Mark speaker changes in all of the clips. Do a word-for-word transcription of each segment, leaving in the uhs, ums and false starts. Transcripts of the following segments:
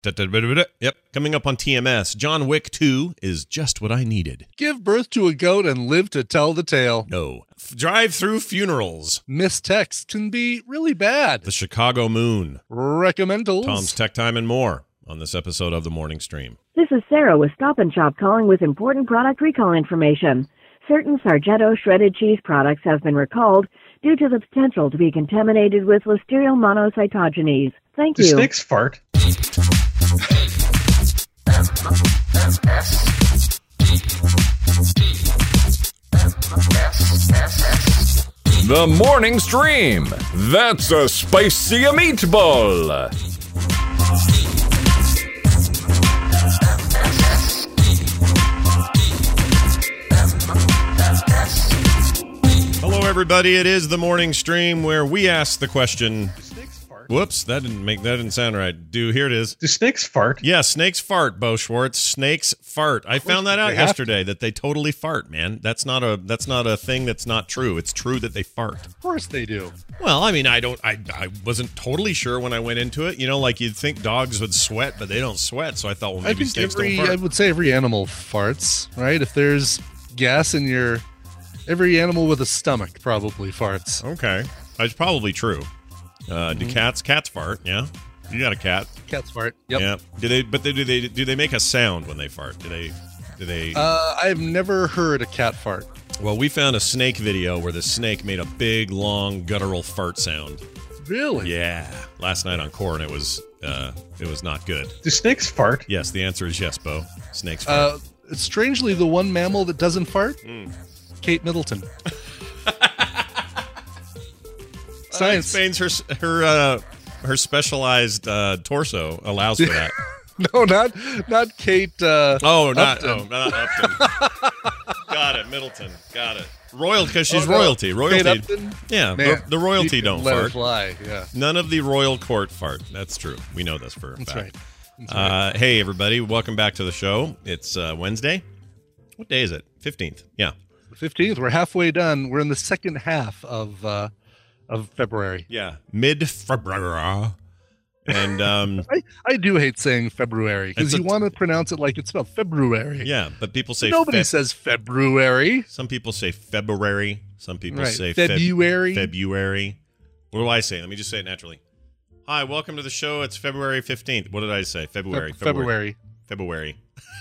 Speaker 1: Yep. Coming up on T M S, John Wick two is just what I needed.
Speaker 2: Give birth to a goat and live to tell the tale.
Speaker 1: No. F- drive-through funerals.
Speaker 2: Missed text can be really bad.
Speaker 1: The Chicago Moon.
Speaker 2: Recommendals.
Speaker 1: Tom's Tech Time and more on this episode of The Morning Stream.
Speaker 3: This is Sarah with Stop and Shop calling with important product recall information. Certain Sargento shredded cheese products have been recalled due to the potential to be contaminated with Listeria monocytogenes. Thank
Speaker 4: Do
Speaker 3: you.
Speaker 4: snakes fart?
Speaker 5: The Morning Stream. That's a spicy meatball.
Speaker 1: Hello, everybody. It is The Morning Stream where we ask the question...
Speaker 4: Do snakes fart?
Speaker 1: Whoops, that didn't make that didn't sound right. Do here it is.
Speaker 4: Do snakes fart?
Speaker 1: Yeah, snakes fart, Bo Schwartz. Snakes fart. I found that out
Speaker 2: they have
Speaker 1: yesterday that they totally fart, man. That's not a that's not a thing that's not true. It's true that they fart.
Speaker 2: Of course they do.
Speaker 1: Well, I mean, I don't I I wasn't totally sure when I went into it. You know, like you'd think dogs would sweat, but they don't sweat. So I thought, well,
Speaker 2: I
Speaker 1: maybe
Speaker 2: think
Speaker 1: snakes
Speaker 2: every,
Speaker 1: don't
Speaker 2: I
Speaker 1: fart.
Speaker 2: would say every animal farts, right? If there's gas in your, every animal with a stomach probably farts.
Speaker 1: Okay, that's probably true. Uh,
Speaker 2: Mm-hmm.
Speaker 1: do cats cats fart? Yeah, you got a cat.
Speaker 2: Cats fart. Yep.
Speaker 1: Yeah. Do they? But they, do they do they make a sound when they fart? Do they? Do they?
Speaker 2: Uh, I've never heard a cat fart.
Speaker 1: Well, we found a snake video where the snake made a big, long, guttural fart sound.
Speaker 2: Really?
Speaker 1: Yeah, last night on Core, and it was uh, it was not good.
Speaker 4: Do snakes fart?
Speaker 1: Yes, the answer is yes, Bo. Snakes fart.
Speaker 2: Uh, strangely, the one mammal that doesn't fart,
Speaker 1: Mm.
Speaker 2: Kate Middleton.
Speaker 1: That
Speaker 2: Science.
Speaker 1: explains her her uh, her specialized uh, torso allows for that.
Speaker 2: No, not not Kate. Uh,
Speaker 1: Oh, not
Speaker 2: Upton.
Speaker 1: oh, not Upton. Got it, Middleton. Got it. Royal because she's
Speaker 2: Oh, no.
Speaker 1: royalty.
Speaker 2: Kate
Speaker 1: Royalty.
Speaker 2: Upton?
Speaker 1: Yeah,
Speaker 2: Man,
Speaker 1: the, the royalty
Speaker 2: you can
Speaker 1: don't
Speaker 2: let her
Speaker 1: fart.
Speaker 2: fly. Yeah,
Speaker 1: None of the royal court fart. That's true. We know this for a
Speaker 2: that's
Speaker 1: fact.
Speaker 2: right. That's right.
Speaker 1: Uh, hey, everybody. Welcome back to the show. It's uh, Wednesday. What day is it? fifteenth. Yeah.
Speaker 2: The fifteenth. We're halfway done. We're in the second half of uh, of February.
Speaker 1: Yeah. Mid-February. And, um,
Speaker 2: I, I do hate saying February because
Speaker 1: It's
Speaker 2: you
Speaker 1: a-
Speaker 2: want to pronounce it like it's spelled February.
Speaker 1: yeah, but people say
Speaker 2: Nobody
Speaker 1: Feb-
Speaker 2: says February.
Speaker 1: Some people say February. Some people
Speaker 2: Right.
Speaker 1: say Feb-
Speaker 2: February.
Speaker 1: February. What do I say? Let me just say it naturally. Hi, welcome to the show. It's February fifteenth. What did I say? February.
Speaker 2: Fe- February.
Speaker 1: February.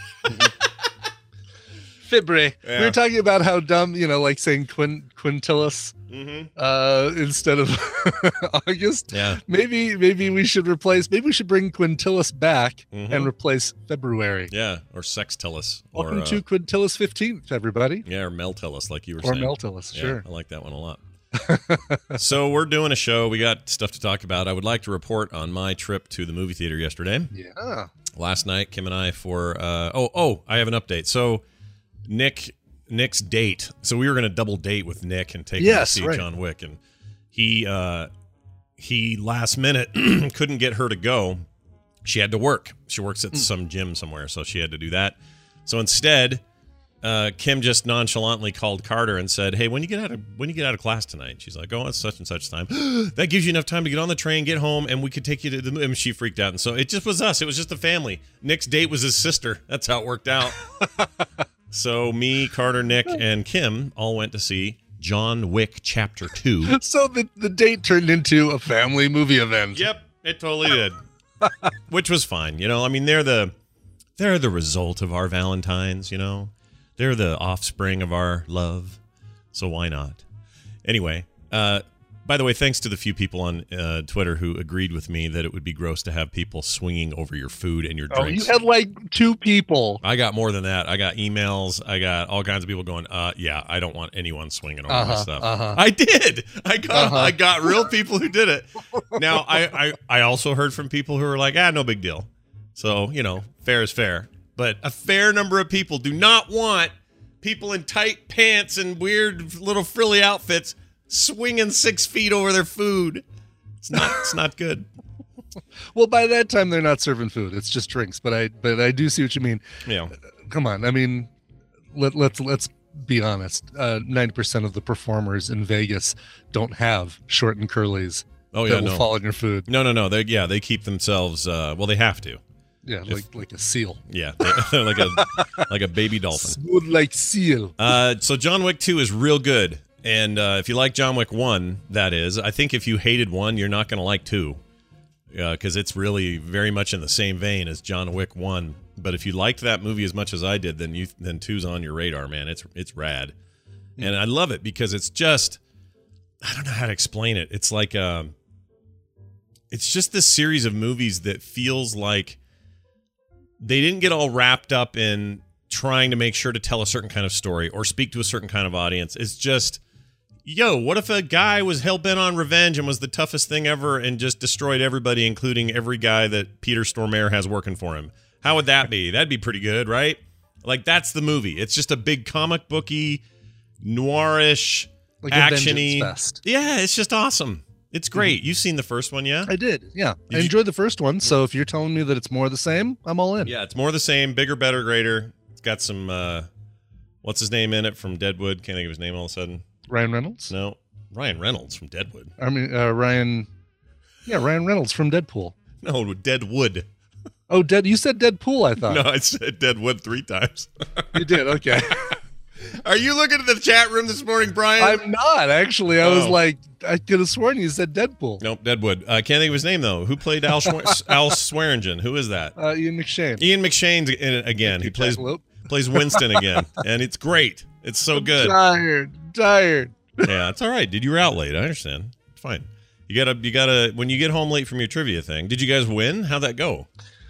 Speaker 2: February.
Speaker 1: Yeah.
Speaker 2: We were talking about how dumb, you know, like saying quin- quintilis
Speaker 1: Mm-hmm.
Speaker 2: uh, instead of August.
Speaker 1: Yeah.
Speaker 2: Maybe maybe we should replace, maybe we should bring quintilis back
Speaker 1: Mhm.
Speaker 2: and replace February.
Speaker 1: Yeah. Or Sextilis. Or,
Speaker 2: Welcome
Speaker 1: uh,
Speaker 2: to Quintilis fifteenth, everybody.
Speaker 1: yeah, or Meltilis, like you were
Speaker 2: Or
Speaker 1: saying.
Speaker 2: Meltilis,
Speaker 1: Yeah,
Speaker 2: sure.
Speaker 1: I like that one a lot. So we're doing a show. We got stuff to talk about. I would like to report on my trip to the movie theater yesterday.
Speaker 2: Yeah.
Speaker 1: Last night, Kim and I for uh, oh oh I have an update. So Nick Nick's date. So we were going to double date with Nick and take him
Speaker 2: Yes,
Speaker 1: to see
Speaker 2: right.
Speaker 1: John Wick, and he uh, he last minute couldn't get her to go. She had to work. She works at some gym somewhere, so she had to do that. So instead, uh, Kim just nonchalantly called Carter and said, "Hey, when you get out of when you get out of class tonight?" She's like, "Oh, it's such and such time." That gives you enough time to get on the train, get home, and we could take you to the. And she freaked out, and so it just was us. It was just a family. Nick's date was his sister. That's how it worked out. So me, Carter, Nick, and Kim all went to see John Wick Chapter Two.
Speaker 2: So the, the date turned into a family movie event.
Speaker 1: Yep, it totally did. Which was fine, you know. I mean, they're the they're the result of our Valentines, you know. They're the offspring of our love, so why not? Anyway, uh, by the way, thanks to the few people on uh, Twitter who agreed with me that it would be gross to have people swinging over your food and your
Speaker 2: Oh,
Speaker 1: drinks.
Speaker 2: you had like two people.
Speaker 1: I got more than that. I got emails. I got all kinds of people going, uh, yeah, I don't want anyone swinging over my
Speaker 2: Uh-huh,
Speaker 1: stuff.
Speaker 2: uh-huh.
Speaker 1: I did. I got
Speaker 2: Uh-huh.
Speaker 1: I got real people who did it. Now, I, I, I also heard from people who were like, ah, no big deal. So, you know, fair is fair. But a fair number of people do not want people in tight pants and weird little frilly outfits swinging six feet over their food. It's not it's not good.
Speaker 2: Well, by that time they're not serving food; it's just drinks. But I, but I do see what you mean.
Speaker 1: Yeah.
Speaker 2: Come on, I mean, let let's let's be honest. Ninety percent of the performers in Vegas don't have short and curlies
Speaker 1: Oh yeah,
Speaker 2: that will
Speaker 1: no.
Speaker 2: fall in your food.
Speaker 1: No, no, no. They yeah, they keep themselves uh well, they have to.
Speaker 2: Yeah,
Speaker 1: If-
Speaker 2: like like a seal.
Speaker 1: Yeah, like a like a baby dolphin.
Speaker 2: Smooth like seal.
Speaker 1: Uh, so John Wick two is real good, and uh, if you like John Wick one, that is, I think if you hated one, you're not going to like two, because uh, it's really very much in the same vein as John Wick one. But if you liked that movie as much as I did, then you then two's on your radar, man. It's it's rad, and I love it because it's just, I don't know how to explain it. It's like um, it's just this series of movies that feels like they didn't get all wrapped up in trying to make sure to tell a certain kind of story or speak to a certain kind of audience. It's just, yo, what if a guy was hell-bent on revenge and was the toughest thing ever and just destroyed everybody, including every guy that Peter Stormare has working for him? How would that be? That'd be pretty good, right? Like, that's the movie. It's just a big comic booky, noirish,
Speaker 2: Like a
Speaker 1: actiony.
Speaker 2: vengeance fest.
Speaker 1: Yeah, it's just awesome. It's great. You've seen the first one, yeah?
Speaker 2: I did. Yeah,
Speaker 1: Did
Speaker 2: I
Speaker 1: you-
Speaker 2: enjoyed the first one. So if you're telling me that it's more of the same, I'm all in.
Speaker 1: Yeah, it's more the same, bigger, better, greater. It's got some, uh, what's his name in it from Deadwood? Can't think of his name all of a sudden.
Speaker 2: Ryan Reynolds.
Speaker 1: No, Ryan Reynolds from Deadwood.
Speaker 2: I mean uh, Ryan. Yeah, Ryan Reynolds from Deadpool.
Speaker 1: No, Deadwood.
Speaker 2: Oh, Dead. You said Deadpool. I thought
Speaker 1: No, I said Deadwood three times.
Speaker 2: you did. Okay.
Speaker 1: Are you looking at the chat room this morning, Brian?
Speaker 2: I'm not actually. I was
Speaker 1: Oh.
Speaker 2: like, I could have sworn you said Deadpool.
Speaker 1: Nope, Deadwood. I uh, can't think of his name, though. Who played Al, Schw- Al Swearingen? Who is that?
Speaker 2: Uh, Ian McShane.
Speaker 1: Ian McShane's in it again. He plays
Speaker 2: Cantaloupe.
Speaker 1: plays Winston again, and it's great. It's so good.
Speaker 2: Tired. Tired.
Speaker 1: Yeah, it's all right. Dude, you were out late. I understand. It's fine. You gotta, you gotta. When you get home late from your trivia thing, did you guys win? How'd that go?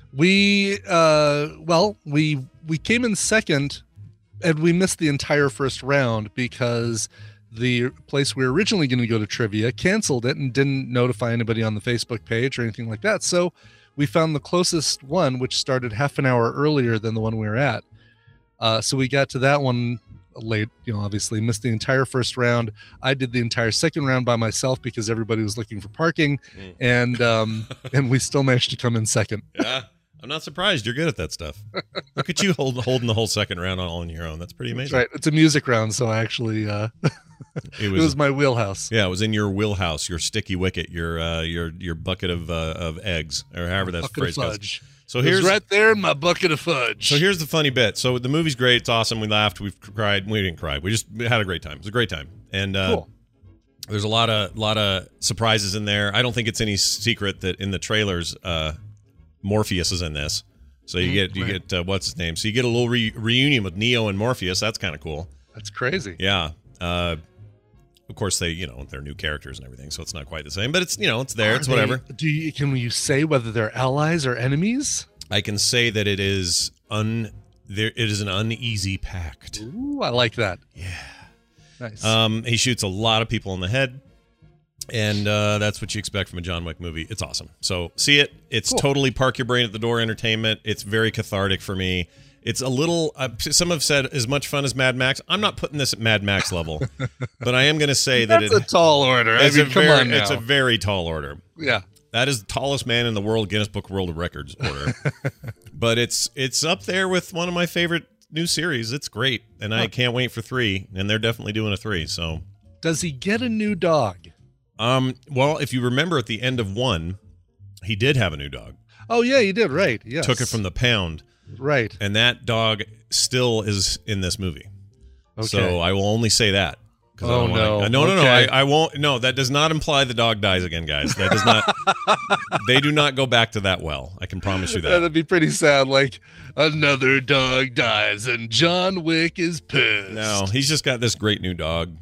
Speaker 2: We uh well, we we came in second and we missed the entire first round because the place we were originally going to go to trivia canceled it and didn't notify anybody on the Facebook page or anything like that. So we found the closest one, which started half an hour earlier than the one we were at. Uh, so we got to that one late, you know, obviously missed the entire first round. I did the entire second round by myself because everybody was looking for parking,
Speaker 1: Mm.
Speaker 2: and um, and we still managed to come in second.
Speaker 1: Yeah, I'm not surprised. You're good at that stuff. Look at you hold, holding the whole second round all on your own. That's pretty amazing.
Speaker 2: Right, it's a music round, so I actually uh,
Speaker 1: It
Speaker 2: it
Speaker 1: was,
Speaker 2: was my wheelhouse.
Speaker 1: yeah, it was in your wheelhouse, your sticky wicket, your uh, your your bucket of uh, of eggs, or however that
Speaker 2: Bucket
Speaker 1: phrase
Speaker 2: of
Speaker 1: goes.
Speaker 2: fudge.
Speaker 1: So
Speaker 2: It was
Speaker 1: here's
Speaker 2: right there in my bucket of fudge.
Speaker 1: so here's the funny bit. So the movie's great. It's awesome. We laughed. We cried. We didn't cry. We just had a great time. It was a great time. And uh,
Speaker 2: Cool.
Speaker 1: there's a lot of lot of surprises in there. I don't think it's any secret that in the trailers, uh, Morpheus is in this. So you
Speaker 2: Mm,
Speaker 1: get you
Speaker 2: right.
Speaker 1: get uh, what's his name? So you get a little re- reunion with Neo and Morpheus. That's kind of cool.
Speaker 2: That's crazy.
Speaker 1: Yeah. Uh, of course, they you know they're new characters and everything, so it's not quite the same. But it's you know it's there.
Speaker 2: Are
Speaker 1: it's
Speaker 2: they-
Speaker 1: whatever.
Speaker 2: Do you, can you say whether they're allies or enemies?
Speaker 1: I can say that it is un there. It is an uneasy pact.
Speaker 2: Ooh, I like that.
Speaker 1: Yeah.
Speaker 2: Nice.
Speaker 1: Um, he shoots a lot of people in the head, and uh, that's what you expect from a John Wick movie. It's awesome. So see it. It's
Speaker 2: Cool.
Speaker 1: totally park your brain at the door entertainment. It's very cathartic for me. It's a little. Uh, some have said as much fun as Mad Max. I'm not putting this at Mad Max level, but I am going to say that
Speaker 2: That's
Speaker 1: it,
Speaker 2: a tall order. I
Speaker 1: it's
Speaker 2: mean,
Speaker 1: a
Speaker 2: come
Speaker 1: very,
Speaker 2: on now.
Speaker 1: it's a very tall order.
Speaker 2: yeah.
Speaker 1: That is the tallest man in the world, Guinness Book World of Records order. But it's it's up there with one of my favorite new series. It's great, and I
Speaker 2: Huh.
Speaker 1: can't wait for three. And they're definitely doing a three. So.
Speaker 2: Does he get a new dog?
Speaker 1: Um, well, if you remember at the end of one, he did have a new dog.
Speaker 2: Oh yeah, he did. Right. Yes.
Speaker 1: Took it from the pound,
Speaker 2: right.
Speaker 1: and that dog still is in this movie.
Speaker 2: Okay.
Speaker 1: So I will only say that. 'cause I
Speaker 2: Oh,
Speaker 1: don't wanna-
Speaker 2: no.
Speaker 1: no, no, no!
Speaker 2: Okay.
Speaker 1: I, I won't. No, that does not imply the dog dies again, guys. That does not. They do not go back to that well. I can promise you that.
Speaker 2: That'd be pretty sad. Like another dog dies and John Wick is pissed.
Speaker 1: No, he's just got this great new dog.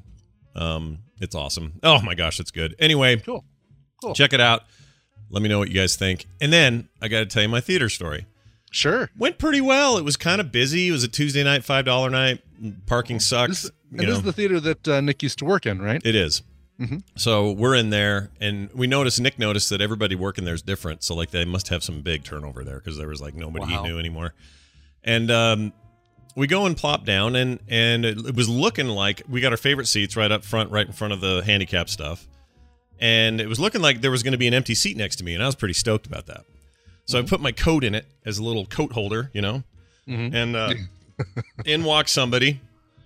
Speaker 1: Um, it's awesome. Oh my gosh, it's good. Anyway,
Speaker 2: Cool. Cool.
Speaker 1: check it out. Let me know what you guys think. And then I got to tell you my theater story.
Speaker 2: Sure.
Speaker 1: Went pretty well. It was kind of busy. It was a Tuesday night, five dollar night. Parking sucks.
Speaker 2: This,
Speaker 1: you
Speaker 2: and this
Speaker 1: know.
Speaker 2: is the theater that uh, Nick used to work in, right?
Speaker 1: It is.
Speaker 2: Mhm.
Speaker 1: So we're in there, and we noticed, Nick noticed that everybody working there is different. So, like, they must have some big turnover there because there was, like, nobody
Speaker 2: Wow.
Speaker 1: he knew anymore. And um, we go and plop down, and, and it, it was looking like we got our favorite seats right up front, right in front of the handicap stuff. And it was looking like there was going to be an empty seat next to me, and I was pretty stoked about that. So I put my coat in it as a little coat holder, you know,
Speaker 2: Mhm.
Speaker 1: and uh, in walks somebody,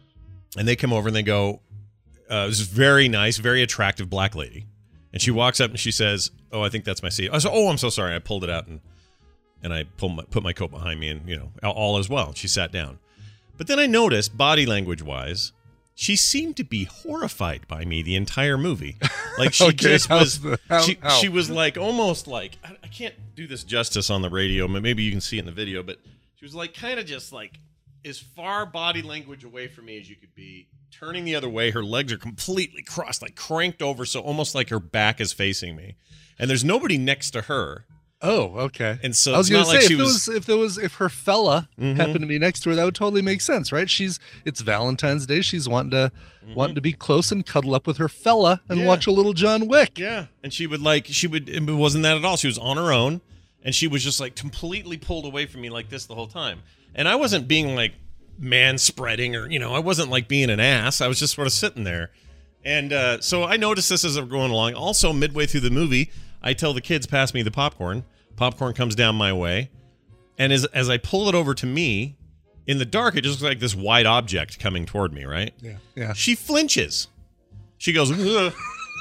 Speaker 1: and they come over and they go, uh, this is very nice, very attractive black lady. And she walks up and she says, "Oh, I think that's my seat." I said, "Oh, I'm so sorry." I pulled it out and and I pull my, put my coat behind me, and you know, all, all is well. She sat down, but then I noticed, body language wise, she seemed to be horrified by me the entire movie. Like she
Speaker 2: Okay,
Speaker 1: just was.
Speaker 2: how's the- how-
Speaker 1: she
Speaker 2: how?
Speaker 1: she was like almost like I, I can't do this justice on the radio. but Maybe you can see it in the video, but she was like kind of just like as far body language away from me as you could be, turning the other way. Her legs are completely crossed, like cranked over, so almost like her back is facing me, and there's nobody next to her.
Speaker 2: Oh, okay.
Speaker 1: And so
Speaker 2: I was
Speaker 1: it's
Speaker 2: going
Speaker 1: not
Speaker 2: to say,
Speaker 1: like she
Speaker 2: if there
Speaker 1: was-
Speaker 2: was, if there was, if her fella
Speaker 1: Mhm.
Speaker 2: happened to be next to her, that would totally make sense, right? She's, it's Valentine's Day. She's wanting to, wanting to be close and cuddle up with her fella and
Speaker 1: Yeah.
Speaker 2: watch a little John Wick.
Speaker 1: Yeah, and she would like she would. It wasn't that at all. She was on her own, and she was just like completely pulled away from me like this the whole time. And I wasn't being like man spreading or you know I wasn't like being an ass. I was just sort of sitting there, and uh, so I noticed this as I'm going along. Also, midway through the movie, I tell the kids, "Pass me the popcorn." Popcorn comes down my way, and as as I pull it over to me, in the dark, it just looks like this white object coming toward me. Right?
Speaker 2: Yeah. Yeah.
Speaker 1: She flinches. She goes "Ugh."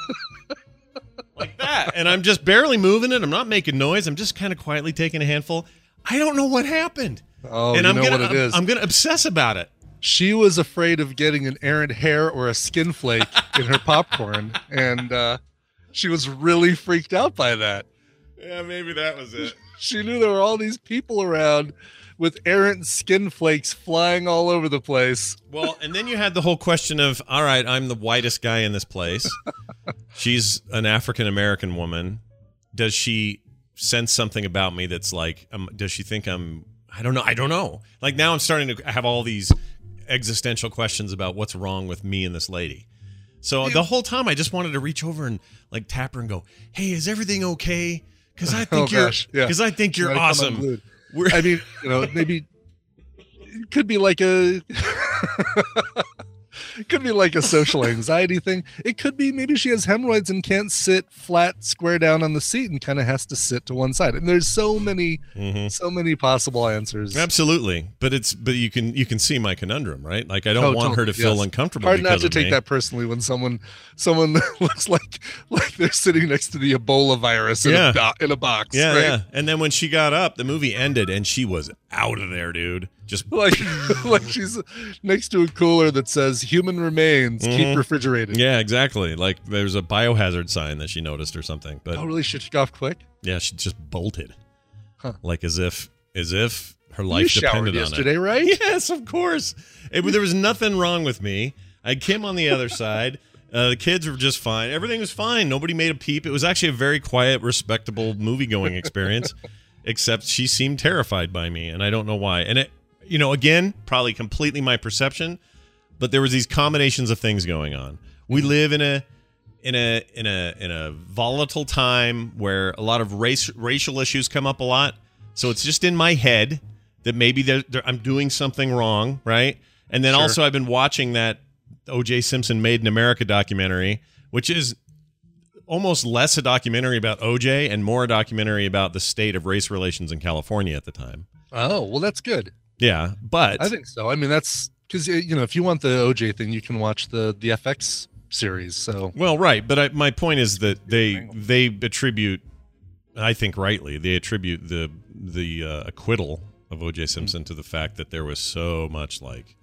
Speaker 1: Like that, and I'm just barely moving it. I'm not making noise. I'm just kind of quietly taking a handful. I don't know what happened.
Speaker 2: Oh,
Speaker 1: and
Speaker 2: you
Speaker 1: I'm
Speaker 2: know
Speaker 1: gonna,
Speaker 2: what it is.
Speaker 1: I'm gonna obsess about it.
Speaker 2: She was afraid of getting an errant hair or a skin flake in her popcorn, and uh, she was really freaked out by that.
Speaker 1: Yeah, maybe that was it.
Speaker 2: She knew there were all these people around with errant skin flakes flying all over the place.
Speaker 1: Well, and then you had the whole question of, all right, I'm the whitest guy in this place. She's an African American woman. Does she sense something about me that's like, um, does she think I'm, I don't know. I don't know. Like now I'm starting to have all these existential questions about what's wrong with me and this lady. So the whole time I just wanted to reach over and like tap her and go, hey, is everything okay? Because I think
Speaker 2: Oh,
Speaker 1: you're,
Speaker 2: gosh, yeah.
Speaker 1: because I think you're
Speaker 2: Gotta come
Speaker 1: awesome.
Speaker 2: unglued.
Speaker 1: We're,
Speaker 2: I mean, you know, maybe it could be like a it could be like a social anxiety thing. It could be maybe she has hemorrhoids and can't sit flat, square down on the seat, and kind of has to sit to one side. And there's so many,
Speaker 1: Mhm.
Speaker 2: so many possible answers.
Speaker 1: Absolutely, but it's but you can you can see my conundrum, right? Like I don't
Speaker 2: Oh,
Speaker 1: want her to
Speaker 2: totally,
Speaker 1: feel
Speaker 2: yes.
Speaker 1: uncomfortable.
Speaker 2: Hard not
Speaker 1: because
Speaker 2: to
Speaker 1: of
Speaker 2: take
Speaker 1: me.
Speaker 2: that personally when someone someone looks like like they're sitting next to the Ebola virus in,
Speaker 1: Yeah.
Speaker 2: a, do- in a box.
Speaker 1: Yeah,
Speaker 2: right?
Speaker 1: yeah. And then when she got up, the movie ended, and she was out of there, dude. Just
Speaker 2: Like like she's next to a cooler that says "human remains
Speaker 1: Mhm.
Speaker 2: keep refrigerated."
Speaker 1: yeah, exactly. Like there's a biohazard sign that she noticed or something. But
Speaker 2: Oh, really? She took off quick.
Speaker 1: yeah, she just bolted,
Speaker 2: Huh.
Speaker 1: like as if as if her
Speaker 2: You
Speaker 1: life
Speaker 2: showered
Speaker 1: depended on
Speaker 2: yesterday,
Speaker 1: it.
Speaker 2: right?
Speaker 1: Yes, of course. It, there was nothing wrong with me. I had Kim on the other side. Uh, the kids were just fine. Everything was fine. Nobody made a peep. It was actually a very quiet, respectable movie-going experience, except she seemed terrified by me, and I don't know why. And it, you know, again, probably completely my perception, but there was these combinations of things going on. We live in a in a in a in a volatile time where a lot of race racial issues come up a lot. So it's just in my head that maybe they're, they're, I'm doing something wrong, right? And then
Speaker 2: Sure.
Speaker 1: also I've been watching that O J Simpson Made in America documentary, which is almost less a documentary about O J and more a documentary about the state of race relations in California at the time.
Speaker 2: Oh, well, that's good.
Speaker 1: Yeah, but
Speaker 2: I think so. I mean, that's because you know, if you want the O J thing, you can watch the the F X series. So
Speaker 1: well, right. But I, my point is that they they attribute, I think rightly, they attribute the the uh, acquittal of O J Simpson to the fact that there was so much like,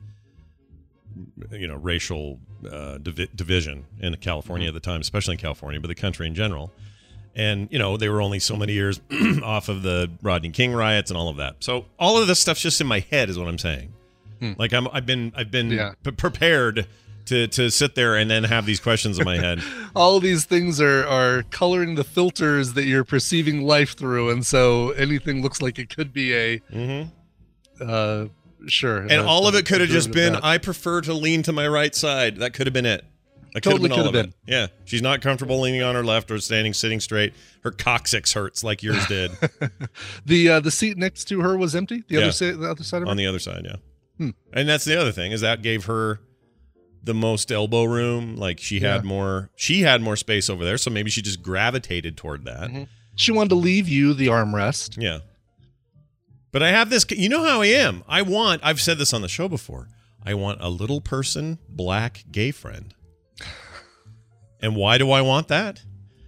Speaker 1: you know, racial uh, divi- division in California at the time, especially in California, but the country in general. And, you know, they were only so many years off of the Rodney King riots and all of that. So all of this stuff's just in my head is what I'm saying.
Speaker 2: Hmm.
Speaker 1: Like I'm, I've been, I've been
Speaker 2: Yeah.
Speaker 1: p- prepared to, to sit there and then have these questions in my head.
Speaker 2: all these things are are coloring the filters that you're perceiving life through, and so anything looks like it could be a
Speaker 1: Mm-hmm.
Speaker 2: uh, sure.
Speaker 1: And
Speaker 2: a-
Speaker 1: all of
Speaker 2: a
Speaker 1: it could have just been,
Speaker 2: derivative of
Speaker 1: I prefer to lean to my right side. That could have been it. That could
Speaker 2: Totally
Speaker 1: have been all
Speaker 2: could
Speaker 1: of
Speaker 2: have
Speaker 1: it. Yeah. She's not comfortable leaning on her left or standing, sitting straight. Her coccyx hurts like yours did
Speaker 2: that. the uh, the seat next to her was empty. The
Speaker 1: Yeah.
Speaker 2: other side, the other side of her.
Speaker 1: on the other side. Yeah.
Speaker 2: Hmm.
Speaker 1: And that's the other thing is that gave her the most elbow room. Like she had
Speaker 2: Yeah.
Speaker 1: more, she had more space over there. So maybe she just gravitated toward that.
Speaker 2: Mhm. She wanted to leave you the armrest.
Speaker 1: Yeah. But I have this, you know how I am. I want, I've said this on the show before, I want a little person, black, gay friend. And why do I want that?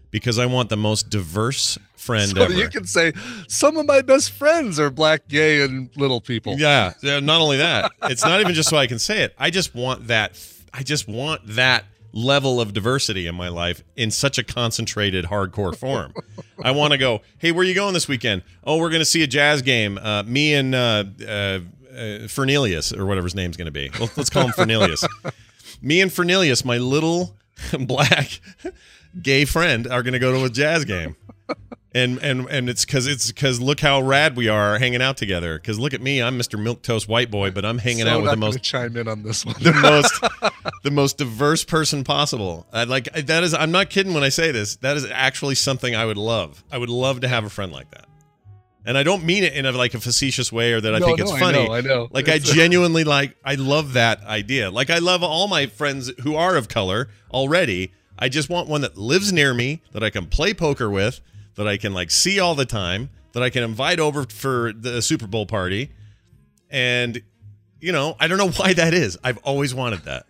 Speaker 1: because I want the most diverse friend
Speaker 2: So
Speaker 1: ever.
Speaker 2: you can say some of my best friends are black, gay, and little people.
Speaker 1: Yeah, yeah, not only that, it's not even just so I can say it. I just want that. I just want that level of diversity in my life in such a concentrated, hardcore form. I want to go, hey, where are you going this weekend? Oh, we're going to see a jazz game. Uh, me and uh, uh, uh, Fernelius, or whatever his name's going to be. Well, let's call him Fernelius. Me and Fernelius, my little black gay friend, are going to go to a jazz game. And and and it's because it's because look how rad we are hanging out together. Because look at me, I'm Mister Milquetoast White Boy, but I'm hanging
Speaker 2: So
Speaker 1: out with
Speaker 2: not
Speaker 1: the
Speaker 2: gonna
Speaker 1: most
Speaker 2: chime in on this one.
Speaker 1: the most the most diverse person possible. I like that is I'm not kidding when I say this. That is actually something I would love. I would love to have a friend like that. And I don't mean it in a like a facetious way or that I
Speaker 2: No,
Speaker 1: think
Speaker 2: no,
Speaker 1: it's
Speaker 2: I
Speaker 1: funny.
Speaker 2: know, I know.
Speaker 1: Like I
Speaker 2: It's-
Speaker 1: genuinely like I love that idea. Like I love all my friends who are of color already. I just want one that lives near me that I can play poker with, that I can like see all the time, that I can invite over for the Super Bowl party. And, you know, I don't know why that is. I've always wanted that.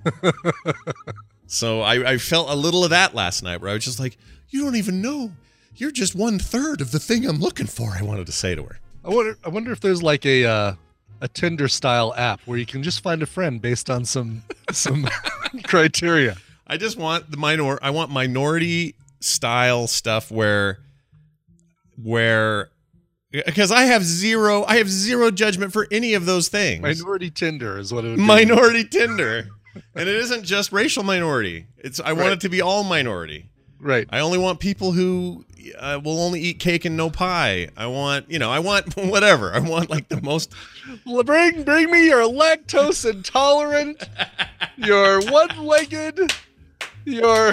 Speaker 1: So I, I felt a little of that last night where I was just like, you don't even know. You're just one third of the thing I'm looking for. I wanted to say to her.
Speaker 2: I wonder. I wonder if there's like a uh, a Tinder style app where you can just find a friend based on some some criteria.
Speaker 1: I just want the minor. I want minority style stuff where, where, because I have zero. I have zero judgment for any of those things.
Speaker 2: Minority Tinder is what it would be.
Speaker 1: Minority Tinder, and it isn't just racial minority. It's I want
Speaker 2: Right.
Speaker 1: it to be all minority.
Speaker 2: Right.
Speaker 1: I only want people who uh, will only eat cake and no pie. I want, you know, I want whatever. I want like the most.
Speaker 2: Bring bring me your lactose intolerant, your one-legged, your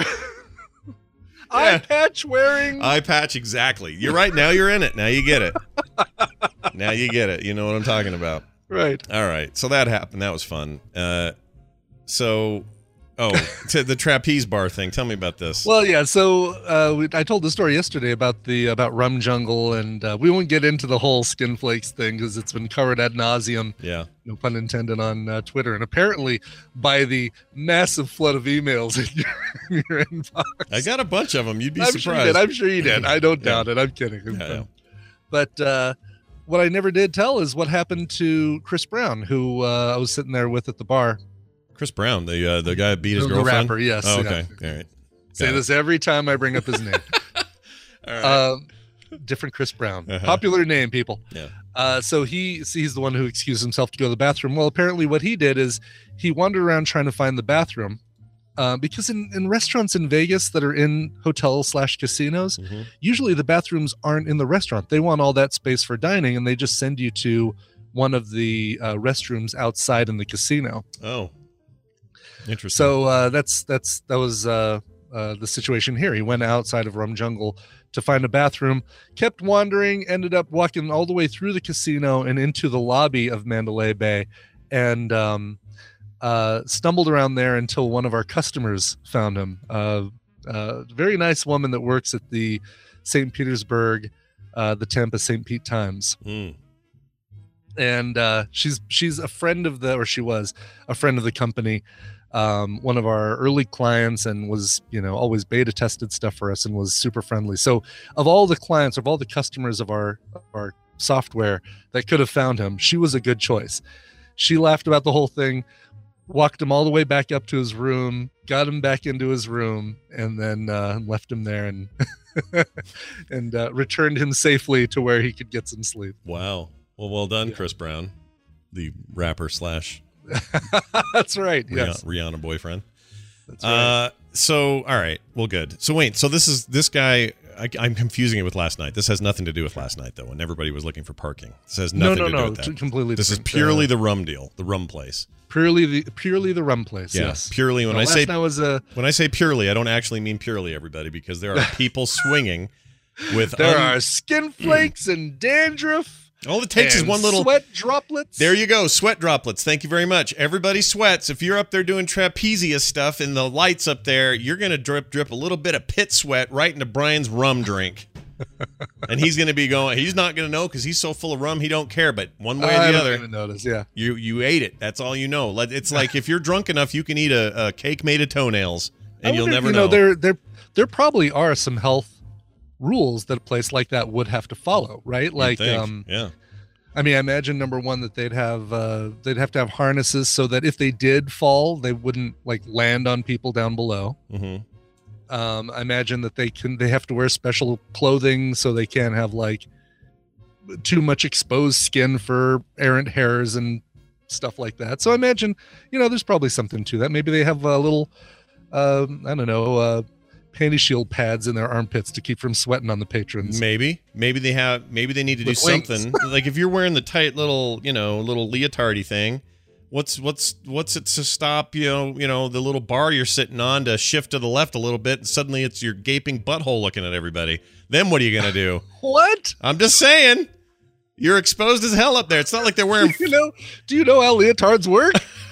Speaker 2: eye patch wearing.
Speaker 1: Eye patch, exactly. You're right. Now you're in it. Now you get it. Now you get it. You know what I'm talking about.
Speaker 2: Right.
Speaker 1: All right. So that happened. That was fun. Uh, so, oh, to the trapeze bar thing. Tell me about this.
Speaker 2: Well, yeah. So uh, we, I told the story yesterday about the about Rum Jungle, and uh, we won't get into the whole Skin Flakes thing because it's been covered ad nauseum.
Speaker 1: Yeah.
Speaker 2: No pun intended on uh, Twitter, and apparently by the massive flood of emails in your, in your inbox.
Speaker 1: I got a bunch of them. You'd be
Speaker 2: I'm sure you
Speaker 1: surprised.
Speaker 2: did. I'm sure you did. I don't
Speaker 1: Yeah.
Speaker 2: doubt it. I'm kidding.
Speaker 1: Yeah, yeah.
Speaker 2: But uh, what I never did tell is what happened to Chris Brown, who uh, I was sitting there with at the bar.
Speaker 1: Chris Brown, the uh, the guy who beat his
Speaker 2: The
Speaker 1: girlfriend.
Speaker 2: rapper, yes,
Speaker 1: Oh,
Speaker 2: yeah.
Speaker 1: okay. All right.
Speaker 2: Say
Speaker 1: Got it.
Speaker 2: this every time I bring up his name.
Speaker 1: All right.
Speaker 2: Um, different Chris Brown.
Speaker 1: Uh-huh.
Speaker 2: Popular name, people.
Speaker 1: Yeah.
Speaker 2: Uh, so he he's the one who excused himself to go to the bathroom. Well, apparently what he did is he wandered around trying to find the bathroom. Uh, because in, in restaurants in Vegas that are in hotels slash casinos,
Speaker 1: Mhm.
Speaker 2: usually the bathrooms aren't in the restaurant. They want all that space for dining, and they just send you to one of the uh, restrooms outside in the casino.
Speaker 1: Oh. Interesting.
Speaker 2: So uh, that's that's that was uh, uh, the situation here. He went outside of Rum Jungle to find a bathroom, kept wandering, ended up walking all the way through the casino and into the lobby of Mandalay Bay, and um, uh, stumbled around there until one of our customers found him. Uh, uh, very nice woman that works at the Saint Petersburg, uh, the Tampa Saint Pete Times.
Speaker 1: Mm.
Speaker 2: And uh, she's she's a friend of the, or she was a friend of the company, um, one of our early clients, and was, you know, always beta tested stuff for us and was super friendly. So of all the clients, of all the customers of our of our software that could have found him, she was a good choice. She laughed about the whole thing, walked him all the way back up to his room, got him back into his room, and then uh, left him there and and uh, returned him safely to where he could get some sleep.
Speaker 1: Wow. Well, well done,
Speaker 2: Yeah.
Speaker 1: Chris Brown, the rapper slash
Speaker 2: That's right.
Speaker 1: Rih-
Speaker 2: Yes.
Speaker 1: Rihanna boyfriend.
Speaker 2: That's right.
Speaker 1: Uh, so all right, well, good. So wait, so this is this guy. I, I'm confusing it with last night. This has nothing to do with last night, though, when everybody was looking for parking. This has
Speaker 2: no,
Speaker 1: nothing
Speaker 2: no,
Speaker 1: to do
Speaker 2: no.
Speaker 1: with
Speaker 2: t-
Speaker 1: that.
Speaker 2: Completely.
Speaker 1: This is
Speaker 2: different.
Speaker 1: purely
Speaker 2: Uh,
Speaker 1: the rum deal, the rum place.
Speaker 2: purely the purely the rum place.
Speaker 1: Yeah,
Speaker 2: Yes.
Speaker 1: purely. When
Speaker 2: No,
Speaker 1: I
Speaker 2: last
Speaker 1: say
Speaker 2: night was a
Speaker 1: when I say purely, I don't actually mean purely, everybody, because there are people swinging with.
Speaker 2: there
Speaker 1: un-
Speaker 2: are skin flakes and dandruff.
Speaker 1: all it takes is
Speaker 2: and
Speaker 1: one little.
Speaker 2: sweat droplets.
Speaker 1: There you go, sweat droplets. Thank you very much. Everybody sweats. If you're up there doing trapezius stuff and the lights up there, you're gonna drip drip a little bit of pit sweat right into Brian's rum drink, and he's gonna be going. He's not gonna know because he's so full of rum he don't care. But one way or
Speaker 2: I
Speaker 1: the
Speaker 2: don't
Speaker 1: other,
Speaker 2: even notice. Yeah.
Speaker 1: you you ate it. That's all you know. Let- It's like if you're drunk enough, you can eat a, a cake made of toenails, and
Speaker 2: I
Speaker 1: you'll
Speaker 2: wonder if,
Speaker 1: never
Speaker 2: you
Speaker 1: know.
Speaker 2: know. There, there, there probably are some health rules that a place like that would have to follow, right?
Speaker 1: You'd
Speaker 2: Like,
Speaker 1: think.
Speaker 2: um,
Speaker 1: yeah.
Speaker 2: I mean, I imagine number one that they'd have uh, they'd have to have harnesses so that if they did fall, they wouldn't like land on people down below.
Speaker 1: Mm-hmm.
Speaker 2: Um, I imagine that they can they have to wear special clothing so they can't have like too much exposed skin for errant hares and stuff like that. So I imagine, you know, there's probably something to that. Maybe they have a little, um, I don't know, uh, panty shield pads in their armpits to keep from sweating on the patrons.
Speaker 1: Maybe, maybe they have. Maybe they need to do
Speaker 2: With wings.
Speaker 1: something. Like if you're wearing the tight little, you know, little leotardy thing, what's what's what's it to stop? You know, you know, the little bar you're sitting on to shift to the left a little bit, and suddenly it's your gaping butthole looking at everybody. Then what are you gonna do?
Speaker 2: What?
Speaker 1: I'm just saying, you're exposed as hell up there. It's not like they're wearing.
Speaker 2: You know, do you know how leotards work?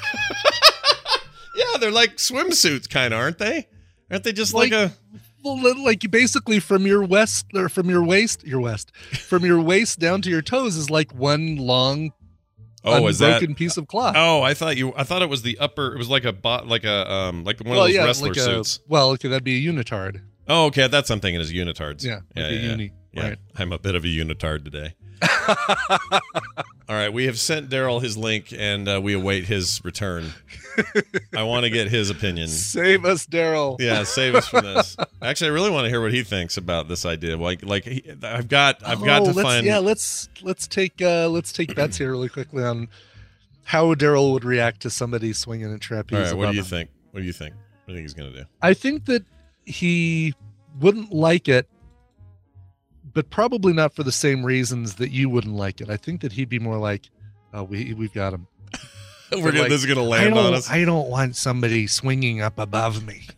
Speaker 1: Yeah, they're like swimsuits, kind of, aren't they? Aren't they just
Speaker 2: Like-
Speaker 1: like, a?
Speaker 2: Well, li- like you basically from your west or from your waist, your west, from your waist down to your toes is like one long,
Speaker 1: Oh, is that?
Speaker 2: unbroken piece of cloth.
Speaker 1: Oh, I thought you. I thought it was the upper. It was like a bot, like a um, like one
Speaker 2: well,
Speaker 1: of those
Speaker 2: yeah,
Speaker 1: wrestler
Speaker 2: like a,
Speaker 1: suits.
Speaker 2: well, okay, that'd be a unitard.
Speaker 1: Oh, okay, that's I'm thinking is unitards.
Speaker 2: Yeah,
Speaker 1: yeah,
Speaker 2: like a
Speaker 1: yeah,
Speaker 2: uni.
Speaker 1: yeah.
Speaker 2: Right.
Speaker 1: I'm a bit of a unitard today. All right, we have sent Daryl his link, and uh, we await his return. I want to get his opinion.
Speaker 2: Save us, Daryl.
Speaker 1: Yeah, save us from this. Actually, I really want to hear what he thinks about this idea. Like, like he, I've got, I've got
Speaker 2: Oh,
Speaker 1: to
Speaker 2: let's,
Speaker 1: find.
Speaker 2: Yeah, let's let's take uh let's take bets here really quickly on how Daryl would react to somebody swinging a trapeze.
Speaker 1: All right, what
Speaker 2: above
Speaker 1: do you
Speaker 2: him.
Speaker 1: think? What do you think? What do you think he's gonna do?
Speaker 2: I think that he wouldn't like it, but probably not for the same reasons that you wouldn't like it. I think that he'd be more like, "Oh, we we've got him."
Speaker 1: We're
Speaker 2: But
Speaker 1: gonna,
Speaker 2: like,
Speaker 1: this is gonna
Speaker 2: I
Speaker 1: land
Speaker 2: don't,
Speaker 1: on us.
Speaker 2: I don't want somebody swinging up above me.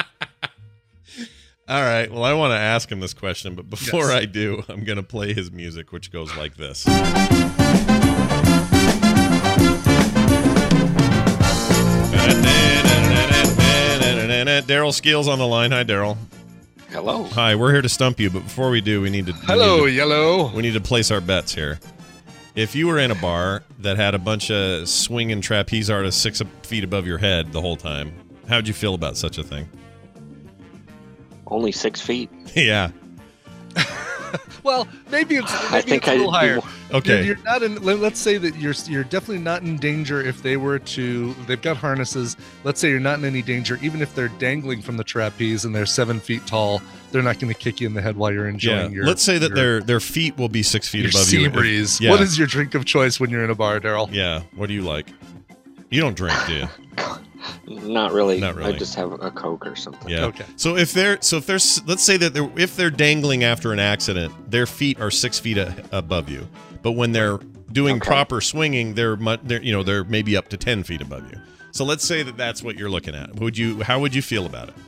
Speaker 1: All right. Well, I want to ask him this question, but before
Speaker 2: Yes.
Speaker 1: I do, I'm going to play his music, which goes like this. Daryl Skeels on the line. Hi, Daryl.
Speaker 6: Hello.
Speaker 1: Hi. We're here to stump you, but before we do, we need to. we
Speaker 2: Hello,
Speaker 1: need to-
Speaker 2: yellow.
Speaker 1: We need to place our bets here. If you were in a bar that had a bunch of swinging trapeze artists six feet above your head the whole time, how'd you feel about such a thing?
Speaker 6: Only six feet.
Speaker 1: Yeah.
Speaker 2: Well, maybe it's maybe
Speaker 6: I think
Speaker 2: it's a
Speaker 6: I'd
Speaker 2: little
Speaker 6: be
Speaker 2: higher.
Speaker 6: more-
Speaker 1: Okay.
Speaker 2: You're, you're not in. let- Let's say that you're you're definitely not in danger if they were to. They've got harnesses. Let's say you're not in any danger, even if they're dangling from the trapeze and they're seven feet tall. They're not going to kick you in the head while you're
Speaker 1: Yeah.
Speaker 2: enjoying your.
Speaker 1: Let's say that
Speaker 2: your,
Speaker 1: their their feet will be six feet
Speaker 2: your
Speaker 1: above
Speaker 2: sea
Speaker 1: you.
Speaker 2: breeze.
Speaker 1: Yeah.
Speaker 2: What is your drink of choice when you're in a bar, Daryl?
Speaker 1: Yeah. What do you like? You don't drink, do you?
Speaker 6: Not really.
Speaker 1: Not really.
Speaker 6: I just have a Coke or something.
Speaker 1: Yeah.
Speaker 2: Okay.
Speaker 1: So if they're so if there's let's say that they're if they're dangling after an accident, their feet are six feet a, above you. But when they're doing
Speaker 6: Okay.
Speaker 1: proper swinging, they're, mu- they're you know they're maybe up to ten feet above you. So let's say that that's what you're looking at. Would you? How would you feel about it?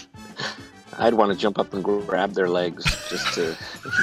Speaker 6: I'd want to jump up and grab their legs just to.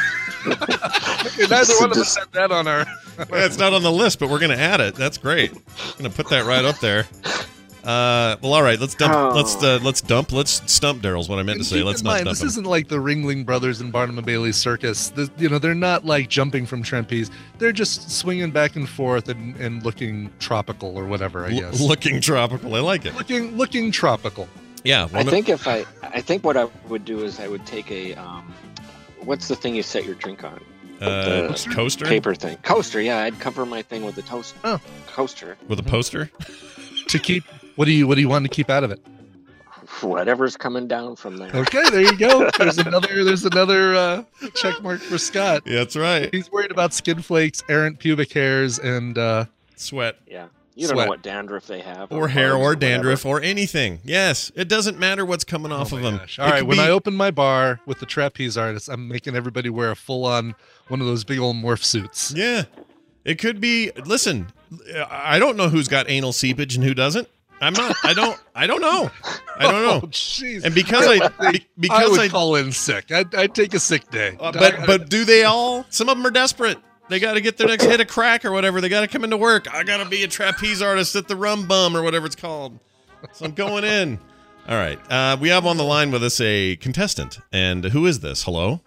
Speaker 2: Okay, neither one of us
Speaker 6: Just-
Speaker 2: had that on our.
Speaker 1: Yeah, it's not on the list, but we're gonna add it. That's great. I'm gonna put that right up there. Uh, well, all right. Let's dump.
Speaker 6: Oh.
Speaker 1: Let's uh, let's dump. Let's stump Daryl's what I meant
Speaker 2: And
Speaker 1: to say.
Speaker 2: keep
Speaker 1: Let's
Speaker 2: in
Speaker 1: not
Speaker 2: mind,
Speaker 1: dump
Speaker 2: this
Speaker 1: him.
Speaker 2: isn't like the Ringling Brothers and Barnum and Bailey Circus. The, you know, they're not like jumping from trapeze. They're just swinging back and forth and, and looking tropical or whatever. I
Speaker 1: L-
Speaker 2: guess
Speaker 1: looking tropical. I like it.
Speaker 2: looking looking tropical.
Speaker 1: Yeah.
Speaker 6: I
Speaker 1: one of-
Speaker 6: think if I, I think what I would do is I would take a, um, what's the thing you set your drink on?
Speaker 1: uh,
Speaker 6: the
Speaker 1: coaster
Speaker 6: Paper thing. Coaster. Yeah, I'd cover my thing with a toast.
Speaker 2: Oh.
Speaker 6: Coaster.
Speaker 1: with a poster.
Speaker 2: To keep what do you what do you want to keep out of it?
Speaker 6: Whatever's coming down from there.
Speaker 2: Okay, there you go. There's another there's another uh, check mark for Scott.
Speaker 1: Yeah, that's right.
Speaker 2: He's worried about skin flakes, errant pubic hairs, and uh,
Speaker 1: Sweat.
Speaker 6: Yeah. You don't
Speaker 2: Sweat.
Speaker 6: know what dandruff they have.
Speaker 1: Or hair,
Speaker 6: bugs
Speaker 1: or
Speaker 6: whatever.
Speaker 1: dandruff, or anything. Yes, it doesn't matter what's coming off
Speaker 2: oh
Speaker 1: of
Speaker 2: my
Speaker 1: them.
Speaker 2: gosh. All right, when I open my bar with the trapeze artists, I'm making everybody wear a full on one of those big old morph suits.
Speaker 1: Yeah, it could be. Listen, I don't know who's got anal seepage and who doesn't. I'm not. I don't. I don't know. I don't
Speaker 2: Oh,
Speaker 1: know.
Speaker 2: jeez.
Speaker 1: And because I, be-
Speaker 2: I
Speaker 1: because
Speaker 2: would
Speaker 1: I,
Speaker 2: call in sick. I'd, I'd take a sick day.
Speaker 1: uh, but but do they all? Some of them are desperate. They got to get their next hit of crack or whatever. They got to come into work. I got to be a trapeze artist at the Rum Bum or whatever it's called. So I'm going in. All right. Uh, we have on the line with us a contestant. And who is this? Hello?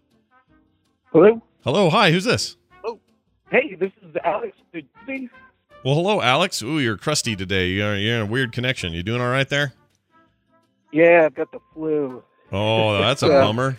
Speaker 7: Hello?
Speaker 1: Hello. Hi. Who's this?
Speaker 7: Hey, this is Alex. Did you-
Speaker 1: Well, hello, Alex. Ooh, you're crusty today. You're, you're in a weird connection. You doing all right there?
Speaker 7: Yeah, I've got the flu.
Speaker 1: Oh, that's a
Speaker 7: Yeah.
Speaker 1: bummer.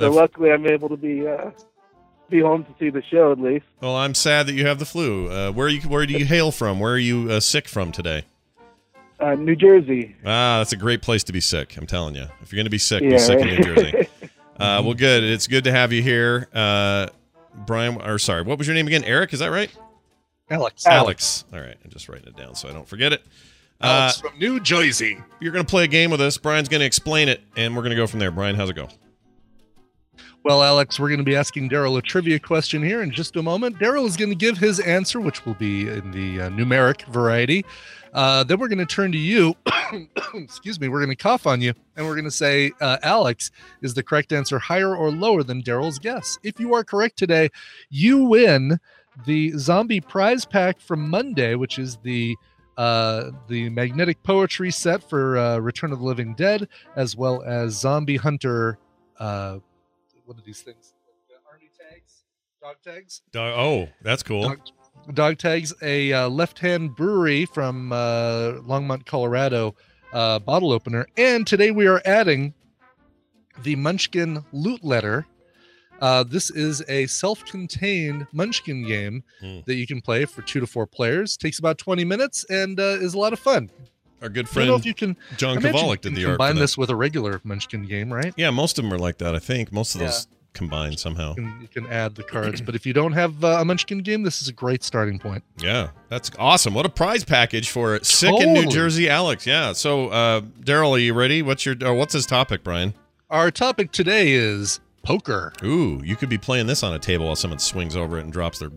Speaker 7: So
Speaker 1: The-
Speaker 7: luckily, I'm able to be uh, be home to see the show at least.
Speaker 1: Well, I'm sad that you have the flu. Uh, where you where do you hail from? Where are you uh, sick from today?
Speaker 7: Uh, New Jersey.
Speaker 1: Ah, that's a great place to be sick. I'm telling you. If you're going to be sick,
Speaker 7: Yeah,
Speaker 1: be sick in
Speaker 7: right.
Speaker 1: New Jersey. Uh, well, good. It's good to have you here, uh, Brian. Or sorry, what was your name again? Eric, is that right?
Speaker 2: Alex.
Speaker 1: Alex. All right, I'm just writing it down so I don't forget it. Uh,
Speaker 2: Alex from New Jersey.
Speaker 1: you're going to play a game with us. Brian's going to explain it, and we're going to go from there. Brian, how's it go?
Speaker 2: Well, Alex, we're going to be asking Daryl a trivia question here in just a moment. Daryl is going to give his answer, which will be in the uh, numeric variety. Uh, then we're going to turn to you. Excuse me. We're going to cough on you, and we're going to say, uh, Alex, is the correct answer higher or lower than Daryl's guess? If you are correct today, you win the Zombie Prize Pack from Monday, which is the uh, the Magnetic Poetry set for uh, Return of the Living Dead, as well as Zombie Hunter. Uh, what are these things? Army tags? Dog tags?
Speaker 1: Dog, oh, that's cool.
Speaker 2: Dog, dog tags, a uh, left-hand brewery from uh, Longmont, Colorado uh, bottle opener. And today we are adding the Munchkin Loot Letter. Uh, this is a self-contained Munchkin game
Speaker 1: Hmm.
Speaker 2: that you can play for two to four players. Takes about twenty minutes and uh, is a lot of fun.
Speaker 1: Our good
Speaker 2: I don't know
Speaker 1: friend
Speaker 2: if you can
Speaker 1: John
Speaker 2: I imagine you
Speaker 1: Kovalik
Speaker 2: can
Speaker 1: did the art. for
Speaker 2: combine
Speaker 1: that.
Speaker 2: this with a regular Munchkin game, right?
Speaker 1: Yeah, most of them are like that. I think most of those combine somehow.
Speaker 2: You can, you can add the cards, but if you don't have uh, a Munchkin game, this is a great starting point.
Speaker 1: Yeah, that's awesome. What a prize package for sick in New
Speaker 2: Totally.
Speaker 1: Jersey, Alex. Yeah. So, uh, Daryl, are you ready? What's your uh, what's his topic, Brian?
Speaker 2: Our topic today is poker.
Speaker 1: Ooh, you could be playing this on a table while someone swings over it and drops their.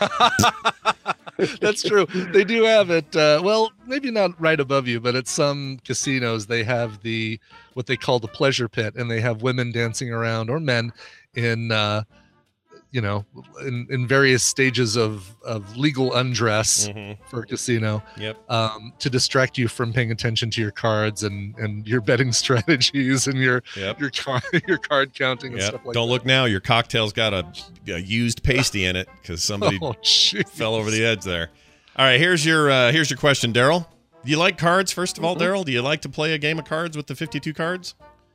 Speaker 2: That's true. They do have it. Uh, well, maybe not right above you, but at some casinos they have the what they call the pleasure pit, and they have women dancing around or men in, uh, you know, in, in various stages of of legal undress
Speaker 1: Mhm.
Speaker 2: for a casino.
Speaker 1: Yep.
Speaker 2: Um, to distract you from paying attention to your cards and, and your betting strategies and your
Speaker 1: Yep.
Speaker 2: your card your card counting and
Speaker 1: Yep.
Speaker 2: stuff like
Speaker 1: Don't
Speaker 2: that.
Speaker 1: look now. Your cocktail's got a, a used pasty in it because somebody
Speaker 2: Oh, jeez.
Speaker 1: fell over the edge there. All right, here's your uh, here's your question, Daryl. Do you like cards? First of all, Daryl, do you like to play a game of cards with the fifty-two cards?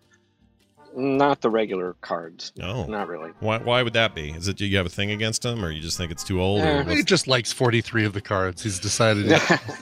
Speaker 6: Not the regular cards.
Speaker 1: No.
Speaker 6: Not really.
Speaker 1: Why? Why would that be? Is it do you have a thing against them, or you just think it's too old?
Speaker 6: Yeah.
Speaker 1: Or
Speaker 2: He
Speaker 1: what's-
Speaker 2: just likes forty-three of the cards. He's decided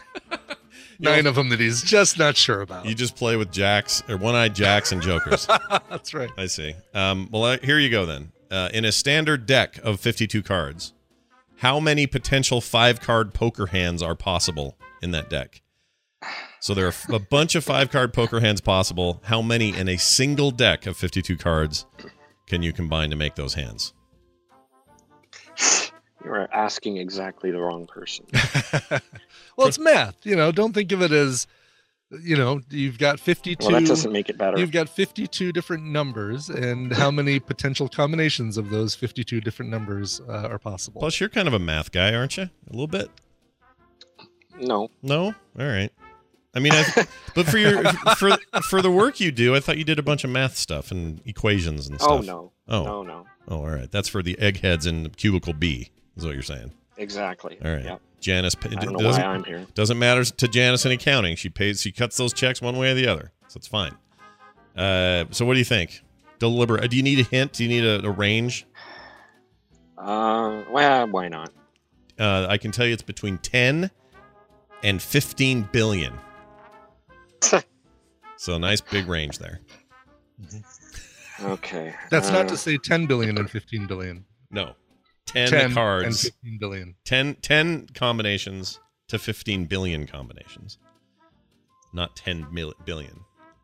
Speaker 2: nine of them that he's just not sure about.
Speaker 1: you just play with jacks or one-eyed jacks and jokers.
Speaker 2: That's right.
Speaker 1: I see. Um, well, uh, here you go then. Uh, in a standard deck of fifty-two cards, how many potential five-card poker hands are possible in that deck? So there are f- a bunch of five-card poker hands possible. How many in a single deck of fifty-two cards can you combine to make those hands?
Speaker 6: You are asking exactly the wrong person.
Speaker 2: Well, it's math. You know, don't think of it as, you know, you've got fifty-two.
Speaker 6: Well, that doesn't make it better.
Speaker 2: You've got fifty-two different numbers, and how many potential combinations of those fifty-two different numbers uh, are possible?
Speaker 1: Plus, you're kind of a math guy, aren't you? A little bit.
Speaker 6: No.
Speaker 1: No. All right. I mean, I, but for your for for the work you do, I thought you did a bunch of math stuff and equations and stuff.
Speaker 6: Oh, no.
Speaker 1: Oh.
Speaker 6: No, no.
Speaker 1: Oh, all right. That's for the eggheads in cubicle B, is what you're saying.
Speaker 6: Exactly.
Speaker 1: All right.
Speaker 6: Yep.
Speaker 1: Janice
Speaker 6: I don't know
Speaker 1: doesn't,
Speaker 6: why I'm here.
Speaker 1: doesn't matter to Janice in accounting. She pays. She cuts those checks one way or the other, so it's fine. Uh, so what do you think? Deliberate. Do you need a hint? Do you need a, a range?
Speaker 6: Uh, well, why not?
Speaker 1: Uh, I can tell you it's between ten and fifteen billion. So a nice big range there.
Speaker 6: Okay.
Speaker 2: That's
Speaker 6: uh,
Speaker 2: not to say ten billion and fifteen billion.
Speaker 1: No, ten,
Speaker 2: ten
Speaker 1: cards.
Speaker 2: and fifteen billion.
Speaker 1: ten, ten combinations to fifteen billion combinations. Not ten mil- billion.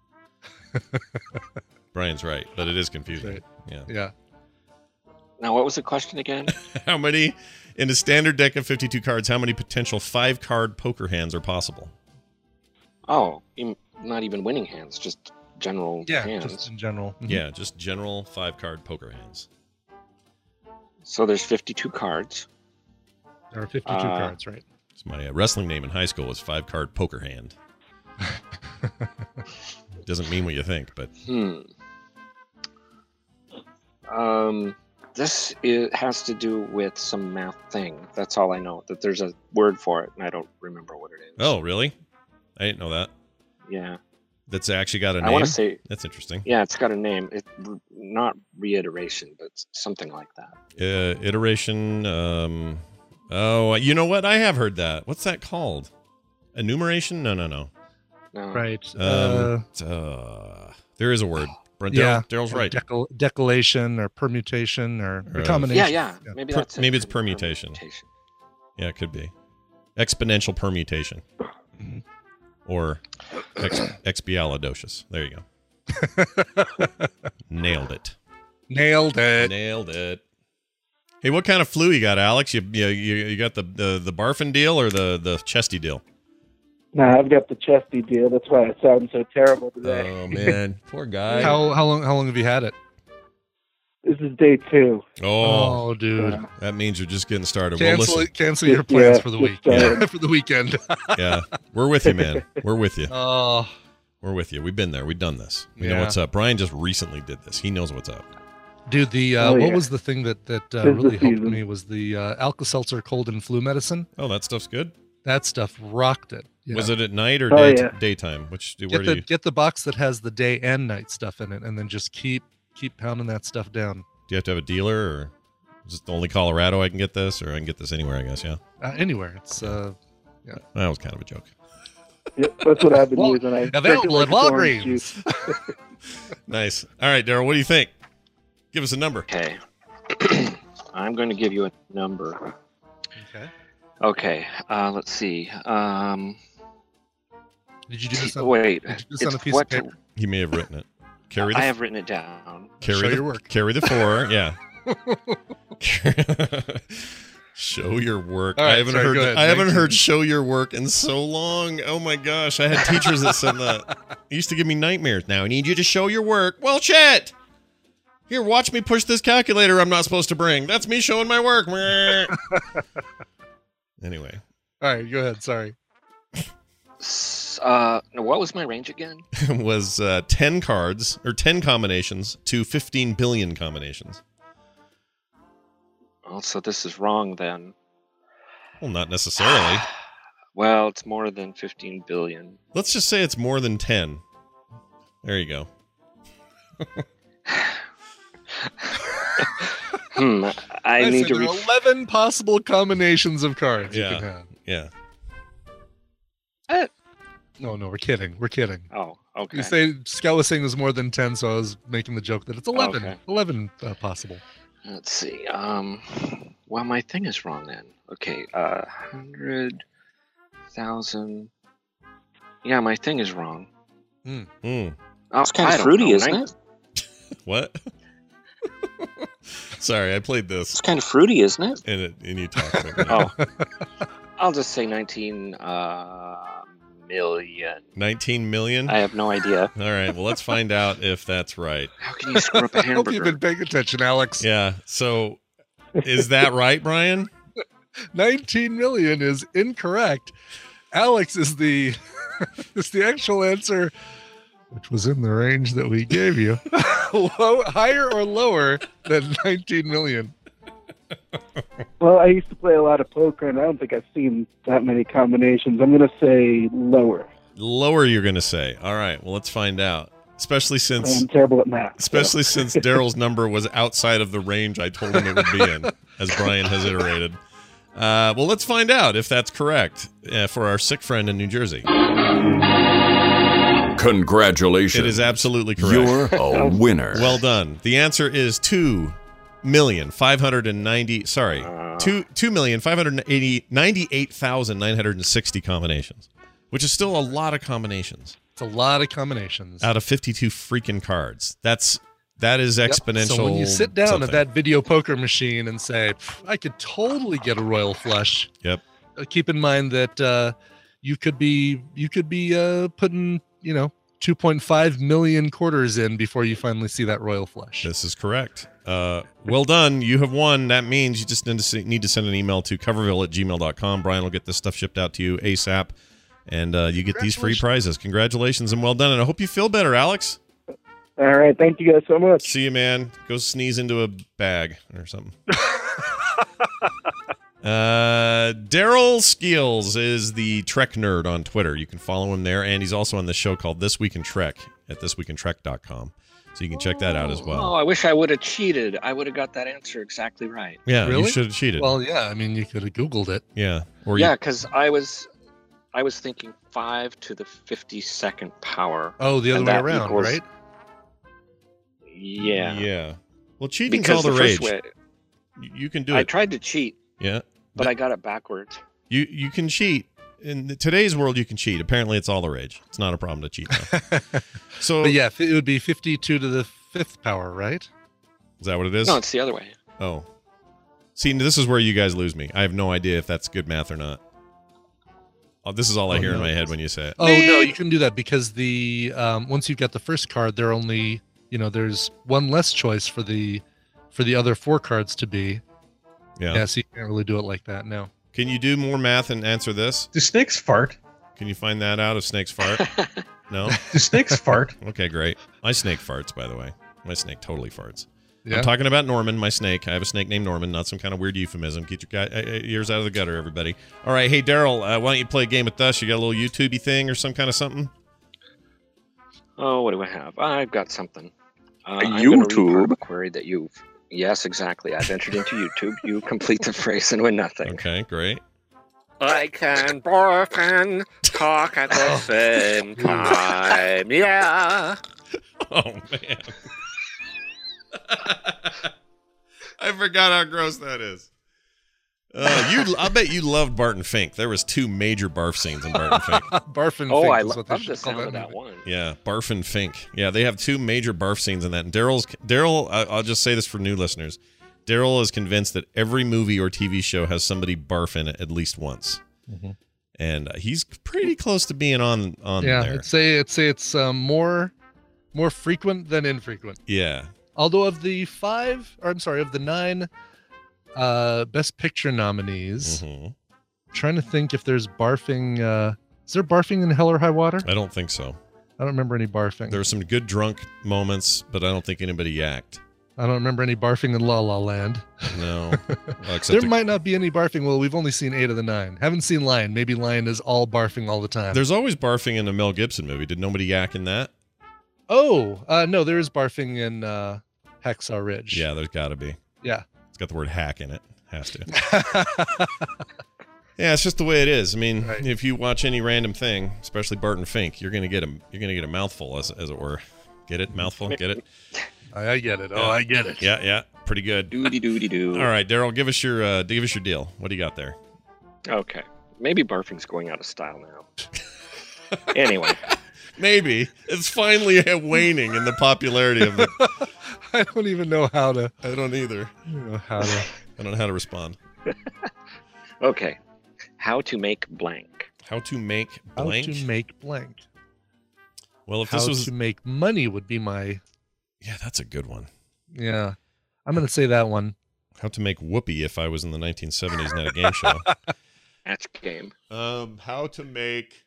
Speaker 1: Brian's right, but it is confusing.
Speaker 2: Right.
Speaker 1: Yeah.
Speaker 2: Yeah.
Speaker 6: Now, what was the question again?
Speaker 1: How many, in a standard deck of fifty-two cards, how many potential five card poker hands are possible?
Speaker 6: Oh, em- not even winning hands, just general
Speaker 2: Yeah.
Speaker 6: hands.
Speaker 2: Just in general. Mhm.
Speaker 1: Yeah, just general five card poker hands.
Speaker 6: So there's fifty-two cards.
Speaker 2: There are fifty-two
Speaker 6: Uh,
Speaker 2: cards, right?
Speaker 1: So my uh, wrestling name in high school was five card poker hand. Doesn't mean what you think, but
Speaker 6: Hmm. Um, this is, has to do with some math thing. That's all I know. That there's a word for it, and I don't remember what it is.
Speaker 1: oh, really? I didn't know that.
Speaker 6: Yeah.
Speaker 1: That's actually got a name.
Speaker 6: I want to say,
Speaker 1: That's interesting.
Speaker 6: yeah, it's got a name. It's not reiteration, but it's something like that.
Speaker 1: Uh, iteration. Um, oh, you know what? I have heard that. What's that called? Enumeration? No, no, no.
Speaker 6: No.
Speaker 2: Right.
Speaker 1: Um,
Speaker 2: uh,
Speaker 1: uh, there is a word. Brent,
Speaker 2: yeah.
Speaker 1: Daryl- Daryl's
Speaker 2: or
Speaker 1: right.
Speaker 2: decol- decalation or permutation or
Speaker 1: Or,
Speaker 2: a
Speaker 1: uh,
Speaker 2: combination.
Speaker 6: Yeah, yeah. Maybe
Speaker 1: Per-
Speaker 6: that's it.
Speaker 1: maybe it's permutation. Yeah, it could be exponential permutation,
Speaker 2: Mhm.
Speaker 1: or ex- expialidocious. There you go. Nailed it.
Speaker 2: Nailed it.
Speaker 1: Nailed it. Hey, what kind of flu you got, Alex? You you you, you got the, the the barfing deal or the the chesty deal?
Speaker 7: Nah, I've got the chesty deal. That's why I sound so terrible today.
Speaker 1: Oh man, poor guy.
Speaker 2: How how long how long have you had it?
Speaker 7: This is day two.
Speaker 1: Oh,
Speaker 2: Oh, dude.
Speaker 7: Yeah.
Speaker 1: that means you're just getting started. Well,
Speaker 2: Cancel
Speaker 1: listen,
Speaker 2: cancel your plans
Speaker 7: Yeah,
Speaker 2: for the
Speaker 7: just,
Speaker 2: week.
Speaker 7: uh,
Speaker 2: for the weekend.
Speaker 1: yeah, we're with you, man. We're with you.
Speaker 2: Oh,
Speaker 1: We're with you. We've been there. We've done this. We know
Speaker 2: Yeah.
Speaker 1: what's up. Brian just recently did this. He knows what's up.
Speaker 2: dude, the uh,
Speaker 7: Oh,
Speaker 2: what
Speaker 7: yeah.
Speaker 2: was the thing that that uh,
Speaker 7: Tis the
Speaker 2: really helped
Speaker 7: season.
Speaker 2: me was the uh, Alka-Seltzer cold and flu medicine.
Speaker 1: Oh, that stuff's good.
Speaker 2: That stuff rocked it. Yeah.
Speaker 1: Was it at night or
Speaker 7: Oh,
Speaker 1: day-
Speaker 7: yeah.
Speaker 1: daytime? Which where
Speaker 2: Get
Speaker 1: do
Speaker 2: the
Speaker 1: you?
Speaker 2: get the box that has the day and night stuff in it, and then just keep keep pounding that stuff down.
Speaker 1: Do you have to have a dealer, or is it only Colorado I can get this, or I can get this anywhere? I guess. Yeah,
Speaker 2: Uh, anywhere, it's uh,
Speaker 1: that was kind of a joke.
Speaker 7: Yep, that's what I've been
Speaker 2: Well,
Speaker 7: using. I
Speaker 2: available at
Speaker 7: drink it like it's orange
Speaker 2: Walgreens.
Speaker 7: juice.
Speaker 1: Nice. All right, Daryl. What do you think? Give us a number.
Speaker 6: Okay. I'm going to give you a number.
Speaker 2: okay.
Speaker 6: Okay. Uh, let's see. Um,
Speaker 2: Did you do this? On,
Speaker 6: wait.
Speaker 2: did you do this on
Speaker 6: It's
Speaker 2: a piece
Speaker 6: what
Speaker 2: of paper?
Speaker 1: He may have written it. Carry the
Speaker 6: I have written it down.
Speaker 1: carry
Speaker 2: Show
Speaker 1: the
Speaker 2: your work.
Speaker 1: carry the four. Yeah. Show your work.
Speaker 2: All right,
Speaker 1: I haven't
Speaker 2: sorry,
Speaker 1: heard.
Speaker 2: go ahead.
Speaker 1: I haven't
Speaker 2: nineteen.
Speaker 1: heard "show your work" in so long. Oh my gosh! I had teachers that said that. It used to give me nightmares. Now I need you to show your work. Well, shit. Here, watch me push this calculator I'm not supposed to bring. That's me showing my work. Anyway,
Speaker 2: All right, go ahead. Sorry.
Speaker 6: S- Uh, no, what was my range again?
Speaker 1: it was uh, ten cards or ten combinations to fifteen billion combinations.
Speaker 6: Oh, so this is wrong then.
Speaker 1: Well, not necessarily.
Speaker 6: Well, it's more than fifteen billion.
Speaker 1: Let's just say it's more than ten. There you go.
Speaker 6: Hmm. I
Speaker 2: I
Speaker 6: need
Speaker 2: said
Speaker 6: to.
Speaker 2: there are
Speaker 6: Re-
Speaker 2: eleven possible combinations of cards
Speaker 1: Yeah.
Speaker 2: you can have.
Speaker 1: Yeah.
Speaker 2: No, no, we're kidding. We're kidding.
Speaker 6: oh, okay.
Speaker 2: You say Scott was saying there's more than ten, so I was making the joke that it's eleven.
Speaker 6: Okay.
Speaker 2: eleven uh, possible.
Speaker 6: Let's see. Um. Well, my thing is wrong then. Okay. Uh, hundred thousand. Yeah, my thing is wrong.
Speaker 1: Hmm.
Speaker 6: Oh,
Speaker 8: It's kind
Speaker 6: I
Speaker 8: of
Speaker 6: don't
Speaker 8: fruity,
Speaker 6: know,
Speaker 8: isn't
Speaker 6: nine-
Speaker 8: it?
Speaker 1: What? Sorry, I played this
Speaker 8: It's kind of fruity, isn't it?
Speaker 1: and it, and you talked about me.
Speaker 6: Oh, I'll just say nineteen uh, million.
Speaker 1: nineteen million?
Speaker 6: I have no idea.
Speaker 1: All right, well, let's find out if that's right.
Speaker 6: How can you screw up a
Speaker 2: I hope you've
Speaker 6: hamburger?
Speaker 2: been paying attention, Alex.
Speaker 1: Yeah, so is that right, Brian?
Speaker 2: nineteen million is incorrect. Alex is the is the actual answer, which was in the range that we gave you. Low, higher or lower than nineteen million?
Speaker 7: Well, I used to play a lot of poker, and I don't think I've seen that many combinations. I'm going to say lower.
Speaker 1: Lower, you're going to say. All right, well, let's find out. Especially since
Speaker 7: I'm terrible at math. so-
Speaker 1: especially since Daryl's number was outside of the range I told him it would be in, as Brian has iterated. Uh, well, let's find out if that's correct uh, for our sick friend in New Jersey.
Speaker 5: Congratulations.
Speaker 1: It is absolutely correct.
Speaker 5: You're a winner.
Speaker 1: Well done. The answer is two million five hundred and ninety. Sorry,
Speaker 6: Uh,
Speaker 1: two two million five hundred eighty ninety eight thousand nine hundred and sixty combinations, which is still a lot of combinations
Speaker 2: It's a lot of combinations.
Speaker 1: out of fifty two freaking cards. That's that is
Speaker 2: Yep.
Speaker 1: exponential.
Speaker 2: So when you sit down
Speaker 1: something.
Speaker 2: at that video poker machine and say, I could totally get a royal flush.
Speaker 1: Yep.
Speaker 2: Uh, keep in mind that uh, you could be you could be uh, putting you know two point five million quarters in before you finally see that royal flush.
Speaker 1: This is correct. Uh, well done. You have won. That means you just need to, se- need to send an email to coverville at gmail dot com. Brian will get this stuff shipped out to you ASAP, and uh, you get these free prizes. Congratulations and well done. And I hope you feel better, Alex.
Speaker 7: All right. Thank you guys so much.
Speaker 1: See you, man. Go sneeze into a bag or something. Uh, Daryl Skeels is the Trek nerd on Twitter. You can follow him there, and he's also on the show called This Week in Trek at this week in trek dot com. So you can check that out as well.
Speaker 6: Oh, I wish I would have cheated. I would have got that answer exactly right.
Speaker 1: Yeah,
Speaker 2: Really?
Speaker 1: you should have cheated.
Speaker 2: Well, yeah. I mean, you could have Googled it.
Speaker 1: yeah, or
Speaker 6: Yeah,
Speaker 1: you,
Speaker 6: because I was, I was thinking five to the fifty-second power.
Speaker 2: Oh, the other
Speaker 6: And
Speaker 2: way
Speaker 6: that
Speaker 2: around,
Speaker 6: equals-
Speaker 2: right?
Speaker 6: Yeah.
Speaker 1: yeah. Well, cheating's
Speaker 6: Because
Speaker 1: all
Speaker 6: the
Speaker 1: the rage.
Speaker 6: first way,
Speaker 1: You- you can do
Speaker 6: I
Speaker 1: it.
Speaker 6: tried to cheat,
Speaker 1: yeah,
Speaker 6: but I got it backwards.
Speaker 1: you you can cheat. In today's world, you can cheat. Apparently, it's all the rage. It's not a problem to cheat now. So,
Speaker 2: But yeah, it would be fifty-two to the fifth power, right?
Speaker 1: is that what it is?
Speaker 6: No, it's the other way.
Speaker 1: Oh. See, this is where you guys lose me. I have no idea if that's good math or not. Oh, this is all I
Speaker 2: Oh,
Speaker 1: hear in
Speaker 2: no.
Speaker 1: my head when you say it.
Speaker 2: Oh no, you can do that because the um, once you've got the first card, there are only you know there's one less choice for the for the other four cards to be.
Speaker 1: Yeah.
Speaker 2: Yeah, so you can't really do it like that. No.
Speaker 1: Can you do more math and answer this?
Speaker 4: Do snakes fart?
Speaker 1: Can you find that out if snakes fart? No?
Speaker 4: Do snakes fart?
Speaker 1: Okay, great. My snake farts, by the way. My snake totally farts.
Speaker 2: Yeah.
Speaker 1: I'm talking about Norman, my snake. I have a snake named Norman, not some kind of weird euphemism. Get your guy, uh, ears out of the gutter, everybody. All right, hey, Daryl, uh, why don't you play a game with us? You got a little YouTube-y thing or some kind of something?
Speaker 6: Oh, what do I have? I've got something. Uh,
Speaker 8: A
Speaker 6: I'm gonna read part
Speaker 8: YouTube?
Speaker 6: of a query that you've. Yes, exactly. I've entered into YouTube. You complete the phrase and win nothing.
Speaker 1: Okay, great.
Speaker 6: I can barf and talk at the same time. Yeah.
Speaker 1: Oh, man. I forgot how gross that is. Uh, you, I bet you loved Barton Fink. There was two major barf scenes in Barton Fink.
Speaker 2: Barfin.
Speaker 6: Oh,
Speaker 2: Fink
Speaker 6: I
Speaker 2: is
Speaker 6: love
Speaker 2: what they
Speaker 6: the
Speaker 2: should call
Speaker 6: sound of that
Speaker 2: movie.
Speaker 6: one.
Speaker 1: Yeah, Barf and Fink. Yeah, they have two major barf scenes in that. And Daryl's Daryl. I- I'll just say this for new listeners. Daryl is convinced that every movie or T V show has somebody barf in it at least once,
Speaker 2: Mm-hmm.
Speaker 1: and uh, he's pretty close to being on on
Speaker 2: Yeah,
Speaker 1: there.
Speaker 2: I'd say I'd say it's um, more more frequent than infrequent.
Speaker 1: Yeah.
Speaker 2: Although of the five, or I'm sorry, of the nine uh, Best Picture nominees,
Speaker 1: hmm
Speaker 2: trying to think if there's barfing. Uh, is there barfing in Hell or High Water?
Speaker 1: I don't think so.
Speaker 2: I don't remember any barfing.
Speaker 1: There were some good drunk moments, but I don't think anybody yacked.
Speaker 2: I don't remember any barfing in La La Land.
Speaker 1: No. Well, except
Speaker 2: There
Speaker 1: the-
Speaker 2: might not be any barfing. Well, we've only seen eight of the nine. Haven't seen Lion. Maybe Lion is all barfing all the time.
Speaker 1: there's always barfing in a Mel Gibson movie. Did nobody yak in that?
Speaker 2: oh, uh, no, there is barfing in uh, Hacksaw Ridge.
Speaker 1: Yeah, there's got to be.
Speaker 2: Yeah.
Speaker 1: It's got the word hack in it. Has to. Yeah, it's just the way it is. I mean,
Speaker 2: Right.
Speaker 1: if you watch any random thing, especially Barton Fink, you're gonna get a you're gonna get a mouthful, as as it were. Get it? Mouthful? Get it?
Speaker 2: I, I get it. Oh, I get it.
Speaker 1: Yeah, yeah. Pretty good.
Speaker 6: Doody doody doo.
Speaker 1: All right, Daryl, give us your uh, give us your deal. What do you got there?
Speaker 6: Okay. Maybe barfing's going out of style now. Anyway.
Speaker 1: Maybe it's finally waning in the popularity of it.
Speaker 2: I don't even know how to.
Speaker 1: I don't either.
Speaker 2: I don't know how to.
Speaker 1: I don't know how to respond.
Speaker 6: Okay. How to make blank.
Speaker 1: How to make
Speaker 2: How
Speaker 1: blank?
Speaker 2: to make blank.
Speaker 1: Well, if
Speaker 2: How
Speaker 1: this was
Speaker 2: to make money would be my.
Speaker 1: yeah, that's a good one.
Speaker 2: Yeah, I'm gonna say that one.
Speaker 1: How to make whoopee if I was in the nineteen seventies and had a game show.
Speaker 6: That's game.
Speaker 1: Um, how to make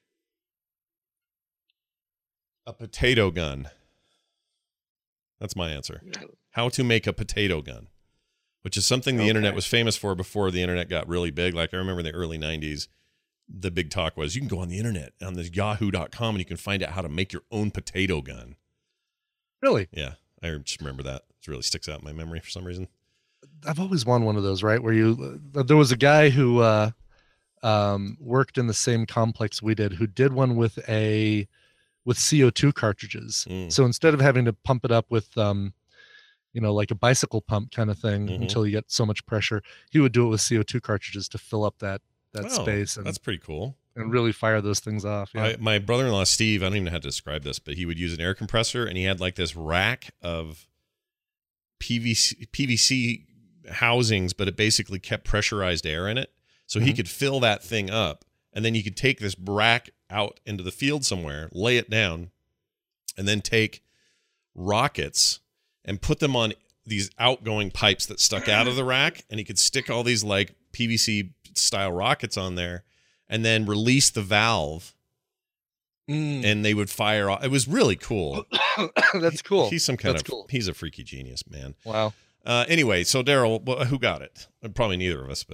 Speaker 1: a potato gun. That's my answer. How to make a potato gun, which is something the
Speaker 6: Okay.
Speaker 1: internet was famous for before the internet got really big. Like I remember in the early nineties, the big talk was you can go on the internet on this yahoo dot com and you can find out how to make your own potato gun.
Speaker 2: Really,
Speaker 1: Yeah, I just remember that. It really sticks out in my memory for some reason.
Speaker 2: I've always wanted one of those. Right, where you uh, there was a guy who uh, um, worked in the same complex we did, who did one with a with C O two cartridges.
Speaker 1: Mm.
Speaker 2: So instead of having to pump it up with um, you know, like a bicycle pump kind of thing
Speaker 1: Mhm.
Speaker 2: until you get so much pressure, he would do it with C O two cartridges to fill up that that
Speaker 1: Oh,
Speaker 2: space and,
Speaker 1: that's pretty cool.
Speaker 2: and really fire those things off. Yeah.
Speaker 1: I, my brother-in-law Steve, I don't even know how to describe this, but he would use an air compressor, and he had like this rack of P V C P V C housings, but it basically kept pressurized air in it, so he
Speaker 2: Mhm.
Speaker 1: could fill that thing up, and then you could take this rack out into the field somewhere, lay it down, and then take rockets and put them on these outgoing pipes that stuck out of the rack, and he could stick all these like P V C style rockets on there, and then release the valve.
Speaker 2: Mm.
Speaker 1: And they would fire off. It was really cool.
Speaker 2: That's cool.
Speaker 1: He's some kind
Speaker 2: That's
Speaker 1: of
Speaker 2: cool.
Speaker 1: he's a freaky genius, man.
Speaker 2: Wow.
Speaker 1: Uh, anyway, so Daryl, well, who got it? Uh, Probably neither of us, but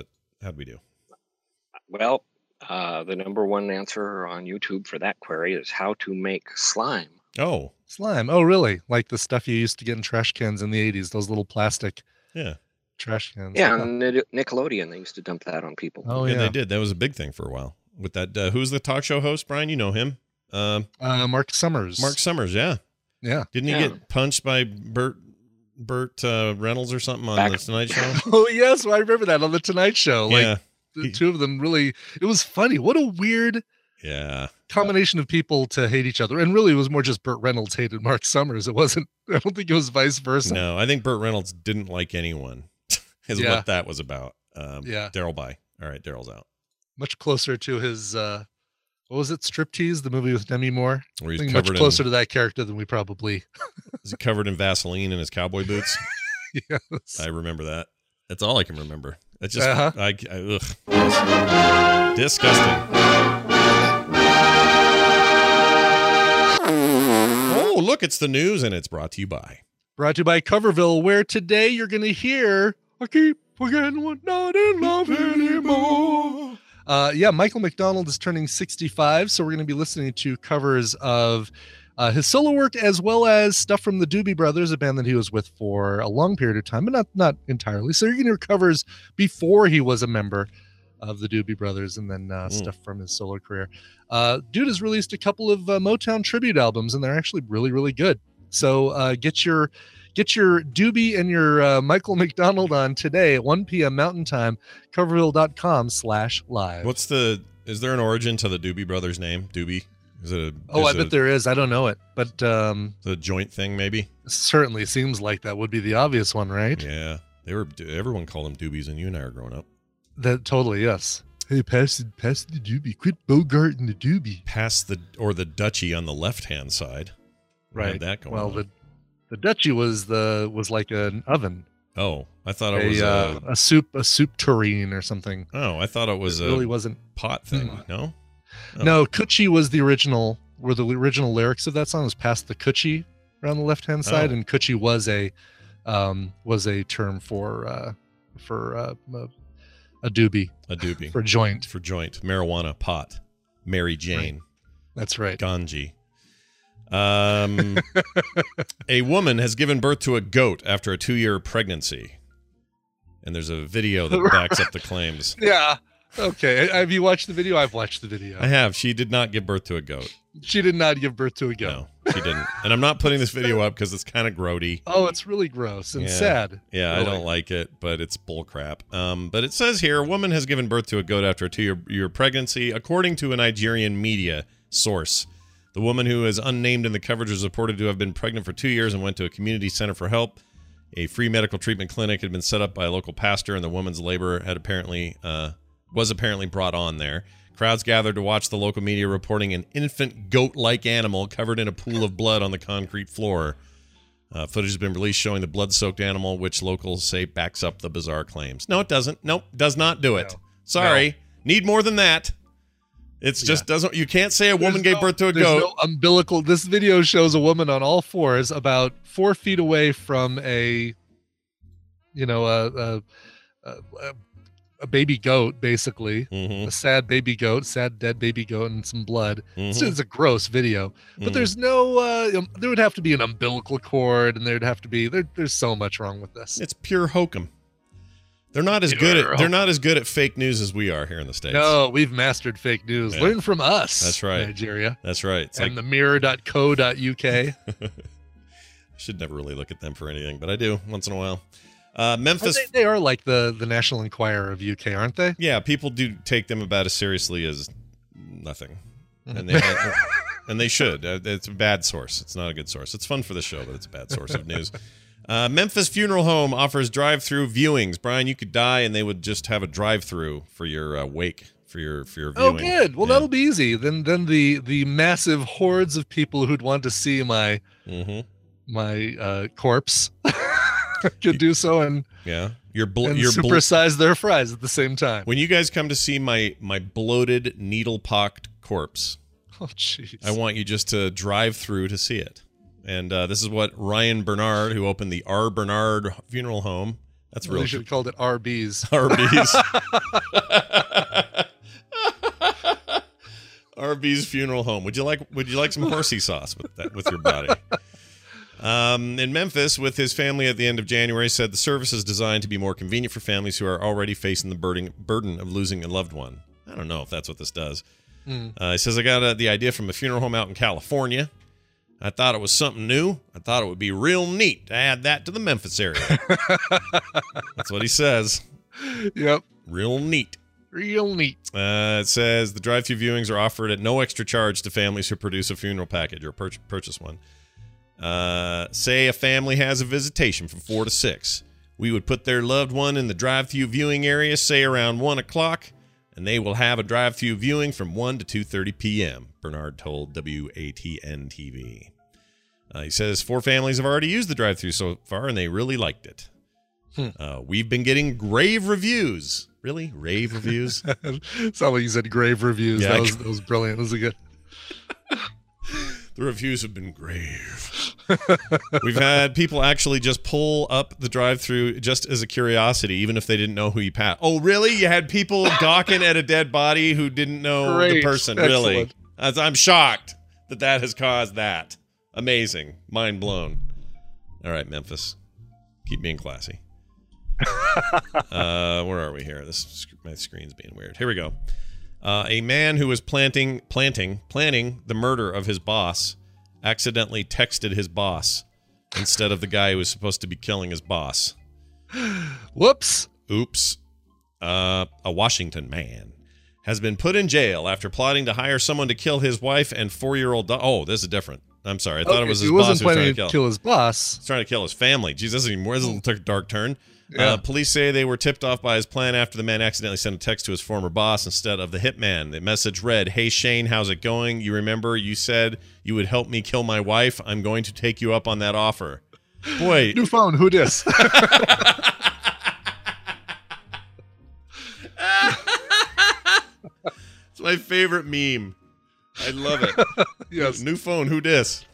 Speaker 1: How'd we do?
Speaker 6: Well, uh, the number one answer on YouTube for that query is how to make slime.
Speaker 1: Oh,
Speaker 2: Slime. Oh, really? Like the stuff you used to get in trash cans in the eighties, those little plastic
Speaker 1: yeah.
Speaker 2: trash cans.
Speaker 6: Yeah, on Ni- Nickelodeon, they used to dump that on people.
Speaker 2: Oh,
Speaker 1: yeah,
Speaker 2: yeah.
Speaker 1: they did. That was a big thing for a while. With that, uh, who's the talk show host, Brian? You know him. Um,
Speaker 2: Uh, Mark Summers.
Speaker 1: Mark Summers, yeah.
Speaker 2: Yeah.
Speaker 1: Didn't he
Speaker 6: Yeah.
Speaker 1: get punched by Burt Burt uh, Reynolds or something on
Speaker 6: Back-
Speaker 1: the Tonight Show?
Speaker 2: Oh, yes. Well, I remember that on The Tonight Show. Like,
Speaker 1: yeah,
Speaker 2: the two of them really, it was funny. What a weird
Speaker 1: yeah.
Speaker 2: combination of people to hate each other. And really, it was more just Burt Reynolds hated Mark Summers. It wasn't, I don't think it was vice versa.
Speaker 1: No, I think Burt Reynolds didn't like anyone. Is
Speaker 2: Yeah.
Speaker 1: what that was about. Um,
Speaker 2: Yeah.
Speaker 1: Daryl bye. All right, Daryl's out.
Speaker 2: Much closer to his, uh, what was it, Striptease, the movie with Demi Moore?
Speaker 1: Where
Speaker 2: I
Speaker 1: he's
Speaker 2: think much
Speaker 1: covered
Speaker 2: closer
Speaker 1: in
Speaker 2: to that character than we probably.
Speaker 1: is he covered in Vaseline in his cowboy boots?
Speaker 2: Yes.
Speaker 1: I remember that. That's all I can remember. It's just
Speaker 2: Uh-huh.
Speaker 1: I, I ugh. Yes. Disgusting. Oh, look, it's the news, and it's brought to you by.
Speaker 2: Brought to you by Coverville, where today you're going to hear, I keep forgetting we're not in love anymore. Uh, yeah, Michael McDonald is turning sixty-five, so we're going to be listening to covers of uh, his solo work as well as stuff from the Doobie Brothers, a band that he was with for a long period of time, but not not entirely. So you're going to hear covers before he was a member of the Doobie Brothers, and then uh,
Speaker 1: Mm.
Speaker 2: stuff from his solo career. Uh, dude has released a couple of uh, Motown tribute albums, and they're actually really, really good. So uh, get your get your Doobie and your uh, Michael McDonald on today at one p.m. Mountain Time, coverville.com slash live.
Speaker 1: What's the? Is there an origin to the Doobie Brothers name? Doobie? Is it a?
Speaker 2: Oh, I
Speaker 1: is
Speaker 2: bet
Speaker 1: it
Speaker 2: there is. I don't know it, but um,
Speaker 1: a, a joint thing, maybe.
Speaker 2: certainly seems like that would be the obvious one, right?
Speaker 1: Yeah, they were. Everyone called them Doobies, and you and I were growing up.
Speaker 2: That totally, yes. Hey, pass it, pass the Doobie. Quit Bogart and the Doobie.
Speaker 1: Past the or the Dutchie on the left hand side. We had
Speaker 2: Right.
Speaker 1: that going
Speaker 2: Well,
Speaker 1: on.
Speaker 2: the the Dutchie was the was like an oven,
Speaker 1: Oh, I thought it was
Speaker 2: a uh,
Speaker 1: a.
Speaker 2: a soup a soup tureen or something.
Speaker 1: Oh, I thought it was
Speaker 2: it
Speaker 1: a
Speaker 2: really wasn't.
Speaker 1: pot thing.
Speaker 2: Mm.
Speaker 1: No. Oh.
Speaker 2: No, Coochie was the original. Were the original lyrics of that song was past the Coochie around the left hand side,
Speaker 1: Oh.
Speaker 2: and Coochie was a um, was a term for uh, for uh, a, a doobie
Speaker 1: A doobie
Speaker 2: for joint.
Speaker 1: for joint marijuana pot. Mary Jane.
Speaker 2: That's right.
Speaker 1: Ganji. Um, a woman has given birth to a goat after a two-year pregnancy, and there's a video that backs up the claims.
Speaker 2: Yeah. Okay. Have you watched the video? I've watched the video.
Speaker 1: I have. She did not give birth to a goat.
Speaker 2: She did not give birth to a goat.
Speaker 1: No, she didn't. And I'm not putting this video up because it's kind of grody.
Speaker 2: Oh, it's really gross and
Speaker 1: Yeah.
Speaker 2: sad.
Speaker 1: Yeah, I
Speaker 2: Really.
Speaker 1: don't like it, but it's bullcrap. Um, but it says here, a woman has given birth to a goat after a two-year year pregnancy, according to a Nigerian media source. The woman, who is unnamed in the coverage, was reported to have been pregnant for two years and went to a community center for help. A free medical treatment clinic had been set up by a local pastor, and the woman's labor had apparently uh, was apparently brought on there. Crowds gathered to watch the local media reporting an infant goat-like animal covered in a pool of blood on the concrete floor. Uh, footage has been released showing the blood-soaked animal, which locals say backs up the bizarre claims. No, it doesn't. Nope, does not do it.
Speaker 2: No.
Speaker 1: Sorry. Need more than that. It's just
Speaker 2: Yeah.
Speaker 1: doesn't. You can't say a woman
Speaker 2: There's
Speaker 1: gave
Speaker 2: no-
Speaker 1: birth to a
Speaker 2: there's
Speaker 1: goat.
Speaker 2: no umbilical. This video shows a woman on all fours, about four feet away from a, you know, a a, a, a baby goat, basically
Speaker 1: Mhm,
Speaker 2: a sad baby goat, sad dead baby goat, and some blood. It's,
Speaker 1: mhm,
Speaker 2: it's a gross video, but
Speaker 1: mhm.
Speaker 2: there's no. Uh, um, there would have to be an umbilical cord, and there'd have to be. There, there's so much wrong with this.
Speaker 1: It's pure hokum. They're not as good at they're not as good at fake news as we are here in the States.
Speaker 2: No, we've mastered fake news.
Speaker 1: Yeah.
Speaker 2: Learn from us.
Speaker 1: That's right.
Speaker 2: Nigeria.
Speaker 1: That's right. It's
Speaker 2: And
Speaker 1: like
Speaker 2: the mirror dot co dot U K.
Speaker 1: I should never really look at them for anything, but I do once in a while. Uh, Memphis.
Speaker 2: They, they are like the, the National Enquirer of U K, aren't they?
Speaker 1: Yeah, people do take them about as seriously as nothing, and they and they should. Uh, It's a bad source. It's not a good source. It's fun for the show, but it's a bad source of news. Uh, Memphis Funeral Home offers drive-through viewings. Brian, you could die, and they would just have a drive-through for your uh, wake for your for your
Speaker 2: Oh,
Speaker 1: viewing.
Speaker 2: good. Well,
Speaker 1: Yeah.
Speaker 2: that'll be easy. Then then the the massive hordes of people who'd want to see my
Speaker 1: Mhm.
Speaker 2: my uh, corpse could do so and,
Speaker 1: Yeah, your bl-
Speaker 2: and
Speaker 1: your bl-
Speaker 2: supersize their fries at the same time.
Speaker 1: when you guys come to see my my bloated, needle-pocked corpse,
Speaker 2: Oh, jeez.
Speaker 1: I want you just to drive through to see it. And uh, this is what Ryan Bernard, who opened the R. Bernard Funeral Home That's
Speaker 2: Well,
Speaker 1: real.
Speaker 2: they should have called it R B's.
Speaker 1: Arby's. Arby's funeral home. Would you like Would you like some horsey sauce with that with your body? Um, in Memphis, with his family at the end of January, said the service is designed to be more convenient for families who are already facing the burden burden of losing a loved one. I don't know if that's what this does.
Speaker 2: Mm.
Speaker 1: Uh, he says, I got uh, the idea from a funeral home out in California. I thought it was something new. I thought it would be real neat to add that to the Memphis area. That's what he says.
Speaker 2: Yep.
Speaker 1: Real neat.
Speaker 2: Real neat.
Speaker 1: Uh, it says the drive-through viewings are offered at no extra charge to families who produce a funeral package or pur- purchase one. Uh, say a family has a visitation from four to six. We would put their loved one in the drive-through viewing area, say around one o'clock, and they will have a drive-through viewing from one to two thirty p.m., Bernard told W A T N T V. Uh, he says four families have already used the drive-through so far, and they really liked it.
Speaker 2: Hmm.
Speaker 1: Uh, we've been getting rave reviews. Really? Rave reviews?
Speaker 2: Sound like you said grave reviews.
Speaker 1: Yeah,
Speaker 2: that, was, that was brilliant. That was a good.
Speaker 1: The reviews have been grave. We've had people actually just pull up the drive-through just as a curiosity, even if they didn't know who you passed. Oh, really? You had people gawking at a dead body who didn't know
Speaker 2: Great.
Speaker 1: the person? Really?
Speaker 2: Excellent.
Speaker 1: As I'm shocked that that has caused that. Amazing. Mind blown. All right, Memphis. Keep being classy. uh, where are we here? This my screen's being weird. Here we go. Uh, a man who was planting, planting, planning the murder of his boss accidentally texted his boss instead of the guy who was supposed to be killing his boss.
Speaker 2: Whoops.
Speaker 1: Oops. Uh, a Washington man has been put in jail after plotting to hire someone to kill his wife and four-year-old daughter. Oh, this is different. I'm sorry. I thought
Speaker 2: Okay,
Speaker 1: it was
Speaker 2: so
Speaker 1: his
Speaker 2: he
Speaker 1: boss
Speaker 2: wasn't
Speaker 1: who was
Speaker 2: planning
Speaker 1: trying to kill.
Speaker 2: to kill his boss.
Speaker 1: He's trying to kill his family. Jeez, this is even more. This took a dark turn.
Speaker 2: Yeah.
Speaker 1: Uh, police say they were tipped off by his plan after the man accidentally sent a text to his former boss instead of the hitman. The message read, "Hey, Shane, how's it going? You remember you said you would help me kill my wife? I'm going to take you up on that offer." Boy.
Speaker 2: New phone. Who dis?
Speaker 1: It's my favorite meme. I love it.
Speaker 2: Yes.
Speaker 1: New phone. Who dis?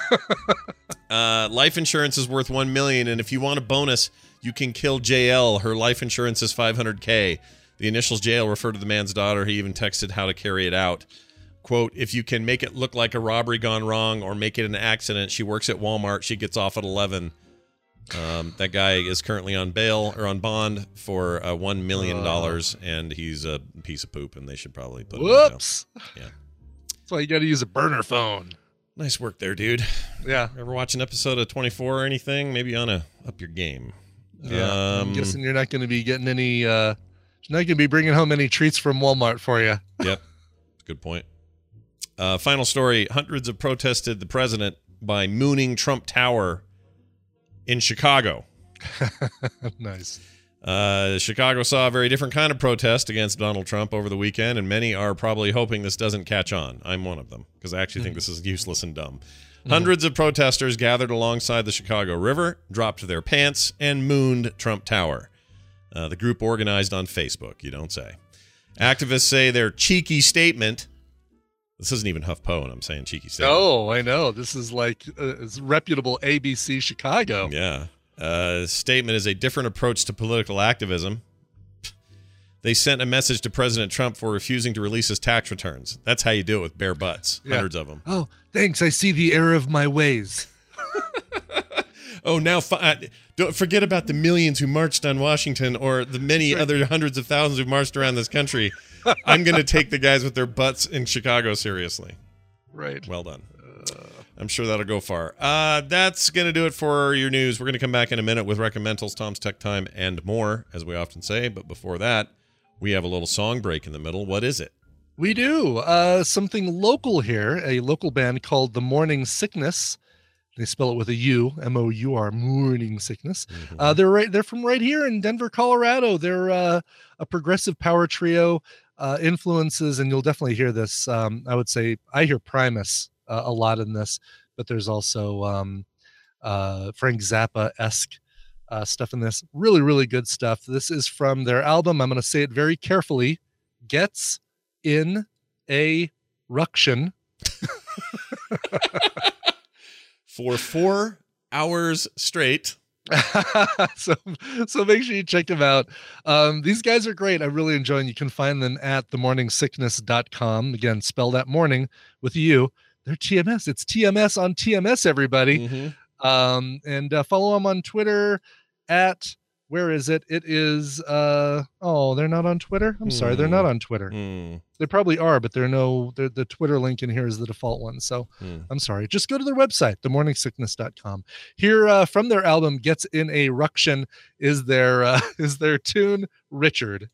Speaker 1: uh, life insurance is worth one million dollars, and if you want a bonus, you can kill J L. Her life insurance is five hundred K. The initials J L refer to the man's daughter. He even texted how to carry it out. Quote, if you can make it look like a robbery gone wrong or make it an accident, she works at Walmart. She gets off at eleven. Um, that guy is currently on bail or on bond for uh, one million dollars, uh, and he's a piece of poop, and they should probably put him in jail.
Speaker 2: Whoops.
Speaker 1: Yeah.
Speaker 2: That's why you got to use a burner phone.
Speaker 1: Nice work there, dude.
Speaker 2: Yeah.
Speaker 1: Ever watch an episode of twenty-four or anything? Maybe you wanna up your game.
Speaker 2: Yeah.
Speaker 1: Um,
Speaker 2: I'm guessing you're not going to be getting any, uh, you're not going to be bringing home any treats from Walmart for you.
Speaker 1: Yep. Good point. Uh, final story. Hundreds have protested the president by mooning Trump Tower in Chicago.
Speaker 2: Nice.
Speaker 1: Uh, Chicago saw a very different kind of protest against Donald Trump over the weekend, and many are probably hoping this doesn't catch on. I'm one of them, because I actually think this is useless and dumb. Mm-hmm. Hundreds of protesters gathered alongside the Chicago River, dropped their pants, and mooned Trump Tower. Uh, the group organized on Facebook, you don't say. Activists say their cheeky statement... This isn't even HuffPo, and I'm saying cheeky statement.
Speaker 2: Oh, I know. This is like uh, it's reputable A B C Chicago.
Speaker 1: Yeah. Uh, statement is a different approach to political activism. They sent a message to President Trump for refusing to release his tax returns. That's how you do it with bare butts.
Speaker 2: Yeah.
Speaker 1: Hundreds of them.
Speaker 2: Oh, thanks. I see the error of my ways.
Speaker 1: Oh, now fi- don't forget about the millions who marched on Washington or the many
Speaker 2: Right.
Speaker 1: other hundreds of thousands who marched around this country. I'm going to take the guys with their butts in Chicago seriously.
Speaker 2: Right.
Speaker 1: Well done. I'm sure that'll go far. Uh, that's going to do it for your news. We're going to come back in a minute with recommendals, Tom's Tech Time, and more, as we often say. But before that, we have a little song break in the middle. What is it?
Speaker 2: We do. Uh, something local here, a local band called The Morning Sickness. They spell it with a U, M O U R, Morning Sickness.
Speaker 1: Mm-hmm.
Speaker 2: Uh, they're right. They're from right here in Denver, Colorado. They're uh, a progressive power trio. Uh, influences, and you'll definitely hear this. Um, I would say I hear Primus uh, a lot in this, but there's also um, uh, Frank Zappa-esque uh, stuff in this. Really, really good stuff. This is from their album. I'm going to say it very carefully. Gets in a ruction.
Speaker 1: For four hours straight,
Speaker 2: so so make sure you check them out. Um, these guys are great. I really enjoy them. You can find them at the morning sickness dot com. Again, spell that morning with a U. They're T M S. It's T M S on T M S, everybody.
Speaker 1: Mm-hmm.
Speaker 2: Um, and uh, follow them on Twitter at, where is it? It is, uh, oh, they're not on Twitter? I'm mm. sorry, they're not on Twitter.
Speaker 1: Mm.
Speaker 2: They probably are, but they're no, they're, the Twitter link in here is the default one. So mm. I'm sorry. Just go to their website, the morning sickness dot com. Here uh, from their album, Gets in a Ruction, is their, uh, is their tune, Richard.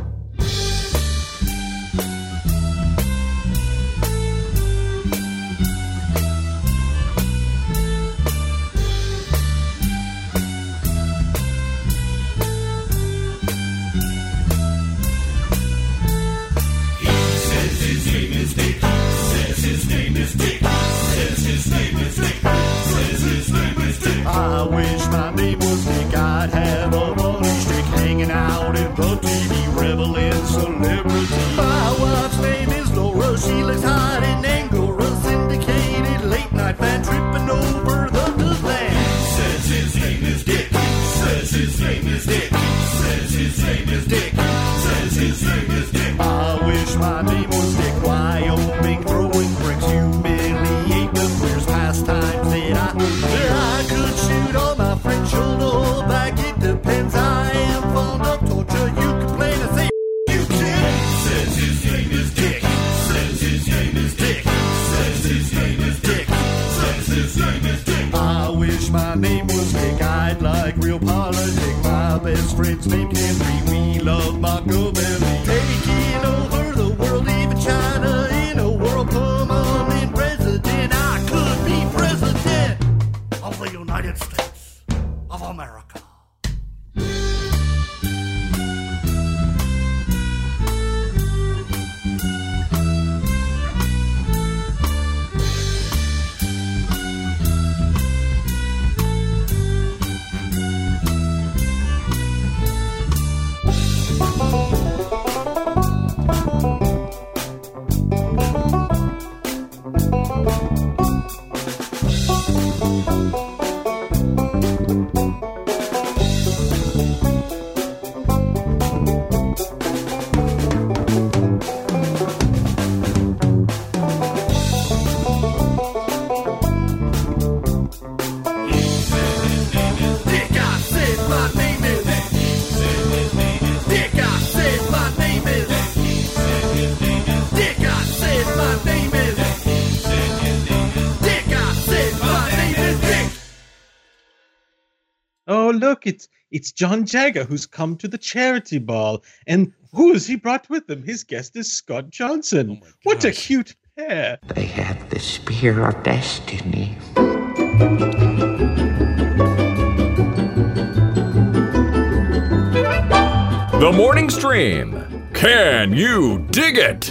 Speaker 8: I wish my name was Dick. I'd have a money stick hanging out in the T V, reveling celebrity. My wife's name is Laura. She looks hot in Angora, syndicated late night fan tripping over the land. Says his name is Dick. Says his name is Dick. Says his name is Dick. Says his name is Dick. I wish my name was Dick. Wyoming, throwing bricks, humiliate the queers, pastimes that I, that I could shoot all my friends, shoulder back. It depends. I am fond of torture. You complain and say you can. Says his name is Dick. Says his name is Dick. Says his name is Dick. Says his name is Dick. I wish my name was Dick. I'd like real politics. My best friend's named Henry. We love Machiavelli. Taking over the world, even China in a world permanent president. I could be president of the United States of America.
Speaker 9: Oh, look, it's it's John Jagger who's come to the charity ball. And who has he brought with him? His guest is Scott Johnson. Oh what a cute pair.
Speaker 10: They had the spear of destiny.
Speaker 5: The Morning Stream. Can you dig it?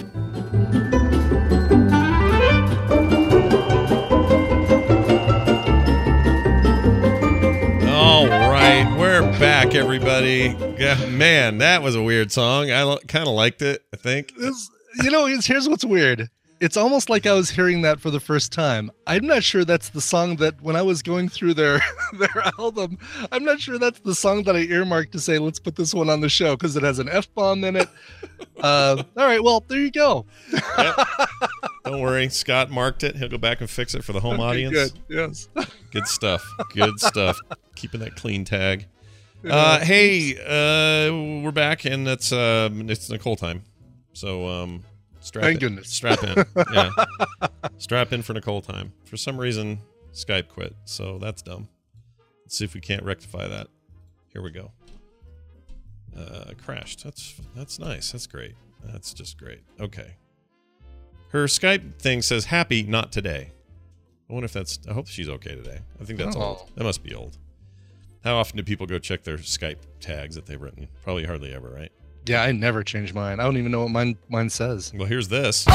Speaker 1: All right, we're back, everybody. Yeah, man, that was a weird song. I lo- kind of liked it, I think.
Speaker 2: This, you know, it's, here's what's weird. It's almost like I was hearing that for the first time. I'm not sure that's the song that, when I was going through their their album, I'm not sure that's the song that I earmarked to say, let's put this one on the show, because it has an F-bomb in it. Uh, all right, well, there you go.
Speaker 1: Yep. Don't worry, Scott marked it. He'll go back and fix it for the home
Speaker 2: Okay,
Speaker 1: audience.
Speaker 2: Good, yes.
Speaker 1: Good stuff. Good stuff. Keeping that clean tag. Uh, hey, uh, we're back, and it's uh, it's Nicole time. So um, strap
Speaker 2: Thank
Speaker 1: in.
Speaker 2: goodness.
Speaker 1: Strap in. Yeah, strap in for Nicole time. For some reason, Skype quit, so that's dumb. Let's see if we can't rectify that. Here we go. Uh, crashed. That's that's nice. That's great. That's just great. Okay. Her Skype thing says happy, not today. I wonder if that's. I hope she's okay today. I think that's
Speaker 2: Oh.
Speaker 1: old. That must be old. How often do people go check their Skype tags that they've written? Probably hardly ever, right?
Speaker 2: Yeah, I never change mine. I don't even know what mine mine says.
Speaker 1: Well, here's this.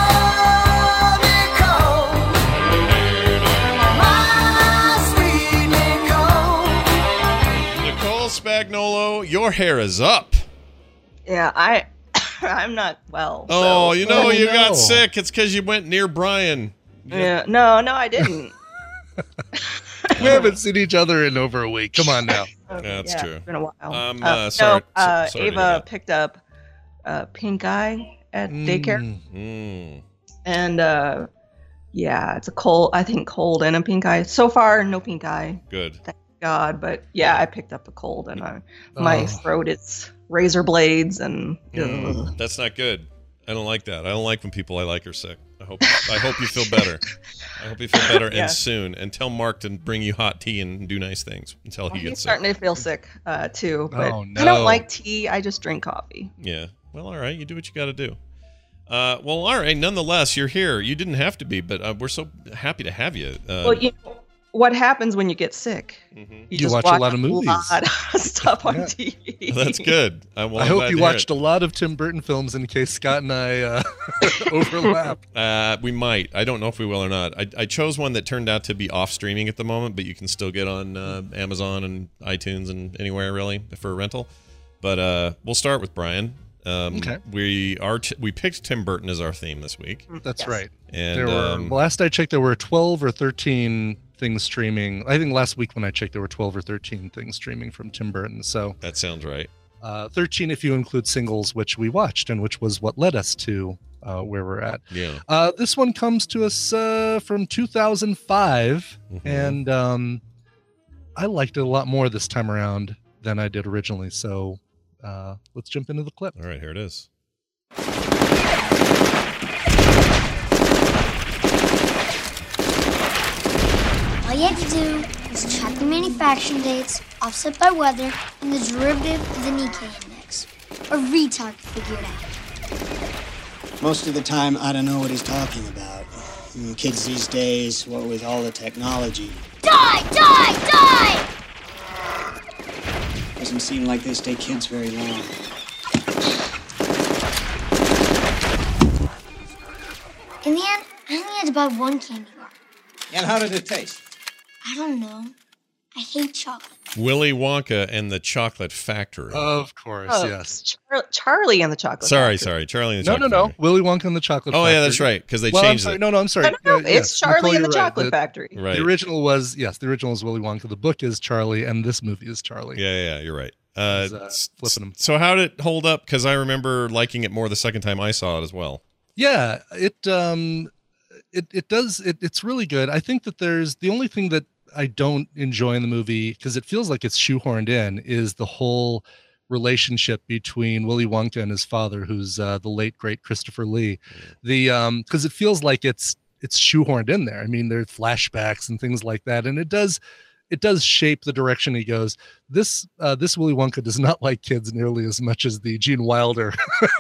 Speaker 1: Nicole Spagnolo, your hair is up.
Speaker 11: Yeah, I, I'm not well.
Speaker 1: Oh,
Speaker 11: so-
Speaker 1: you know
Speaker 2: Oh,
Speaker 1: you
Speaker 2: no.
Speaker 1: got sick. It's because you went near Brian.
Speaker 11: Yeah, no, no, I didn't.
Speaker 2: We haven't seen each other in over a week. Come on now.
Speaker 1: That's
Speaker 11: yeah,
Speaker 1: true.
Speaker 11: It's been a while.
Speaker 1: Um,
Speaker 11: uh,
Speaker 1: uh, sorry,
Speaker 11: no, uh,
Speaker 1: so- sorry to hear
Speaker 11: Ava
Speaker 1: that.
Speaker 11: picked up uh, pink eye at daycare,
Speaker 1: Mm.
Speaker 11: and uh, yeah, it's a cold. I think cold and a pink eye. So far, no pink eye.
Speaker 1: Good.
Speaker 11: Thank God. But yeah, I picked up a cold, and I, my
Speaker 2: Oh.
Speaker 11: throat is razor blades, and
Speaker 1: Mm, that's not good. I don't like that. I don't like when people I like are sick. I hope I hope you feel better. I hope you feel better
Speaker 11: Yeah.
Speaker 1: and soon. And tell Mark to bring you hot tea and do nice things until
Speaker 11: well,
Speaker 1: he
Speaker 11: he's
Speaker 1: gets sick.
Speaker 11: starting to feel sick uh, too. But
Speaker 2: Oh,
Speaker 11: I
Speaker 2: no.
Speaker 11: don't like tea. I just drink coffee.
Speaker 1: Yeah. Well, all right. You do what you got to do. Uh, well, all right. Nonetheless, you're here. You didn't have to be, but uh, we're so happy to have you. Uh,
Speaker 11: well, you know, what happens when you get sick?
Speaker 1: Mhm.
Speaker 2: You
Speaker 11: just
Speaker 2: watch a lot of movies.
Speaker 11: lot of stuff on
Speaker 2: Yeah.
Speaker 11: T V.
Speaker 1: That's good. I, well,
Speaker 2: I
Speaker 1: I'm
Speaker 2: hope
Speaker 1: glad
Speaker 2: you
Speaker 1: to hear
Speaker 2: watched
Speaker 1: it.
Speaker 2: a lot of Tim Burton films in case Scott and I uh, overlap.
Speaker 1: Uh, we might. I don't know if we will or not. I, I chose one that turned out to be off streaming at the moment, but you can still get on uh, Amazon and iTunes and anywhere really for a rental. But uh, we'll start with Brian. Um,
Speaker 2: Okay.
Speaker 1: We are t- we picked Tim Burton as our theme this week.
Speaker 2: That's
Speaker 11: Yes.
Speaker 2: right.
Speaker 1: And
Speaker 2: There were
Speaker 1: um,
Speaker 2: last I checked, there were twelve or thirteen things streaming. I think last week when I checked, there were twelve or thirteen things streaming from Tim Burton. So
Speaker 1: that sounds right.
Speaker 2: uh, thirteen if you include singles, which we watched and which was what led us to uh, where we're at.
Speaker 1: Yeah.
Speaker 2: Uh, this one comes to us uh, from two thousand five,
Speaker 1: Mhm.
Speaker 2: and um, I liked it a lot more this time around than I did originally. So uh, let's jump into the clip.
Speaker 1: All right, here it is.
Speaker 12: All you have to do is track the manufacturing dates, offset by weather, and the derivative of the Nikkei index. A retard can figure it out.
Speaker 13: Most of the time, I don't know what he's talking about. Mm, Kids these days, what with all the technology,
Speaker 12: Die! Die! Die!
Speaker 13: doesn't seem like they stay kids very long.
Speaker 12: In the end, I only had to buy one candy bar.
Speaker 13: And how did it taste?
Speaker 12: I don't know. I hate chocolate.
Speaker 1: Willy Wonka and the Chocolate Factory.
Speaker 2: Of course,
Speaker 11: Oh,
Speaker 2: yes.
Speaker 11: Char- Charlie and the Chocolate.
Speaker 1: sorry,
Speaker 11: Factory.
Speaker 1: sorry, Charlie and the
Speaker 2: No, no,
Speaker 1: Chocolate
Speaker 2: no.
Speaker 1: Factory.
Speaker 2: Willy Wonka and the Chocolate
Speaker 1: Oh
Speaker 2: Factory.
Speaker 1: yeah, that's right. Because they
Speaker 2: well, I'm
Speaker 1: changed
Speaker 2: sorry.
Speaker 1: it.
Speaker 2: No, no, I'm sorry.
Speaker 11: No, no, no,
Speaker 2: Uh,
Speaker 11: it's
Speaker 2: yes,
Speaker 11: Charlie
Speaker 2: Nicole,
Speaker 11: and the
Speaker 2: you're right.
Speaker 11: Chocolate
Speaker 2: The-
Speaker 11: Factory.
Speaker 1: Right.
Speaker 2: The original was, yes, the original is Willy Wonka. The book is Charlie, and this movie is Charlie.
Speaker 1: Yeah, yeah, you're right. Uh,
Speaker 2: He's, uh,
Speaker 1: s-
Speaker 2: flipping 'em.
Speaker 1: So how did it hold up? Because I remember liking it more the second time I saw it as well.
Speaker 2: Yeah, it um it it does it, it's really good. I think that there's the only thing that I don't enjoy in the movie, because it feels like it's shoehorned in, is the whole relationship between Willy Wonka and his father, who's uh, the late great Christopher Lee. The um because it feels like it's it's shoehorned in there. I mean, there's flashbacks and things like that, and it does it does shape the direction he goes. This uh, this Willy Wonka does not like kids nearly as much as the Gene Wilder.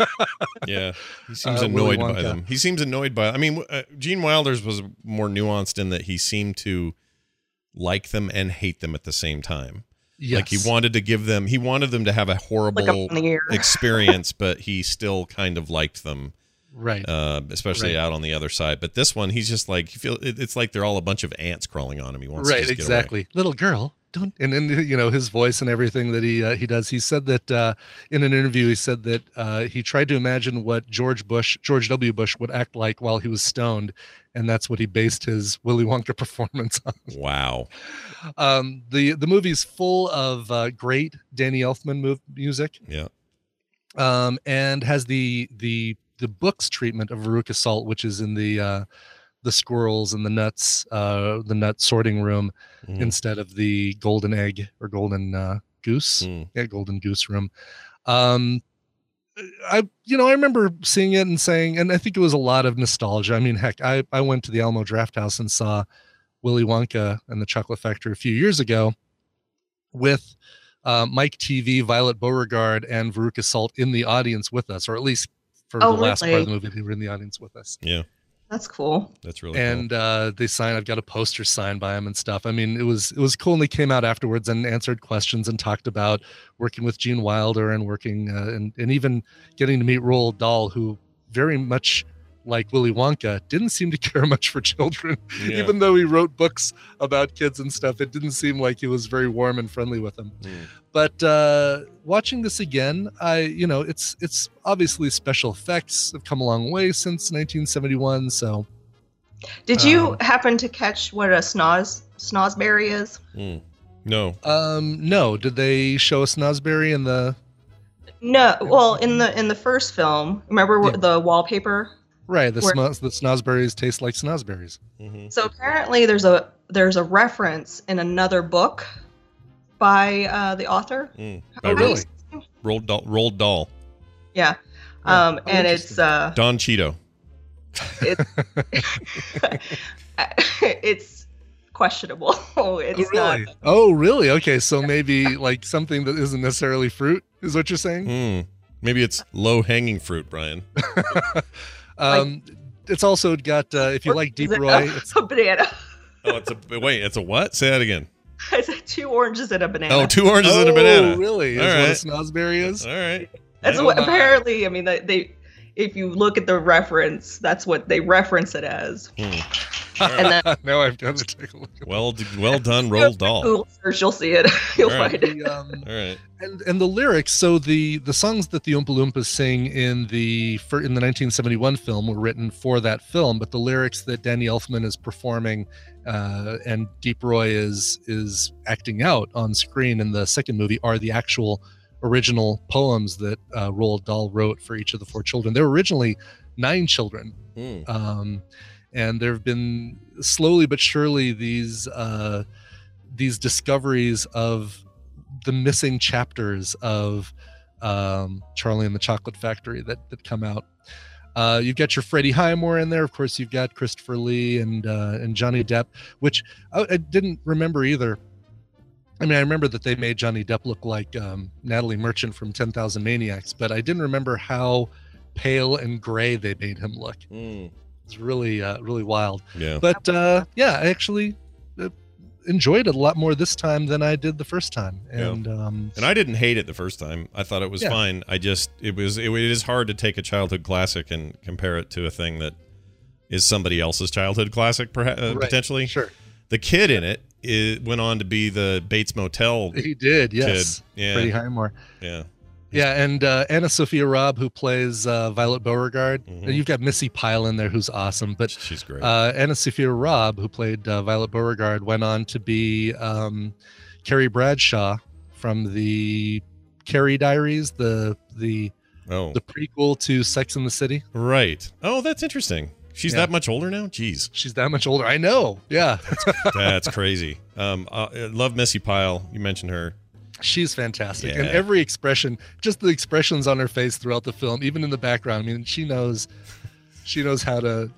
Speaker 1: Yeah, he seems
Speaker 2: Uh, Willy
Speaker 1: annoyed by
Speaker 2: Wonka.
Speaker 1: them. He seems annoyed by. I mean, uh, Gene Wilder's was more nuanced in that he seemed to like them and hate them at the same time. Like he
Speaker 2: Yes.
Speaker 1: wanted to give them, he wanted them to have a horrible
Speaker 11: Like up in the air.
Speaker 1: experience, but he still kind of liked them,
Speaker 2: Right.
Speaker 1: uh, especially
Speaker 2: Right.
Speaker 1: out on the other side. But this one, he's just like, you feel it, it's like they're all a bunch of ants crawling on him. He wants to
Speaker 2: Right,
Speaker 1: just get away.
Speaker 2: exactly. Little girl, don't. And then you know his voice and everything that he uh, he does. He said that uh, in an interview, he said that uh, he tried to imagine what George Bush, George W. Bush, would act like while he was stoned, and that's what he based his Willy Wonka performance on.
Speaker 1: Wow.
Speaker 2: Um, the the movie's full of uh, great Danny Elfman move, music.
Speaker 1: Yeah.
Speaker 2: Um, and has the the the books treatment of Veruca Salt, which is in the uh, the squirrels and the nuts, uh, the nut sorting room,
Speaker 1: Mhm.
Speaker 2: instead of the golden egg or golden uh, goose,
Speaker 1: Mm.
Speaker 2: yeah, golden goose room. Um, I you know I remember seeing it and saying, and I think it was a lot of nostalgia. I mean, heck, I I went to the Alamo Draft House and saw Willy Wonka and the Chocolate Factory a few years ago with uh, Mike T V, Violet Beauregard, and Veruca Salt in the audience with us, or at least for
Speaker 11: Oh,
Speaker 2: the last part of the
Speaker 11: really?
Speaker 2: movie, they were in the audience with us.
Speaker 1: Yeah.
Speaker 11: That's cool.
Speaker 1: That's really
Speaker 2: And uh, they signed. I've got a poster signed by him and stuff. I mean, it was it was cool. And they came out afterwards and answered questions and talked about working with Gene Wilder and working uh, and and even getting to meet Roald Dahl, who very much like Willy Wonka didn't seem to care much for children,
Speaker 1: Yeah.
Speaker 2: even though he wrote books about kids and stuff. It didn't seem like he was very warm and friendly with them.
Speaker 1: Mm.
Speaker 2: But uh, watching this again, I you know it's it's obviously special effects have come a long way since nineteen seventy-one. So
Speaker 11: Did you
Speaker 2: Um,
Speaker 11: happen to catch what a snoz Snosberry is?
Speaker 1: Mm. No.
Speaker 2: Um, no. Did they show a Snosberry in the?
Speaker 11: No. Well, in the in the first film, remember
Speaker 2: Yeah.
Speaker 11: the wallpaper?
Speaker 2: Right. The
Speaker 11: Where-
Speaker 2: snos, the Snosberries taste like Snosberries.
Speaker 1: Mm-hmm.
Speaker 11: So apparently, there's a there's a reference in another book by uh, the author.
Speaker 1: Mm.
Speaker 2: Oh, really?
Speaker 1: Roald Dahl. Roald Dahl.
Speaker 11: Yeah.
Speaker 2: Yeah.
Speaker 11: Um,
Speaker 2: Oh,
Speaker 11: and it's
Speaker 2: interesting.
Speaker 11: uh,
Speaker 1: Don Cheeto.
Speaker 11: it's questionable. it's
Speaker 2: Oh, really?
Speaker 11: not.
Speaker 2: Oh, really? Okay, so maybe like something that isn't necessarily fruit is what you're saying.
Speaker 1: Hmm. Maybe it's low hanging fruit, Brian.
Speaker 2: um, it's also got uh, if you like Deep
Speaker 11: Is it
Speaker 2: Roy.
Speaker 11: a,
Speaker 2: It's,
Speaker 11: a banana.
Speaker 1: Oh, it's a wait. It's a what? Say that again.
Speaker 11: I said two oranges and a banana.
Speaker 1: Oh, two oranges
Speaker 2: oh,
Speaker 1: and a banana.
Speaker 2: really? Is
Speaker 1: All
Speaker 2: what
Speaker 1: right.
Speaker 2: a Snosberry is?
Speaker 1: All right.
Speaker 11: That's
Speaker 2: Oh,
Speaker 11: what
Speaker 2: my.
Speaker 11: apparently. I mean, they, they if you look at the reference, that's what they reference it as.
Speaker 1: Hmm.
Speaker 11: And then
Speaker 2: now I've got to take a look.
Speaker 1: Well, d- well done, Roald Dahl.
Speaker 11: Google search, you'll see it. You'll
Speaker 1: All right.
Speaker 11: find it.
Speaker 2: The, um,
Speaker 1: All right.
Speaker 2: and and the lyrics. So the the songs that the Oompa Loompas sing in the for, in the nineteen seventy-one film were written for that film, but the lyrics that Danny Elfman is performing uh, and Deep Roy is is acting out on screen in the second movie are the actual original poems that uh, Roald Dahl wrote for each of the four children. There were originally nine children.
Speaker 1: Hmm.
Speaker 2: Um, and there have been slowly but surely these uh, these discoveries of the missing chapters of um, Charlie and the Chocolate Factory that that come out. Uh, you've got your Freddie Highmore in there, of course. You've got Christopher Lee and uh, and Johnny Depp, which I, I didn't remember either. I mean, I remember that they made Johnny Depp look like um, Natalie Merchant from ten thousand Maniacs, but I didn't remember how pale and gray they made him look.
Speaker 1: Hmm.
Speaker 2: It's really, uh, really wild.
Speaker 1: Yeah.
Speaker 2: But uh, yeah, I actually uh, enjoyed it a lot more this time than I did the first time.
Speaker 1: Yeah.
Speaker 2: And um,
Speaker 1: And I didn't hate it the first time. I thought it was
Speaker 2: Yeah.
Speaker 1: fine. I just it was it, it is hard to take a childhood classic and compare it to a thing that is somebody else's childhood classic, perhaps uh,
Speaker 2: Right.
Speaker 1: potentially.
Speaker 2: Sure.
Speaker 1: The kid in it, it went on to be the Bates Motel.
Speaker 2: he did, yes.
Speaker 1: Kid. Yeah.
Speaker 2: Freddie Highmore.
Speaker 1: Yeah.
Speaker 2: Yeah, and uh, Anna Sophia Robb, who plays uh, Violet Beauregard.
Speaker 1: Mhm.
Speaker 2: And you've got Missy Pyle in there, who's awesome. But
Speaker 1: She's great.
Speaker 2: uh, Anna Sophia Robb, who played uh, Violet Beauregard, went on to be um, Carrie Bradshaw from the Carrie Diaries, the the
Speaker 1: oh.
Speaker 2: the prequel to Sex and the City.
Speaker 1: Right. Oh, that's interesting. She's
Speaker 2: Yeah.
Speaker 1: that much older now? Jeez.
Speaker 2: She's that much older. I know. Yeah.
Speaker 1: That's crazy. Um, uh, I love Missy Pyle. You mentioned her.
Speaker 2: She's fantastic. And
Speaker 1: Yeah.
Speaker 2: every expression, just the expressions on her face throughout the film, even in the background. I mean, she knows she knows how to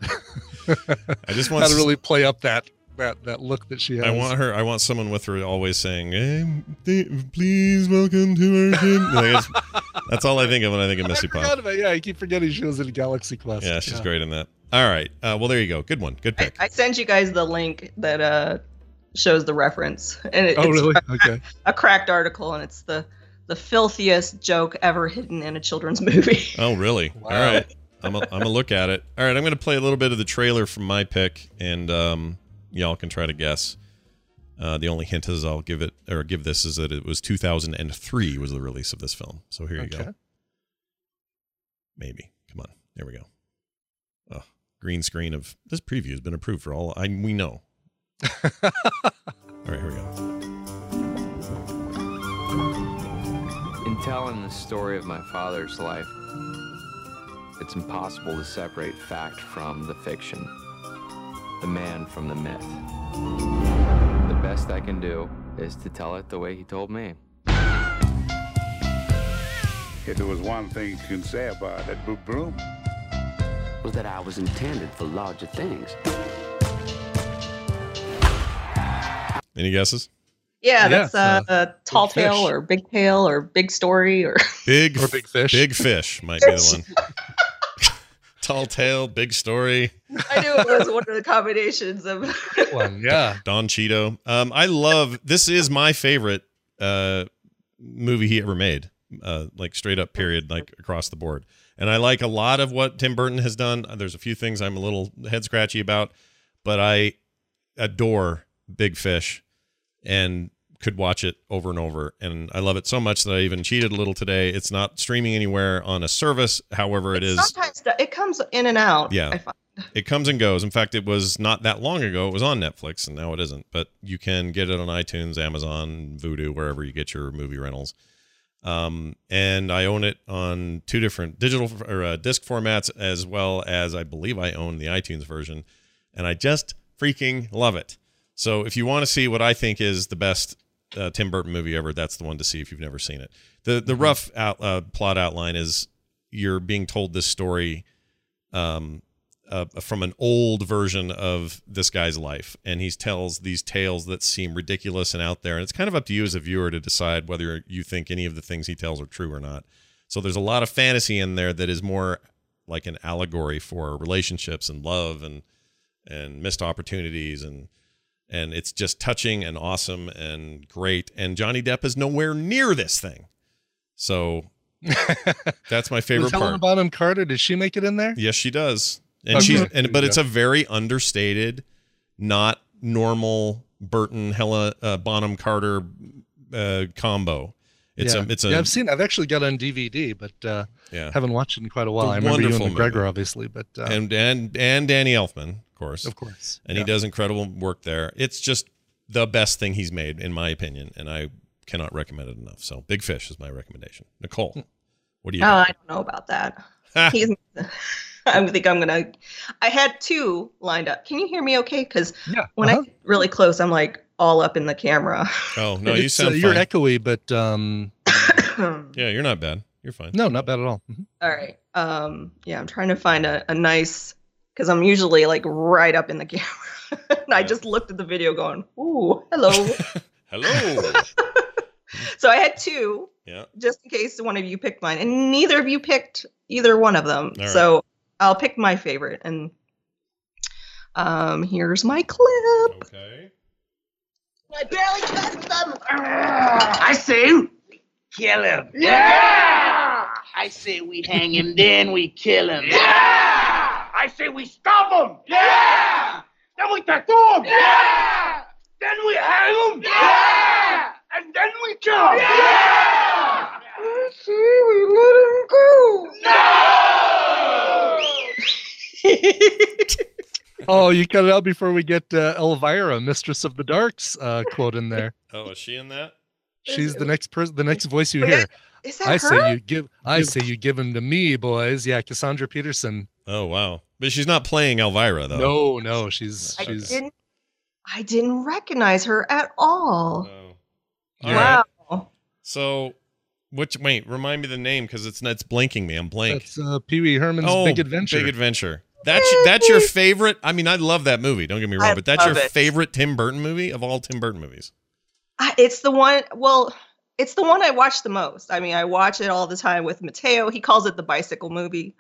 Speaker 1: I just want
Speaker 2: how to
Speaker 1: s-
Speaker 2: really play up that that that look that she has.
Speaker 1: I want her. I want someone with her always saying, hey, th- "Please welcome to our kid." Like, it's- that's all I think of when I think of Missy
Speaker 2: I forgot
Speaker 1: Pyle.
Speaker 2: about, yeah, I keep forgetting she was in Galaxy Quest.
Speaker 1: Yeah, she's great in that. All right. Uh, well, there you go. Good one. Good pick.
Speaker 11: I sent you guys the link that uh, shows the reference, and it,
Speaker 2: Oh,
Speaker 11: it's
Speaker 2: really?
Speaker 11: a,
Speaker 2: Okay.
Speaker 11: a cracked article, and it's the the filthiest joke ever hidden in a children's movie.
Speaker 1: Oh, really?
Speaker 2: Wow.
Speaker 1: All right. I'm a, I'm a look at it. All right. I'm going to play a little bit of the trailer from my pick, and um, y'all can try to guess. Uh, the only hint is I'll give it or give this is that it was two thousand three was the release of this film. So here you
Speaker 2: Okay.
Speaker 1: go. Maybe. Come on. There we go. Oh, green screen of this preview has been approved for all I we know. All right, here we go.
Speaker 14: In telling the story of my father's life, it's impossible to separate fact from the fiction, the man from the myth. The best I can do is to tell it the way he told me.
Speaker 15: If there was one thing you can say about that blue broom,
Speaker 16: was that I was intended for larger things.
Speaker 1: Any guesses?
Speaker 11: Yeah,
Speaker 2: Yeah,
Speaker 11: that's uh,
Speaker 2: uh,
Speaker 11: a tall
Speaker 2: Big
Speaker 11: tale
Speaker 2: Fish.
Speaker 11: or big tale or big story or
Speaker 1: Big
Speaker 2: Or Big Fish.
Speaker 1: Big Fish might be the one. Tall tale, big story.
Speaker 11: I knew it was one of the combinations of.
Speaker 2: Good one. Yeah.
Speaker 1: Don Cheeto. Um, I love this is my favorite uh movie he ever made. Uh, like straight up period, like across the board. And I like a lot of what Tim Burton has done. There's a few things I'm a little head scratchy about, but I adore Big Fish and could watch it over and over. And I love it so much that I even cheated a little today. It's not streaming anywhere on a service. However, it is.
Speaker 11: Sometimes it comes in and out.
Speaker 1: Yeah.
Speaker 11: I find.
Speaker 1: It comes and goes. In fact, it was not that long ago. It was on Netflix, and now it isn't. But you can get it on iTunes, Amazon, Vudu, wherever you get your movie rentals. Um, and I own it on two different digital or uh, disc formats, as well as I believe I own the iTunes version. And I just freaking love it. So if you want to see what I think is the best uh, Tim Burton movie ever, that's the one to see if you've never seen it. The the rough out, uh, plot outline is you're being told this story um, uh, from an old version of this guy's life. And he tells these tales that seem ridiculous and out there. And it's kind of up to you as a viewer to decide whether you think any of the things he tells are true or not. So there's a lot of fantasy in there that is more like an allegory for relationships and love and and missed opportunities. And and it's just touching and awesome and great. And Johnny Depp is nowhere near this thing. So that's my favorite
Speaker 2: Was Helena
Speaker 1: part.
Speaker 2: Bonham Carter, did she make it in there?
Speaker 1: Yes, she does. And
Speaker 2: Okay.
Speaker 1: she's and but
Speaker 2: Yeah.
Speaker 1: it's a very understated, not normal Burton Helena uh, Bonham Carter uh, combo. It's
Speaker 2: yeah.
Speaker 1: a it's a
Speaker 2: yeah, I've seen. I've actually got it on D V D, but uh,
Speaker 1: Yeah.
Speaker 2: haven't watched it in quite a while.
Speaker 1: It's a
Speaker 2: I remember
Speaker 1: wonderful
Speaker 2: Ewan McGregor,
Speaker 1: movie.
Speaker 2: obviously, but uh,
Speaker 1: and and and Danny Elfman, of course,
Speaker 2: Of course,
Speaker 1: and he
Speaker 2: yeah.
Speaker 1: does incredible work there. It's just the best thing he's made, in my opinion, and I cannot recommend it enough. So, Big Fish is my recommendation. Nicole, what do you?
Speaker 11: Oh,
Speaker 1: think?
Speaker 11: I don't know about that. He's. I think I'm gonna. I had two lined up. Can you hear me? Okay, because
Speaker 2: yeah,
Speaker 11: when
Speaker 2: uh-huh.
Speaker 11: I get really close, I'm like all up in the camera.
Speaker 1: Oh no, you
Speaker 2: It's,
Speaker 1: sound
Speaker 2: uh, you're
Speaker 1: fine.
Speaker 2: echoey, but um,
Speaker 1: Yeah, you're not bad. You're fine.
Speaker 2: no, not bad at all. Mhm.
Speaker 11: All right. Um. Yeah, I'm trying to find a, a nice because I'm usually like right up in the camera, and I just looked at the video going, "Ooh, hello."
Speaker 1: Hello.
Speaker 11: So I had two.
Speaker 1: Yeah.
Speaker 11: Just in case one of you picked mine, and neither of you picked either one of them.
Speaker 1: All right.
Speaker 11: So I'll pick my favorite, and um, here's my clip.
Speaker 1: Okay.
Speaker 17: I barely touched them. I say, kill him.
Speaker 18: Yeah!
Speaker 17: I say we hang him, then we kill him.
Speaker 18: Yeah! I say we stop him. Yeah! Then we tattoo him. Yeah! Then we hang him. Yeah! And then we kill him. Yeah!
Speaker 17: I say we let him go.
Speaker 2: Oh, you cut it out before we get uh, Elvira, Mistress of the Darks, uh, quote in there.
Speaker 1: Oh, is she in that?
Speaker 2: She's the next person, the next voice you hear.
Speaker 11: Is that
Speaker 2: I
Speaker 11: her?
Speaker 2: say you give. I say you give him to me, boys. Yeah, Cassandra Peterson.
Speaker 1: Oh wow, but she's not playing Elvira though.
Speaker 2: No, no, she's
Speaker 11: I
Speaker 2: she's.
Speaker 11: didn't. I didn't recognize her at all.
Speaker 1: All
Speaker 11: Wow.
Speaker 1: right. So, which wait, remind me the name because it's it's blinking me. I'm blank.
Speaker 2: That's uh, Pee Wee Herman's
Speaker 1: oh,
Speaker 2: Big Adventure.
Speaker 1: Big Adventure. That's that's your favorite. I mean, I love that movie. Don't get me wrong,
Speaker 11: I
Speaker 1: but that's your
Speaker 11: love it.
Speaker 1: favorite Tim Burton movie of all Tim Burton movies.
Speaker 11: I, it's the one. Well, it's the one I watch the most. I mean, I watch it all the time with Mateo. He calls it the bicycle movie.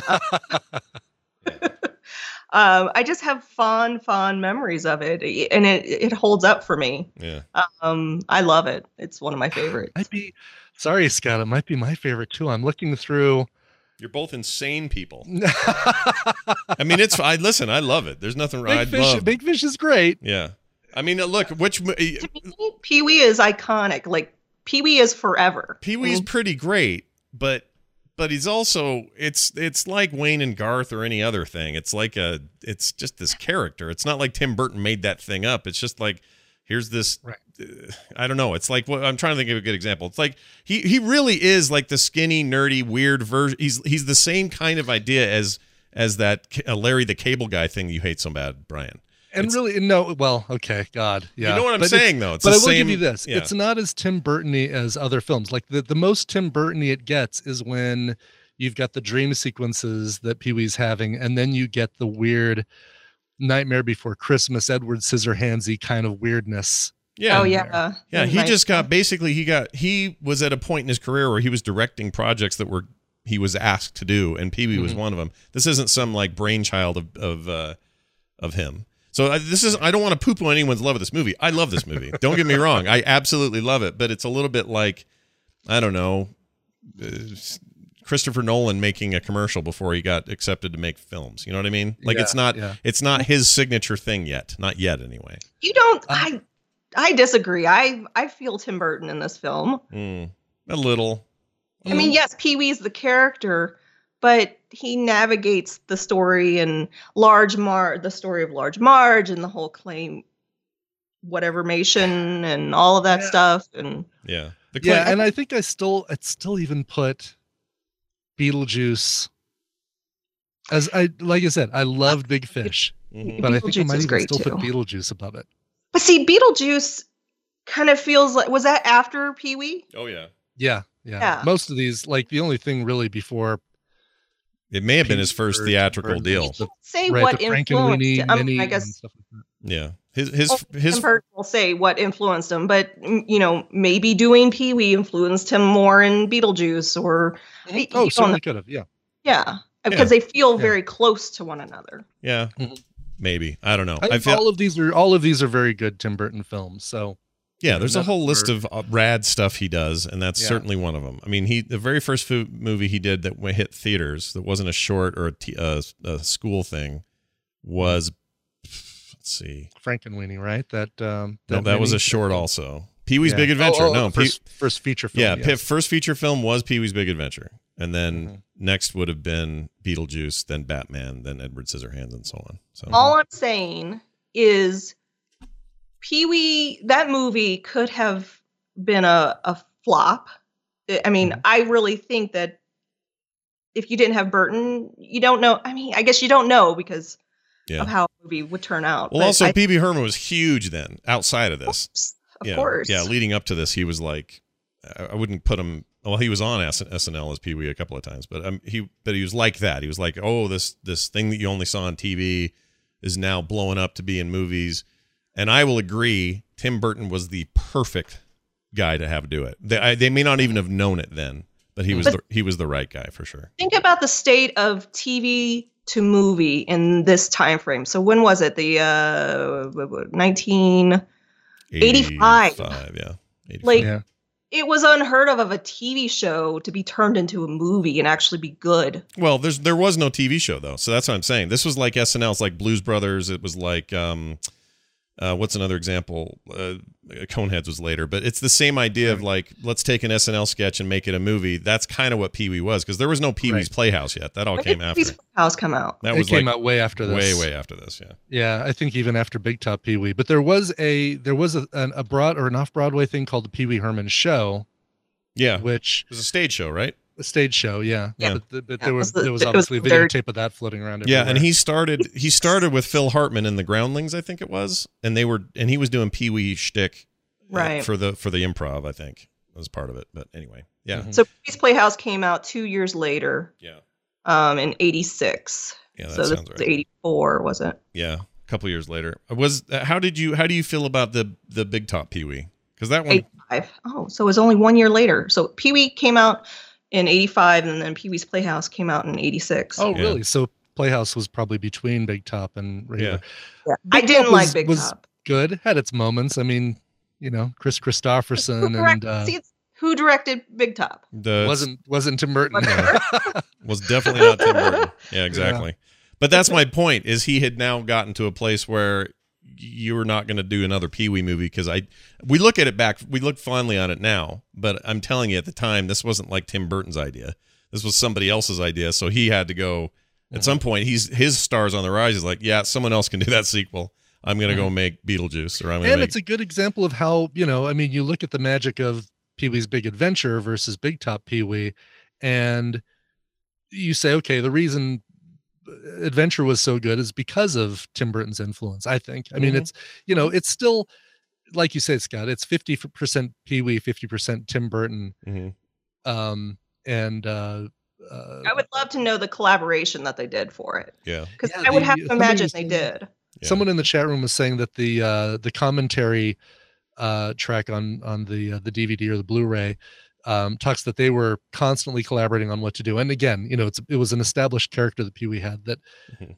Speaker 11: um, I just have fond, fond memories of it, and it it holds up for me.
Speaker 1: Yeah.
Speaker 11: Um, I love it. It's one of my favorites.
Speaker 2: Might be. Sorry, Scott. It might be my favorite too. I'm looking through.
Speaker 1: You're both insane people. I mean, it's. I listen. I love it. There's nothing wrong.
Speaker 2: Big
Speaker 1: I
Speaker 2: Fish.
Speaker 1: love.
Speaker 2: Big Fish is great.
Speaker 1: Yeah. I mean, uh, look. Which mo-
Speaker 11: Pee Wee is iconic. Like Pee Wee is forever.
Speaker 1: Pee Wee's pretty great, but but he's also it's it's like Wayne and Garth or any other thing. It's like a it's just this character. It's not like Tim Burton made that thing up. It's just like here's this.
Speaker 2: Right.
Speaker 1: Uh, I don't know. It's like what I'm trying to think of a good example. It's like he he really is like the skinny, nerdy, weird version. He's he's the same kind of idea as as that uh, Larry the Cable Guy thing you hate so bad, Brian.
Speaker 2: And
Speaker 1: It's-
Speaker 2: really, no, well, okay, God, yeah.
Speaker 1: You know what I'm
Speaker 2: But
Speaker 1: saying,
Speaker 2: it's-
Speaker 1: though? It's
Speaker 2: but
Speaker 1: the
Speaker 2: I will
Speaker 1: same-
Speaker 2: give you this:
Speaker 1: yeah.
Speaker 2: it's not as Tim Burton-y as other films. Like the the most Tim Burton-y it gets is when you've got the dream sequences that Pee Wee's having, and then you get the weird Nightmare Before Christmas, Edward Scissorhandsy kind of weirdness.
Speaker 1: Yeah.
Speaker 11: Oh yeah.
Speaker 1: Yeah, he
Speaker 11: Nice.
Speaker 1: just got basically he got he was at a point in his career where he was directing projects that were he was asked to do, and Pee Wee was
Speaker 2: Mhm.
Speaker 1: one of them. This isn't some like brainchild of of uh, of him. So uh, this is I don't want to poo poo anyone's love of this movie. I love this movie. Don't get me wrong, I absolutely love it. But it's a little bit like I don't know, uh, Christopher Nolan making a commercial before he got accepted to make films. You know what I mean? Like it's
Speaker 2: Yeah,
Speaker 1: not
Speaker 2: yeah.
Speaker 1: it's not his signature thing yet. Not yet, anyway.
Speaker 11: You don't. I. I disagree. I I feel Tim Burton in this film.
Speaker 1: Mm, a little.
Speaker 11: I mean, yes, Pee Wee's the character, but he navigates the story and Large Mar, the story of Large Marge and the whole claim, whatever Mation and all of that
Speaker 2: Yeah.
Speaker 11: stuff. And
Speaker 1: Yeah. The
Speaker 2: Yeah,
Speaker 1: claim-
Speaker 2: and I think I still, I'd still even put Beetlejuice as I, like I said, I loved Big Fish,
Speaker 1: Mhm.
Speaker 2: but I think I
Speaker 11: Beetlejuice
Speaker 2: might
Speaker 11: is
Speaker 2: even
Speaker 11: great
Speaker 2: still put
Speaker 11: too.
Speaker 2: Beetlejuice above it.
Speaker 11: But see, Beetlejuice kind of feels like, was that after Pee Wee?
Speaker 1: Oh yeah.
Speaker 2: Yeah, yeah,
Speaker 11: Yeah.
Speaker 2: Most of these, like the only thing really before
Speaker 1: It may have been his first
Speaker 2: Peter
Speaker 1: theatrical
Speaker 2: Burton,
Speaker 1: deal.
Speaker 2: the-
Speaker 11: Say
Speaker 2: right,
Speaker 11: what
Speaker 2: the
Speaker 11: influenced
Speaker 2: Frankenweenie,
Speaker 11: him. I mean,
Speaker 2: Minnie,
Speaker 11: I
Speaker 2: and
Speaker 11: guess
Speaker 2: stuff like that.
Speaker 1: Yeah. His his
Speaker 11: His
Speaker 1: his
Speaker 11: will say what influenced him, but mm, you know, maybe doing Pee Wee influenced him more in Beetlejuice, or
Speaker 2: Oh,
Speaker 11: you don't
Speaker 2: certainly
Speaker 11: know.
Speaker 2: could have. Yeah.
Speaker 11: Yeah, because
Speaker 1: Yeah.
Speaker 11: they feel
Speaker 2: Yeah.
Speaker 11: very close to one another.
Speaker 1: yeah. Maybe. I don't know.
Speaker 2: I
Speaker 1: I
Speaker 2: think
Speaker 1: feel
Speaker 2: all of these are all of these are very good Tim Burton films. So
Speaker 1: Yeah, there's a
Speaker 2: that's
Speaker 1: whole list
Speaker 2: where-
Speaker 1: of uh, rad stuff he does, and that's
Speaker 2: Yeah.
Speaker 1: certainly one of them. I mean, he the very first fo- movie he did that went- hit theaters that wasn't a short or a, t- uh, a school thing was, let's see,
Speaker 2: Frankenweenie, right? That um,
Speaker 1: no, that was
Speaker 2: mini-
Speaker 1: a short also. Pee Wee's
Speaker 2: Yeah.
Speaker 1: Big Adventure.
Speaker 2: Oh, oh,
Speaker 1: no,
Speaker 2: the first,
Speaker 1: Pee-
Speaker 2: first feature film.
Speaker 1: yeah,
Speaker 2: yes.
Speaker 1: P- first feature film was Pee Wee's Big Adventure, and then
Speaker 2: Mm-hmm.
Speaker 1: next would have been Beetlejuice, then Batman, then Edward Scissorhands, and so on. So
Speaker 11: All I'm saying is, Pee Wee, that movie could have been a, a flop. I I mean,
Speaker 1: Mm-hmm.
Speaker 11: I really think that if you didn't have Burton, you don't know. I mean, I guess you don't know because
Speaker 1: yeah.
Speaker 11: of how a movie would turn out.
Speaker 1: Well,
Speaker 11: But
Speaker 1: also
Speaker 11: I-
Speaker 1: P B Herman was huge then. Outside of this,
Speaker 11: of
Speaker 1: yeah,
Speaker 11: course.
Speaker 1: yeah. Leading up to this, he was like, I I wouldn't put him. Well, he was on S- SNL as Pee Wee a couple of times, but um, he, but he was like that. He was like, oh, this this thing that you only saw on T V is now blowing up to be in movies. And I will agree, Tim Burton was the perfect guy to have do it. They, I, they may not even have known it then, but he was
Speaker 11: But-
Speaker 1: the, he was the right guy for sure.
Speaker 11: Think about the state of T V to movie in this time frame. So when was it? The uh, nineteen eighty-five.
Speaker 1: eighty-five, yeah. eighty-five.
Speaker 11: Like
Speaker 2: Yeah.
Speaker 11: it was unheard of of a T V show to be turned into a movie and actually be good.
Speaker 1: Well, there's there was no T V show though, so that's what I'm saying. This was like S N L, it's like Blues Brothers. It was like um, uh, what's another example? Uh, Coneheads was later, but it's the same idea of like let's take an S N L sketch and make it a movie. That's kind of what Pee Wee was because there was no Pee Wee's
Speaker 2: Right.
Speaker 1: Playhouse yet. That all
Speaker 11: When
Speaker 1: came
Speaker 11: did
Speaker 1: after.
Speaker 11: Pee Wee's Playhouse come out?
Speaker 1: That
Speaker 2: It
Speaker 1: was
Speaker 2: came
Speaker 1: like
Speaker 2: out way after this.
Speaker 1: way way after this. Yeah.
Speaker 2: Yeah, I think even after Big Top Pee Wee. But there was a there was a an, a broad or an off Broadway thing called the Pee Wee Herman Show,
Speaker 1: Yeah.
Speaker 2: which
Speaker 1: It was a stage show, right?
Speaker 2: a stage show. Yeah,
Speaker 1: Yeah.
Speaker 2: But, the, but
Speaker 11: Yeah,
Speaker 2: there
Speaker 11: it
Speaker 2: was
Speaker 11: was the-
Speaker 2: there was
Speaker 11: it was
Speaker 2: obviously a
Speaker 11: the third-
Speaker 2: videotape of that floating around.
Speaker 1: Yeah, and
Speaker 2: everywhere.
Speaker 1: he started he started with Phil Hartman in the Groundlings, I think it was, and they were and he was doing Pee Wee shtick uh,
Speaker 11: Right.
Speaker 1: for the for the improv, I think was part of it. But anyway, yeah,
Speaker 2: Mhm.
Speaker 11: So Pee Wee's Playhouse came out two years later,
Speaker 1: yeah,
Speaker 11: um, in eighty-six.
Speaker 1: yeah. That
Speaker 11: So this
Speaker 1: sounds
Speaker 11: was
Speaker 1: right.
Speaker 11: eighty-four, was it?
Speaker 1: Yeah, a couple years later. Was uh, how did you how do you feel about the the Big Top Pee Wee? Because that one,
Speaker 11: eighty-five. Oh, so it was only one year later. So Pee Wee came out in eighty-five, and then Pee Wee's Playhouse came out in eighty-six.
Speaker 2: Oh,
Speaker 1: Yeah.
Speaker 2: really? So Playhouse was probably between Big Top and regular.
Speaker 11: Yeah. I
Speaker 2: Big
Speaker 11: didn't
Speaker 2: Top
Speaker 11: like
Speaker 2: was-
Speaker 11: Big
Speaker 2: was
Speaker 11: Top.
Speaker 2: Good, had its moments. I mean, you know, Chris
Speaker 11: Who
Speaker 2: Christopherson and
Speaker 11: directed,
Speaker 2: uh,
Speaker 11: see, it's- who directed Big Top?
Speaker 1: the
Speaker 2: wasn't wasn't Tim Burton.
Speaker 1: was definitely not Tim Burton. Yeah, exactly. But that's my point. Is he had now gotten to a place where you were not going to do another Pee Wee movie because I we look at it back we look fondly on it now, but I'm telling you at the time this wasn't like Tim Burton's idea. This was somebody else's idea, so he had to go at some point. He's his stars on the rise. He's like, yeah, someone else can do that sequel. I'm going to go make Beetlejuice, or I'm going to
Speaker 2: And
Speaker 1: make.
Speaker 2: it's a good example of how, you know, I mean, you look at the magic of Pee Wee's Big Adventure versus Big Top Pee Wee, and you say, okay, the reason Adventure was so good is because of Tim Burton's influence, I think. I mean,
Speaker 1: Mhm.
Speaker 2: it's, you know, it's still, like you said, Scott, it's fifty percent Pee Wee, fifty percent Tim Burton.
Speaker 1: Mhm.
Speaker 2: Um, and, uh, uh,
Speaker 11: I would love to know the collaboration that they did for it.
Speaker 1: Yeah.
Speaker 11: Because
Speaker 2: Yeah,
Speaker 11: I would
Speaker 2: the-
Speaker 11: have to
Speaker 2: somebody
Speaker 11: imagine
Speaker 2: was
Speaker 11: they
Speaker 2: saying-
Speaker 11: did.
Speaker 1: Yeah.
Speaker 2: Someone in the chat room was saying that the uh, the commentary uh, track on on the uh, the D V D or the Blu-ray um, talks that they were constantly collaborating on what to do. And again, you know, it's it was an established character that Pee Wee had that
Speaker 1: Mhm.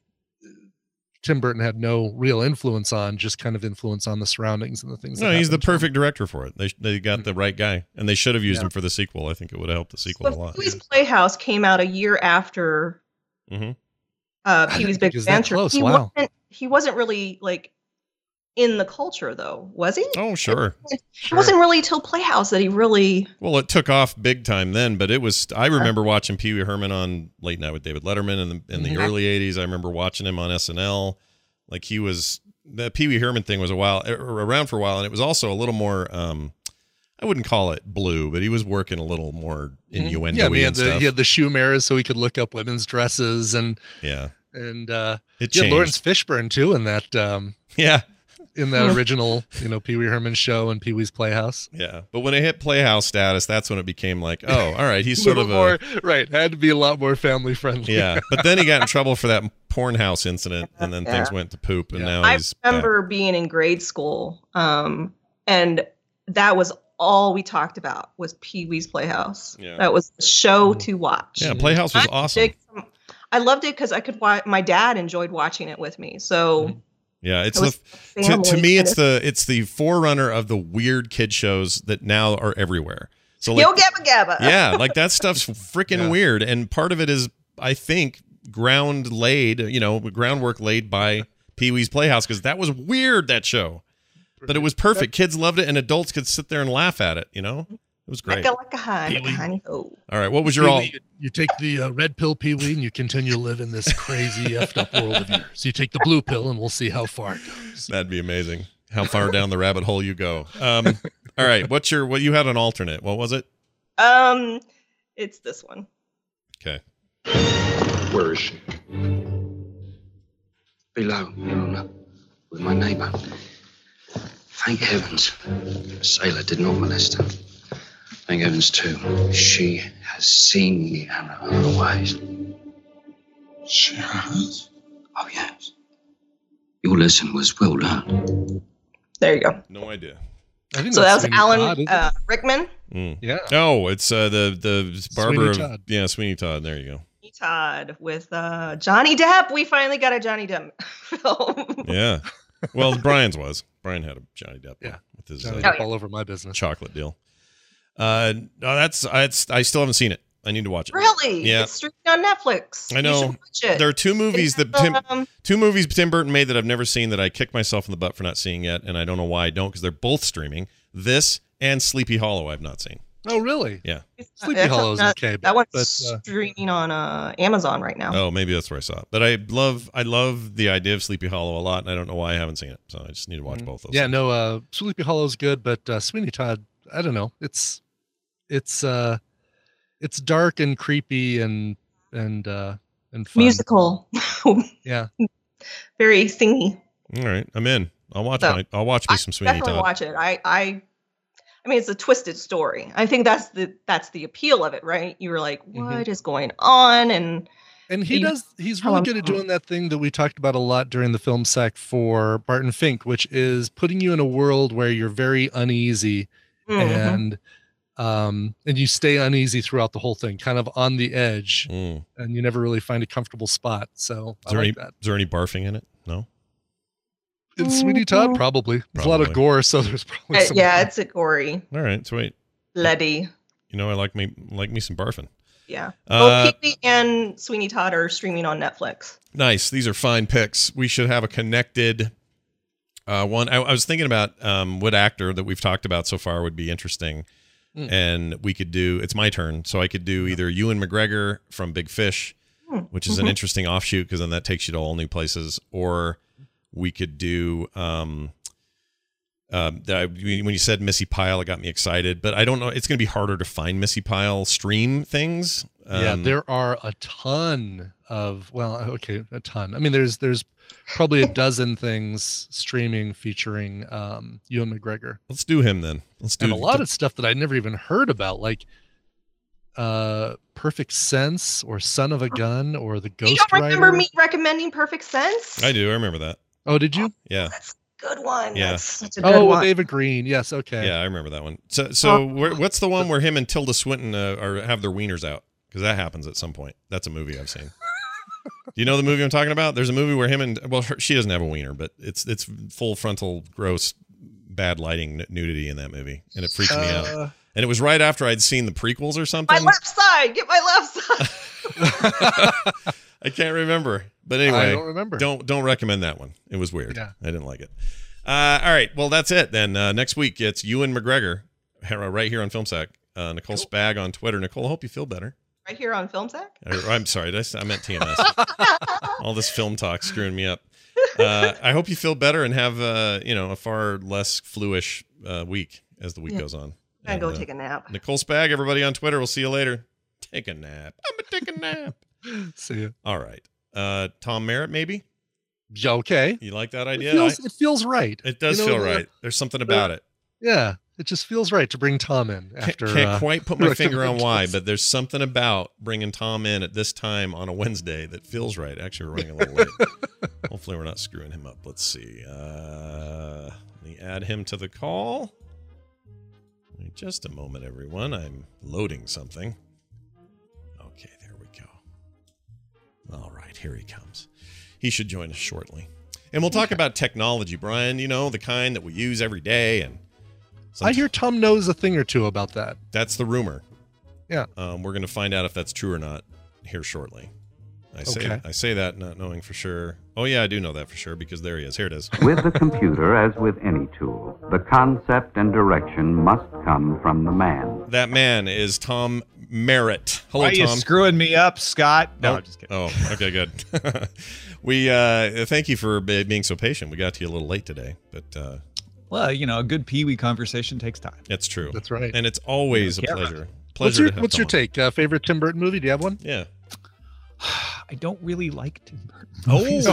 Speaker 2: Tim Burton had no real influence on, just kind of influence on the surroundings and the things.
Speaker 1: No,
Speaker 2: that
Speaker 1: he's the
Speaker 2: happened to him.
Speaker 1: perfect director for it. They they got the right guy, and they should have used
Speaker 2: Yeah.
Speaker 1: him for the sequel. I think it would have helped the sequel a
Speaker 11: So
Speaker 1: lot.
Speaker 11: Pee Wee's Playhouse came out a year after
Speaker 1: Mm-hmm.
Speaker 11: uh,
Speaker 2: I
Speaker 11: Pee Wee's
Speaker 2: didn't
Speaker 11: Big
Speaker 2: think it was that
Speaker 11: Adventure.
Speaker 2: close.
Speaker 11: He
Speaker 2: Wow.
Speaker 11: wasn't. He wasn't really like in the culture, though, was he?
Speaker 1: Oh, sure.
Speaker 11: It, it wasn't really till Playhouse that he really.
Speaker 1: Well, it took off big time then, but it was. I remember watching Pee Wee Herman on Late Night with David Letterman in the in the
Speaker 11: Mhm.
Speaker 1: early eighties. I remember watching him on S N L. Like he was the Pee Wee Herman thing was a while er, around for a while, and it was also a little more. Um, I wouldn't call it blue, but he was working a little more innuendo.
Speaker 2: Yeah, I mean, he had
Speaker 1: and
Speaker 2: the,
Speaker 1: stuff.
Speaker 2: he had the shoe mirrors so he could look up women's dresses, and
Speaker 1: yeah,
Speaker 2: and uh,
Speaker 1: It
Speaker 2: he had Lawrence
Speaker 1: changed.
Speaker 2: Fishburne too in that. Um,
Speaker 1: yeah,
Speaker 2: in that
Speaker 1: Yeah.
Speaker 2: original, you know, Pee Wee Herman show and Pee Wee's Playhouse.
Speaker 1: Yeah, but when it hit Playhouse status, that's when it became like, oh, all right, he's sort of
Speaker 2: Little
Speaker 1: a
Speaker 2: more, right. Had to be a lot more family friendly.
Speaker 1: yeah. But then he got in trouble for that porn house incident, and then things
Speaker 11: Yeah.
Speaker 1: went to poop, and now
Speaker 11: I
Speaker 1: he's back.
Speaker 11: remember being in grade school, um, and that was all we talked about was Pee Wee's Playhouse.
Speaker 1: Yeah.
Speaker 11: That was the show to watch.
Speaker 1: Yeah, Playhouse was
Speaker 11: I
Speaker 1: awesome.
Speaker 11: dig- I loved it because I could watch. My dad enjoyed watching it with me, so.
Speaker 1: Yeah, it's
Speaker 11: It was
Speaker 1: the to, to
Speaker 11: family
Speaker 1: me
Speaker 11: kind
Speaker 1: it's
Speaker 11: of-
Speaker 1: the it's the forerunner of the weird kid shows that now are everywhere. So like,
Speaker 11: Yo Gabba Gabba.
Speaker 1: yeah, like that stuff's freaking weird, and part of it is I think ground laid, you know, groundwork laid by Pee Wee's Playhouse because that was weird, that show, but it was perfect. Kids loved it, and adults could sit there and laugh at it. You know, it was great.
Speaker 11: Like a, like a honey, like a honey ho.
Speaker 1: All right, what was your all?
Speaker 2: You, you take the uh, red pill, Pee Wee, and you continue to live in this crazy effed up world of yours. You take the blue pill, and we'll see how far it goes.
Speaker 1: That'd be amazing. How far down the rabbit hole you go. Um, all right, what's your what you had an alternate? What was it?
Speaker 11: Um, it's this one.
Speaker 1: Okay.
Speaker 16: Where is she? Below, Your Honour, with my neighbour. Thank heavens, the sailor did not molest her. Thank heavens, too, she has seen the error of her ways. She has? Oh, yes. Your lesson was well done.
Speaker 11: There you go.
Speaker 1: No idea.
Speaker 11: So that was Alan uh, Rickman.
Speaker 1: Mm.
Speaker 2: Yeah.
Speaker 1: Oh, it's uh, the the barber
Speaker 2: Sweeney
Speaker 1: of
Speaker 2: Todd.
Speaker 1: yeah, Sweeney Todd. There you go.
Speaker 11: Todd with uh, Johnny Depp. We finally got a Johnny Depp film.
Speaker 1: Yeah. Well, Brian's was. Brian had a Johnny Depp.
Speaker 2: Yeah.
Speaker 1: With his
Speaker 2: Johnny
Speaker 1: uh,
Speaker 2: Depp all over my business.
Speaker 1: chocolate deal. Uh, no, that's I. It's, I still haven't seen it. I need to watch it.
Speaker 11: Really?
Speaker 1: Yeah.
Speaker 11: It's streaming on Netflix.
Speaker 1: I
Speaker 11: You
Speaker 1: know.
Speaker 11: should watch it.
Speaker 1: There are two movies
Speaker 11: It's,
Speaker 1: that Tim,
Speaker 11: um,
Speaker 1: two movies Tim Burton made that I've never seen that I kick myself in the butt for not seeing yet, and I don't know why I don't because they're both streaming. This and Sleepy Hollow I've not seen.
Speaker 2: Oh, really?
Speaker 1: Yeah.
Speaker 2: Sleepy
Speaker 11: that's
Speaker 2: Hollow's
Speaker 11: not-
Speaker 2: okay,
Speaker 11: That
Speaker 2: but-
Speaker 11: one's
Speaker 2: but, uh,
Speaker 11: streaming on uh, Amazon right now.
Speaker 1: Oh, maybe that's where I saw it. But I love I love the idea of Sleepy Hollow a lot, and I don't know why I haven't seen it. So I just need to watch both those.
Speaker 2: Yeah, no, uh, Sleepy Hollow's good, but uh, Sweeney Todd, I don't know. It's it's uh, it's dark and creepy and and uh, and fun.
Speaker 11: Musical.
Speaker 2: Yeah.
Speaker 11: Very thingy.
Speaker 1: All right, I'm in. I'll watch
Speaker 11: So,
Speaker 1: my I'll watch me some Sweeney
Speaker 11: Definitely
Speaker 1: Todd.
Speaker 11: watch it. I, I, I mean, it's a twisted story. I think that's the that's the appeal of it, right? You were like, what is going on? And
Speaker 2: And he
Speaker 11: you-
Speaker 2: does, he's
Speaker 11: how
Speaker 2: really
Speaker 11: I'm-
Speaker 2: good at doing that thing that we talked about a lot during the film sec for Barton Fink, which is putting you in a world where you're very uneasy
Speaker 11: Mhm.
Speaker 2: and um and you stay uneasy throughout the whole thing, kind of on the edge,
Speaker 1: Mm.
Speaker 2: and you never really find a comfortable spot. So
Speaker 1: Is
Speaker 2: I
Speaker 1: there,
Speaker 2: like
Speaker 1: any,
Speaker 2: that.
Speaker 1: is there any barfing in it? No.
Speaker 2: In Sweeney Todd, probably. There's a lot of
Speaker 1: Probably.
Speaker 2: gore, so there's probably
Speaker 11: Uh,
Speaker 2: some.
Speaker 11: yeah, it's a gory,
Speaker 1: All right, sweet.
Speaker 11: bloody.
Speaker 1: You know, I like me like me some barfing.
Speaker 11: Yeah.
Speaker 1: Uh,
Speaker 11: Both Pee Wee and Sweeney Todd are streaming on Netflix.
Speaker 1: Nice. These are fine picks. We should have a connected uh, one. I, I was thinking about um, what actor that we've talked about so far would be interesting,
Speaker 2: Mm.
Speaker 1: and we could do. It's my turn, so I could do either Ewan McGregor from Big Fish,
Speaker 11: Mm.
Speaker 1: which is an
Speaker 11: Mhm.
Speaker 1: interesting offshoot because then that takes you to all new places, or we could do. Um, uh, that- when you said Missy Pyle, it got me excited, but I don't know. It's going to be harder to find Missy Pyle stream things.
Speaker 2: Yeah,
Speaker 1: Um,
Speaker 2: there are a ton of, well, okay, a ton. I mean, there's there's probably a dozen things streaming featuring um, Ewan McGregor.
Speaker 1: Let's do him then. Let's do
Speaker 2: And a lot of stuff that I'd never even heard about, like uh, Perfect Sense or Son of a Gun or The
Speaker 11: You
Speaker 2: Ghost
Speaker 11: don't remember
Speaker 2: Rider.
Speaker 11: me recommending Perfect Sense?
Speaker 1: I do. I remember that.
Speaker 2: Oh, did you?
Speaker 1: Yeah.
Speaker 11: Good one.
Speaker 1: Yeah.
Speaker 11: That's such a good
Speaker 2: Oh, with
Speaker 11: one.
Speaker 2: David Green. Yes. Okay.
Speaker 1: Yeah, I remember that one. So, so where, what's the one where him and Tilda Swinton uh, are have their wieners out? Because that happens at some point. That's a movie I've seen. Do you know the movie I'm talking about? There's a movie where him and well, her, she doesn't have a wiener, but it's it's full frontal, gross, bad lighting n- nudity in that movie, and it freaked me
Speaker 2: Uh,
Speaker 1: out. And it was right after I'd seen the prequels or something.
Speaker 11: My left side. Get my left side.
Speaker 1: I can't remember, but anyway,
Speaker 2: I don't remember.
Speaker 1: Don't don't recommend that one. It was weird.
Speaker 2: Yeah.
Speaker 1: I didn't like it. Uh, all right. Well, that's it then. Uh, next week, it's Ewan McGregor right here on FilmSack. Uh, Nicole cool. Spag on Twitter. Nicole, I hope you feel better.
Speaker 11: Right here on FilmSack?
Speaker 1: I'm sorry. Did I, say, I meant T M S. All this film talk screwing me up. Uh, I hope you feel better and have uh, you know a far less fluish uh, week as the week
Speaker 11: yeah.
Speaker 1: goes on.
Speaker 11: I
Speaker 1: and,
Speaker 11: go
Speaker 1: uh,
Speaker 11: take a nap.
Speaker 1: Nicole Spag, everybody on Twitter. We'll see you later. Take a nap. I'm gonna take a nap.
Speaker 2: See you.
Speaker 1: All right. Uh, Tom Merritt, maybe.
Speaker 2: Yeah, okay.
Speaker 1: You like that idea?
Speaker 2: It feels,
Speaker 1: I,
Speaker 2: it feels right.
Speaker 1: It does
Speaker 2: you know,
Speaker 1: feel
Speaker 2: uh,
Speaker 1: right. There's something about
Speaker 2: uh,
Speaker 1: it.
Speaker 2: Yeah, it just feels right to bring Tom in after.
Speaker 1: Can't, can't
Speaker 2: uh,
Speaker 1: quite put my finger on why, but there's something about bringing Tom in at this time on a Wednesday that feels right. Actually, we're running a little late. Hopefully, we're not screwing him up. Let's see. Uh, let me add him to the call. Wait just a moment, everyone. I'm loading something. Okay, there we go. All right, here he comes. He should join us shortly. And we'll talk about technology, Brian, you know, the kind that we use every day. And
Speaker 2: I hear Tom knows a thing or two about that.
Speaker 1: That's the rumor.
Speaker 2: Yeah.
Speaker 1: Um, we're going to find out if that's true or not here shortly. I say
Speaker 2: Okay.
Speaker 1: I say that not knowing for sure. Oh, yeah, I do know that for sure because there he is. Here it is.
Speaker 19: With the computer, as with any tool, the concept and direction must come from the man.
Speaker 1: That man is Tom Merritt. Hello,
Speaker 20: Why are you
Speaker 1: Tom.
Speaker 20: screwing me up, Scott? No,
Speaker 1: oh,
Speaker 20: I'm just kidding.
Speaker 1: Oh, okay, good. we uh, thank you for be- being so patient. We got to you a little late today, but uh,
Speaker 20: well, you know, a good Pee-wee conversation takes time.
Speaker 1: That's true.
Speaker 2: That's right.
Speaker 1: And it's always a
Speaker 20: Yeah.
Speaker 1: pleasure. Pleasure.
Speaker 2: What's your,
Speaker 1: to have
Speaker 2: what's your
Speaker 1: Tom on.
Speaker 2: take? Uh, favorite Tim Burton movie? Do you have one?
Speaker 1: Yeah.
Speaker 20: I don't really like Tim Burton.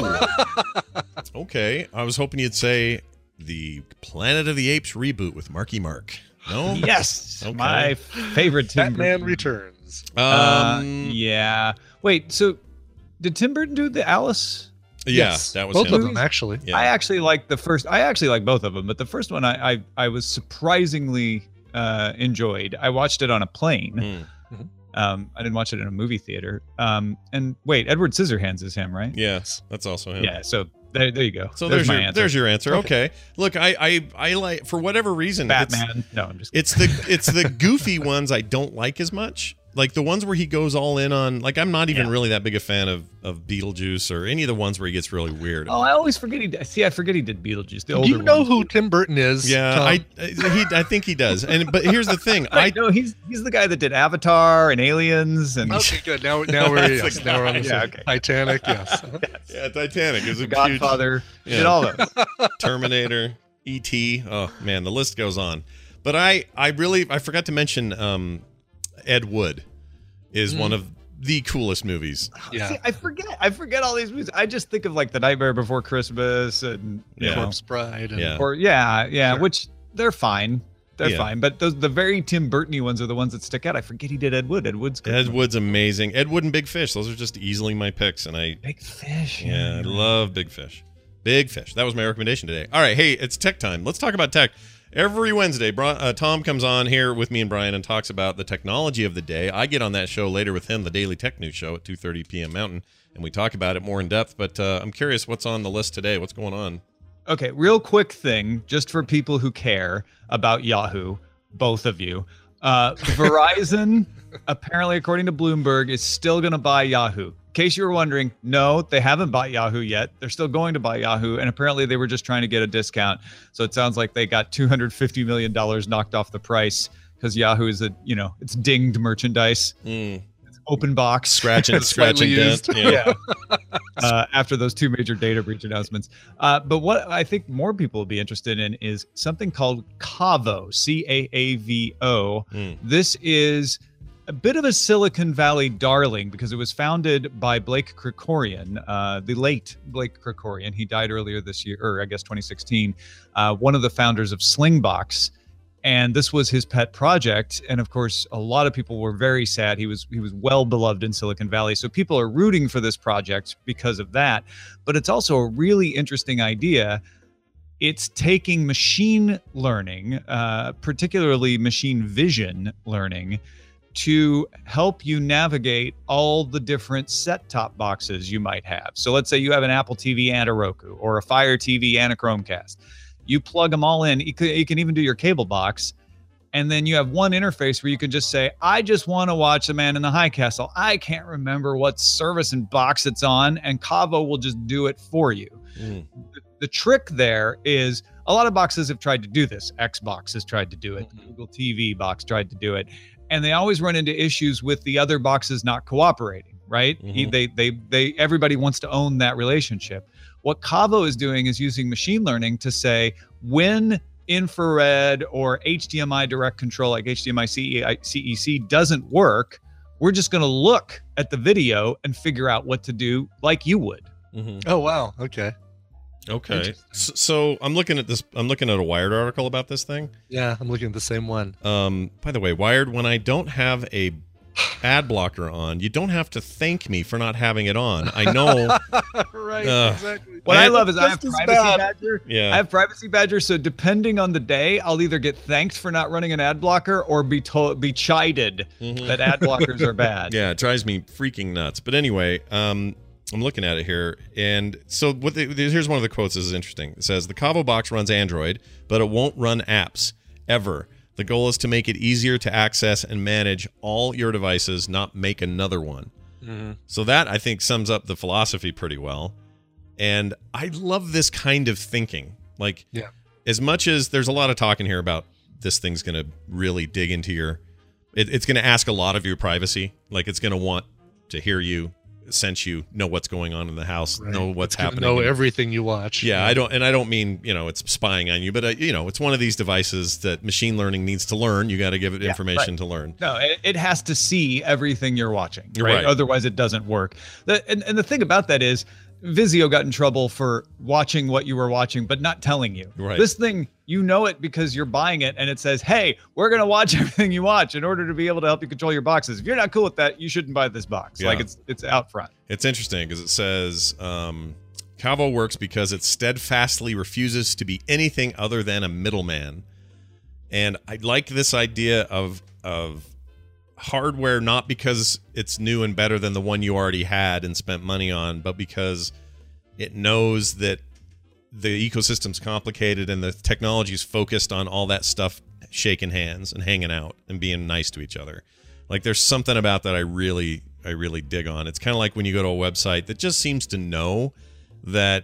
Speaker 1: Oh, okay. I was hoping you'd say the Planet of the Apes reboot with Marky Mark. No.
Speaker 20: Yes,
Speaker 1: Okay.
Speaker 20: my favorite Tim
Speaker 2: Batman
Speaker 20: Burton.
Speaker 2: Returns.
Speaker 1: Um.
Speaker 20: Uh, yeah. Wait. So, did Tim Burton do the Alice?
Speaker 1: Yeah,
Speaker 2: Yes,
Speaker 1: that was
Speaker 2: both
Speaker 1: him.
Speaker 2: of them actually.
Speaker 1: Yeah.
Speaker 20: I actually like the first. I actually like both of them, but the first one I I, I was surprisingly uh, enjoyed. I watched it on a plane.
Speaker 1: Mm.
Speaker 20: Um, I didn't watch it in a movie theater. Um, and wait, Edward Scissorhands is him, right?
Speaker 1: Yes, that's also him.
Speaker 20: Yeah. So there, there you go.
Speaker 1: So
Speaker 20: there's,
Speaker 1: there's,
Speaker 20: my
Speaker 1: your
Speaker 20: answer.
Speaker 1: there's your answer. Okay. Look, I, I I like for whatever reason
Speaker 20: Batman.
Speaker 1: It's,
Speaker 20: no, I'm just.
Speaker 1: it's the it's the goofy ones I don't like as much. Like the ones where he goes all in on. Like I'm not even
Speaker 20: Yeah.
Speaker 1: really that big a fan of of Beetlejuice or any of the ones where he gets really weird.
Speaker 20: Oh, I always forget he. did- See, I forget he did Beetlejuice. The
Speaker 2: Do
Speaker 20: older
Speaker 2: you know
Speaker 20: ones.
Speaker 2: who Tim Burton is?
Speaker 1: Yeah,
Speaker 2: Tom?
Speaker 1: I I- he I think he does. And but here's the thing. I
Speaker 20: I know he's he's the guy that did Avatar and Aliens and
Speaker 2: Okay, good. Now, now we're
Speaker 1: That's
Speaker 2: yes,
Speaker 1: the
Speaker 2: now we're on the
Speaker 20: guy.
Speaker 2: same-
Speaker 20: Yeah, okay.
Speaker 2: Titanic. Yes.
Speaker 1: yeah, Titanic is a huge-
Speaker 20: Godfather.
Speaker 1: Yeah.
Speaker 20: Did all those.
Speaker 1: Terminator, E T. Oh man, the list goes on. But I, I really, I forgot to mention um, Ed Wood is one of the coolest movies.
Speaker 2: Yeah.
Speaker 20: See, I forget. I forget all these movies. I just think of like The Nightmare Before Christmas and you
Speaker 1: Yeah.
Speaker 20: know,
Speaker 2: Corpse Bride. And,
Speaker 1: Yeah.
Speaker 20: or yeah, yeah,
Speaker 2: Sure.
Speaker 20: which they're fine. They're
Speaker 1: Yeah.
Speaker 20: fine. But those the very Tim Burton-y ones are the ones that stick out. I forget he did Ed Wood. Ed Wood's good.
Speaker 1: Ed Wood's amazing. Ed Wood and Big Fish. Those are just easily my picks, and I
Speaker 20: Big Fish.
Speaker 1: yeah, I love Big Fish. Big Fish. That was my recommendation today. All right, hey, it's tech time. Let's talk about tech. Every Wednesday, Bri- uh, Tom comes on here with me and Brian and talks about the technology of the day. I get on that show later with him, the Daily Tech News Show at two thirty p.m. Mountain, and we talk about it more in depth. But uh, I'm curious what's on the list today. What's going on?
Speaker 20: Okay, real quick thing, just for people who care about Yahoo, both of you. Uh, Verizon, apparently, according to Bloomberg, is still going to buy Yahoo. In case you were wondering, no, they haven't bought Yahoo yet. They're still going to buy Yahoo, and apparently they were just trying to get a discount. So it sounds like they got two hundred fifty million dollars knocked off the price because Yahoo is a, you know, it's dinged merchandise.
Speaker 1: Mm.
Speaker 20: It's open box.
Speaker 1: Scratch and scratch
Speaker 2: Slightly
Speaker 1: and
Speaker 2: used.
Speaker 1: dent. Yeah.
Speaker 20: uh, after those two major data breach announcements. Uh, but what I think more people will be interested in is something called Cavo, C A A V O.
Speaker 1: Mm.
Speaker 20: This is a bit of a Silicon Valley darling because it was founded by Blake Krikorian, uh, the late Blake Krikorian. He died earlier this year, or I guess twenty sixteen, uh, one of the founders of Slingbox. And this was his pet project, and of course, a lot of people were very sad. He was he was well beloved in Silicon Valley, so people are rooting for this project because of that. But it's also a really interesting idea. It's taking machine learning, uh, particularly machine vision learning, to help you navigate all the different set-top boxes you might have. So let's say you have an Apple T V and a Roku, or a Fire T V and a Chromecast. You plug them all in. You can, you can even do your cable box. And then you have one interface where you can just say, I just want to watch The Man in the High Castle. I can't remember what service and box it's on. And Cavo will just do it for you.
Speaker 1: Mm.
Speaker 20: The, the trick there is a lot of boxes have tried to do this. Xbox has tried to do it. Mm-hmm. Google T V box tried to do it. And they always run into issues with the other boxes not cooperating, right?
Speaker 1: Mm-hmm.
Speaker 20: He, they, they, they, everybody wants to own that relationship. What Kavo is doing is using machine learning to say when infrared or H D M I direct control like H D M I C E C doesn't work, we're just going to look at the video and figure out what to do like you would.
Speaker 1: Mm-hmm.
Speaker 2: Oh, wow. Okay.
Speaker 1: Okay. So, so I'm looking at this. I'm looking at a Wired article about this thing.
Speaker 2: Yeah, I'm looking at the same one.
Speaker 1: Um, by the way, Wired, when I don't have a ad blocker on, you don't have to thank me for not having it on. I know.
Speaker 2: Right,
Speaker 1: uh,
Speaker 2: exactly.
Speaker 20: What I, I love is I have
Speaker 2: Just as
Speaker 20: Privacy
Speaker 2: bad.
Speaker 20: Badger.
Speaker 1: Yeah.
Speaker 20: I have Privacy Badger, so depending on the day, I'll either get thanked for not running an ad blocker or be told, be chided
Speaker 1: Mhm.
Speaker 20: that ad blockers are bad.
Speaker 1: Yeah, it drives me freaking nuts. But anyway, um, I'm looking at it here, and so what? The, here's one of the quotes. This is interesting. It says the Kavo box runs Android, but it won't run apps ever. The goal is to make it easier to access and manage all your devices, not make another one.
Speaker 2: Mm-hmm.
Speaker 1: So that, I think, sums up the philosophy pretty well. And I love this kind of thinking. Like,
Speaker 2: yeah.
Speaker 1: as much as there's a lot of talk in here about this thing's going to really dig into your, it, it's going to ask a lot of your privacy. Like, it's going to want to hear you, sense you, know what's going on in the house,
Speaker 2: Right.
Speaker 1: know what's
Speaker 2: It's gonna
Speaker 1: happening.
Speaker 2: Know
Speaker 1: and-
Speaker 2: everything you watch.
Speaker 1: yeah, I don't, and I don't mean, you know, it's spying on you, but uh, you know, it's one of these devices that machine learning needs to learn. You got to give it
Speaker 20: Yeah,
Speaker 1: information
Speaker 20: right.
Speaker 1: to learn.
Speaker 20: No, it, it has to see everything you're watching,
Speaker 1: You're
Speaker 20: right?
Speaker 1: right.
Speaker 20: Otherwise, it doesn't work. The, and, and the thing about that is, Vizio got in trouble for watching what you were watching, but not telling you.
Speaker 1: Right.
Speaker 20: This thing, you know it because you're buying it, and it says, "Hey, we're gonna watch everything you watch in order to be able to help you control your boxes." If you're not cool with that, you shouldn't buy this box.
Speaker 1: Yeah.
Speaker 20: Like it's it's out front.
Speaker 1: It's interesting because it says um, Kavo works because it steadfastly refuses to be anything other than a middleman, and I like this idea of of hardware not because it's new and better than the one you already had and spent money on, but because it knows that the ecosystem's complicated and the technology is focused on all that stuff shaking hands and hanging out and being nice to each other. Like there's something about that I really I really dig on. It's kind of like when you go to a website that just seems to know that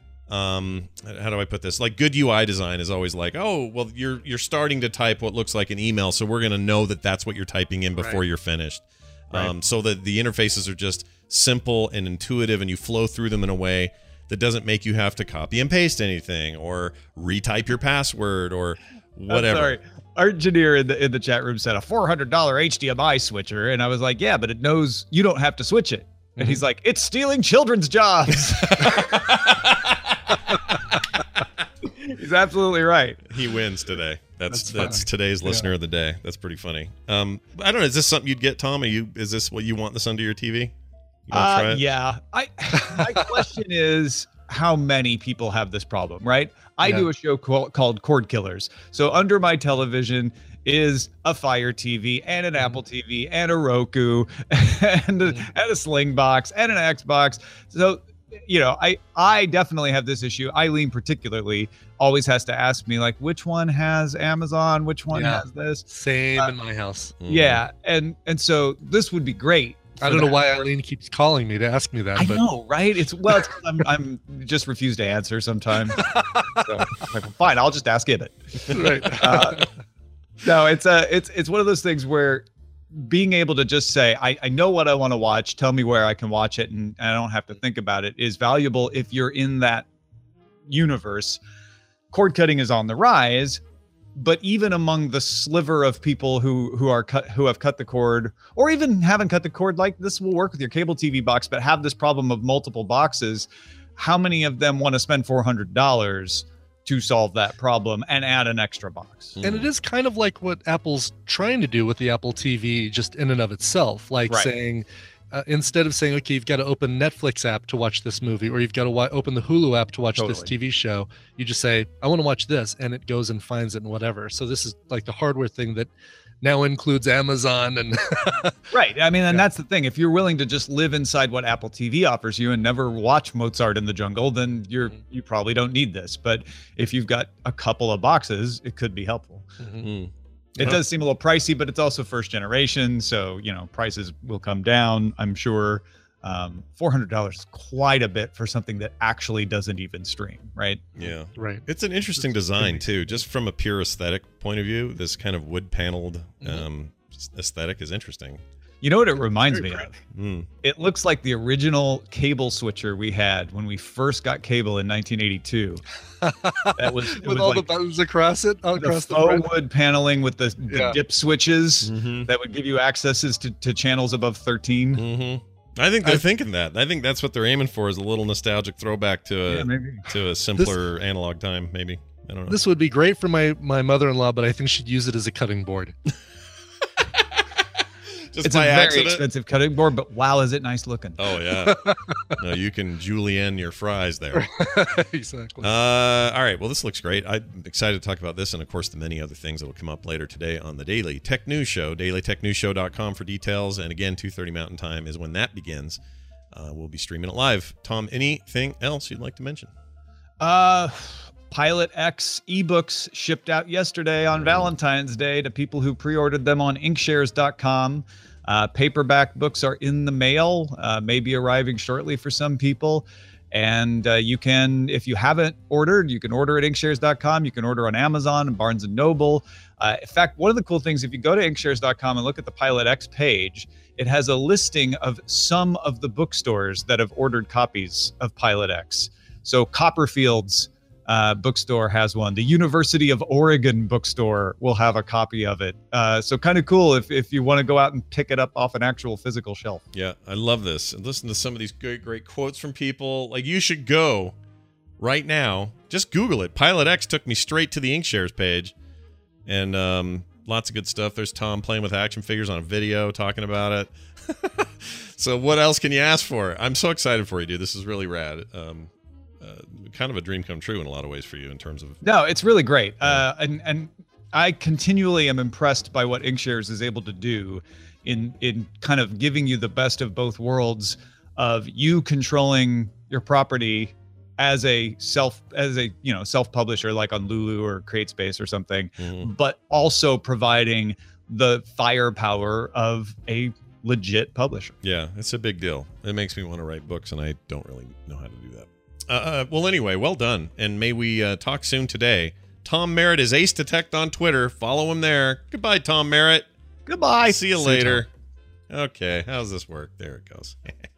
Speaker 1: um how do I put this? Like good U I design is always like, "Oh, well you're you're starting to type what looks like an email, so we're going to know that that's what you're typing in before
Speaker 2: Right.
Speaker 1: you're finished."
Speaker 2: Right.
Speaker 1: Um so that the interfaces are just simple and intuitive and you flow through them in a way that doesn't make you have to copy and paste anything or retype your password or whatever.
Speaker 20: I'm sorry. Our engineer in the in the chat room said a four hundred dollars H D M I switcher, and I was like, "Yeah, but it knows you don't have to switch it." And he's like, "It's stealing children's jobs." He's absolutely right.
Speaker 1: He wins today. That's
Speaker 20: That's
Speaker 1: that's,
Speaker 20: funny.
Speaker 1: today's
Speaker 20: Yeah.
Speaker 1: listener of the day. That's pretty funny. Um, I don't know. Is this something you'd get, Tom? Are you? Is this what you want this under your T V? You wanna try
Speaker 20: Uh,
Speaker 1: it?
Speaker 20: yeah. I my question is how many people have this problem, right? I
Speaker 2: Yeah.
Speaker 20: do a show called, called Cord Killers. So under my television is a Fire T V and an Apple T V and a Roku and a, and a Sling box and an Xbox. So, you know, I I definitely have this issue. Eileen particularly always has to ask me like, which one has Amazon? Which one
Speaker 2: Yeah.
Speaker 20: has this?
Speaker 2: Same in my house.
Speaker 20: Yeah, and and so this would be great.
Speaker 2: I
Speaker 20: for
Speaker 2: don't know
Speaker 20: that.
Speaker 2: why Eileen keeps calling me to ask me that.
Speaker 20: I
Speaker 2: but
Speaker 20: know, right? It's well, it's 'cause I'm, I'm just refuse to answer sometimes. So, like, fine, I'll just ask Ibit.
Speaker 2: Right.
Speaker 20: Uh, no, it's a, it's it's one of those things where being able to just say, I, I know what I want to watch. Tell me where I can watch it, and I don't have to think about it. Is valuable if you're in that universe. Cord cutting is on the rise, but even among the sliver of people who who are cut who have cut the cord or even haven't cut the cord, like this will work with your cable T V box, but have this problem of multiple boxes, how many of them want to spend four hundred dollars to solve that problem and add an extra box?
Speaker 2: And it is kind of like what Apple's trying to do with the Apple T V just in and of itself, like
Speaker 20: Right.
Speaker 2: saying uh, instead of saying, okay, you've got to open Netflix app to watch this movie, or you've got to wa- open the Hulu app to watch this
Speaker 20: Totally.
Speaker 2: T V show, you just say, I want to watch this, and it goes and finds it and whatever. So this is like the hardware thing that now includes Amazon and
Speaker 20: Right. I mean, and that's the thing. If you're willing to just live inside what Apple T V offers you and never watch Mozart in the Jungle, then you're you probably don't need this. But if you've got a couple of boxes, it could be helpful.
Speaker 1: Mm.
Speaker 20: It does seem a little pricey, but it's also first generation, so you know prices will come down, I'm sure. Um, four hundred dollars is quite a bit for something that actually doesn't even stream, right?
Speaker 1: Yeah.
Speaker 2: Right.
Speaker 1: It's an interesting design too, just from a pure aesthetic point of view. This kind of wood paneled um, aesthetic is interesting.
Speaker 20: You know what it reminds me of?
Speaker 1: Mm.
Speaker 20: It looks like the original cable switcher we had when we first got cable in nineteen eighty-two. That was it
Speaker 2: with
Speaker 20: was
Speaker 2: all
Speaker 20: like
Speaker 2: the buttons across it, all
Speaker 20: the
Speaker 2: across the,
Speaker 20: faux
Speaker 2: front.
Speaker 20: wood paneling with the, the
Speaker 2: Yeah.
Speaker 20: dip switches
Speaker 1: Mm-hmm.
Speaker 20: that would give you accesses to, to channels above thirteen.
Speaker 1: Mm-hmm. I think they're thinking that. I think that's what they're aiming for, is a little nostalgic throwback to a
Speaker 20: Yeah, maybe.
Speaker 1: to a simpler analog time. Maybe, I don't know.
Speaker 2: This would be great for my my mother-in-law, but I think she'd use it as a cutting board.
Speaker 1: Just
Speaker 20: It's a
Speaker 1: by
Speaker 20: very
Speaker 1: accident?
Speaker 20: expensive cutting board, but wow, is it nice looking?
Speaker 1: Oh yeah. No, you can julienne your fries there.
Speaker 2: Exactly.
Speaker 1: Uh, all right. Well, this looks great. I'm excited to talk about this, and of course, the many other things that will come up later today on the Daily Tech News Show. daily tech news show dot com for details. And again, two thirty Mountain Time is when that begins. Uh, we'll be streaming it live. Tom, anything else you'd like to mention?
Speaker 20: Uh, Pilot X ebooks shipped out yesterday on Valentine's Day to people who pre-ordered them on inkshares dot com. Uh, paperback books are in the mail, uh, maybe arriving shortly for some people. And uh, you can, if you haven't ordered, you can order at inkshares dot com. You can order on Amazon and Barnes and Noble. Uh, in fact, one of the cool things, if you go to inkshares dot com and look at the Pilot X page, it has a listing of some of the bookstores that have ordered copies of Pilot X. So Copperfield's uh, bookstore has one. The University of Oregon bookstore will have a copy of it. Uh, so kind of cool if, if you want to go out and pick it up off an actual physical shelf.
Speaker 1: Yeah, I love this. And listen to some of these great, great quotes from people. Like, you should go right now. Just Google it. Pilot X took me straight to the Inkshares page. And um, lots of good stuff. There's Tom playing with action figures on a video, talking about it. So what else can you ask for? I'm so excited for you, dude. This is really rad. Um, uh, kind of a dream come true in a lot of ways for you in terms of...
Speaker 20: No, it's really great. Uh, and, and I continually am impressed by what Inkshares is able to do in, in kind of giving you the best of both worlds of you controlling your property as a self, as a, you know, self-publisher like on Lulu or CreateSpace or something,
Speaker 1: Mhm.
Speaker 20: but also providing the firepower of a legit publisher.
Speaker 1: Yeah, it's a big deal. It makes me want to write books, and I don't really know how to do that. Uh, uh, well, anyway, well done. And may we uh, talk soon today. Tom Merritt is Ace Detect on Twitter. Follow him there. Goodbye, Tom Merritt.
Speaker 20: Goodbye.
Speaker 1: See you
Speaker 2: See you,
Speaker 1: later. Okay, how's this work? There it goes.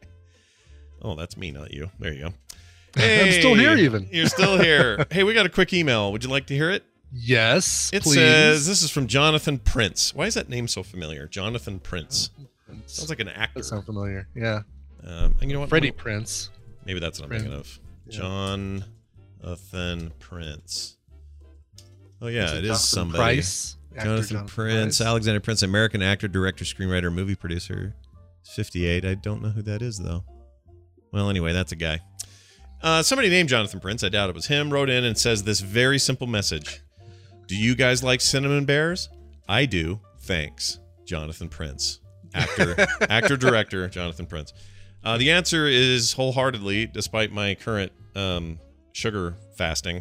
Speaker 1: Oh, that's me, not you. There you go.
Speaker 2: I'm still here even.
Speaker 1: You're still here. Hey, we got a quick email. Would you like to hear it?
Speaker 2: Yes,
Speaker 1: It
Speaker 2: please.
Speaker 1: says, this is from Jonathan Prince. Why is that name so familiar? Jonathan Prince. Sounds like an actor.
Speaker 2: That sounds familiar. Yeah.
Speaker 1: Um, and you know what?
Speaker 2: Freddie Prince.
Speaker 1: Maybe that's what I'm
Speaker 2: Prince.
Speaker 1: thinking of.
Speaker 2: Yeah.
Speaker 1: Jonathan Prince. Oh yeah,
Speaker 2: Is it
Speaker 1: it is
Speaker 2: Jonathan
Speaker 1: somebody.
Speaker 2: Price? Actor
Speaker 1: Jonathan
Speaker 2: Jonathan
Speaker 1: Prince,
Speaker 2: Price.
Speaker 1: Alexander Prince, American actor, director, screenwriter, movie producer. He's fifty-eight. I don't know who that is though. Well, anyway, that's a guy. Uh, somebody named Jonathan Prince, I doubt it was him, wrote in and says this very simple message. Do you guys like cinnamon bears? I do. Thanks, Jonathan Prince. Actor, actor, director, Jonathan Prince. Uh, the answer is wholeheartedly, despite my current um, sugar fasting,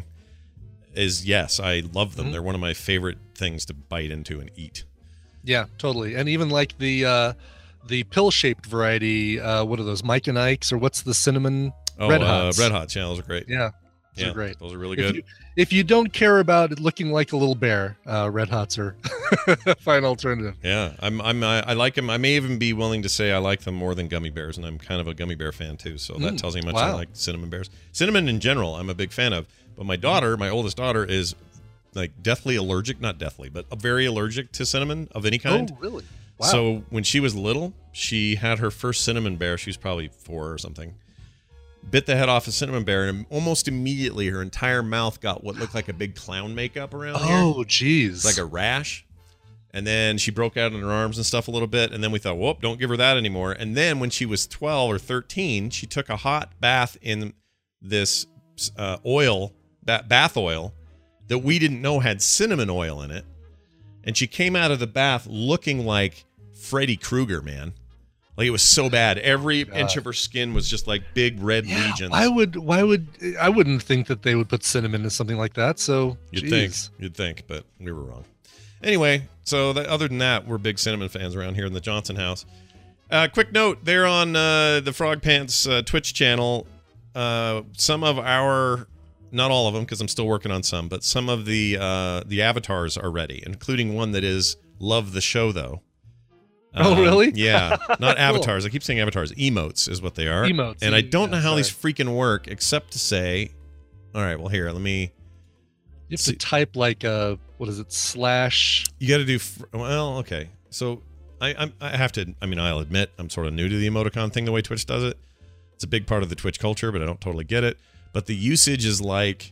Speaker 1: is yes. I love them.
Speaker 2: Mhm.
Speaker 1: They're one of my favorite things to bite into and eat.
Speaker 2: Yeah, totally. And even like the uh, the pill-shaped variety, uh, what are those, Mike and Ike's, or what's the cinnamon?
Speaker 1: Oh,
Speaker 2: Red
Speaker 1: uh,
Speaker 2: Hots.
Speaker 1: Red Hots. Yeah, those are great.
Speaker 2: Yeah, those
Speaker 1: Yeah,
Speaker 2: are great.
Speaker 1: those are really
Speaker 2: If
Speaker 1: good.
Speaker 2: you, if you don't care about it looking like a little bear, uh, Red Hots are a fine alternative.
Speaker 1: Yeah, I'm. I'm. I, I like them. I may even be willing to say I like them more than gummy bears, and I'm kind of a gummy bear fan too. So that
Speaker 2: Mm,
Speaker 1: tells you how much I
Speaker 2: wow.
Speaker 1: like cinnamon bears. Cinnamon in general, I'm a big fan of. But my daughter, my oldest daughter, is like deathly allergic. Not deathly, but very allergic to cinnamon of any kind.
Speaker 2: Oh, really? Wow.
Speaker 1: So when she was little, she had her first cinnamon bear. She was probably four or something. Bit the head off a cinnamon bear, and almost immediately her entire mouth got what looked like a big clown makeup around here.
Speaker 2: Oh, geez.
Speaker 1: Like a rash. And then she broke out in her arms and stuff a little bit. And then we thought, whoop, don't give her that anymore. And then when she was twelve or thirteen, she took a hot bath in this uh, oil, ba- bath oil, that we didn't know had cinnamon oil in it. And she came out of the bath looking like Freddy Krueger, man. Like, it was so bad. Every
Speaker 2: God.
Speaker 1: inch of her skin was just like big red legions.
Speaker 2: Why would why would I wouldn't think that they would put cinnamon in something like that. So
Speaker 1: You'd
Speaker 2: geez.
Speaker 1: think, you'd think, but we were wrong. Anyway, so that, other than that, we're big cinnamon fans around here in the Johnson house. Uh, quick note, they're on uh, the Frog Pants uh, Twitch channel. Uh, some of our, not all of them, because I'm still working on some, but some of the uh, the avatars are ready, including one that is Love the Show, though.
Speaker 2: Oh,
Speaker 1: Um,
Speaker 2: really?
Speaker 1: Yeah. Not
Speaker 2: Cool.
Speaker 1: avatars. I keep saying avatars. Emotes is what they are.
Speaker 2: Emotes.
Speaker 1: And I don't
Speaker 2: Yeah,
Speaker 1: know how
Speaker 2: sorry.
Speaker 1: these freaking work, except to say, all right, well, here, let me...
Speaker 2: You have to type like a, what is it, slash...
Speaker 1: You got to do, fr- well, okay. So I, I'm, I have to, I mean, I'll admit I'm sort of new to the emoticon thing, the way Twitch does it. It's a big part of the Twitch culture, but I don't totally get it. But the usage is like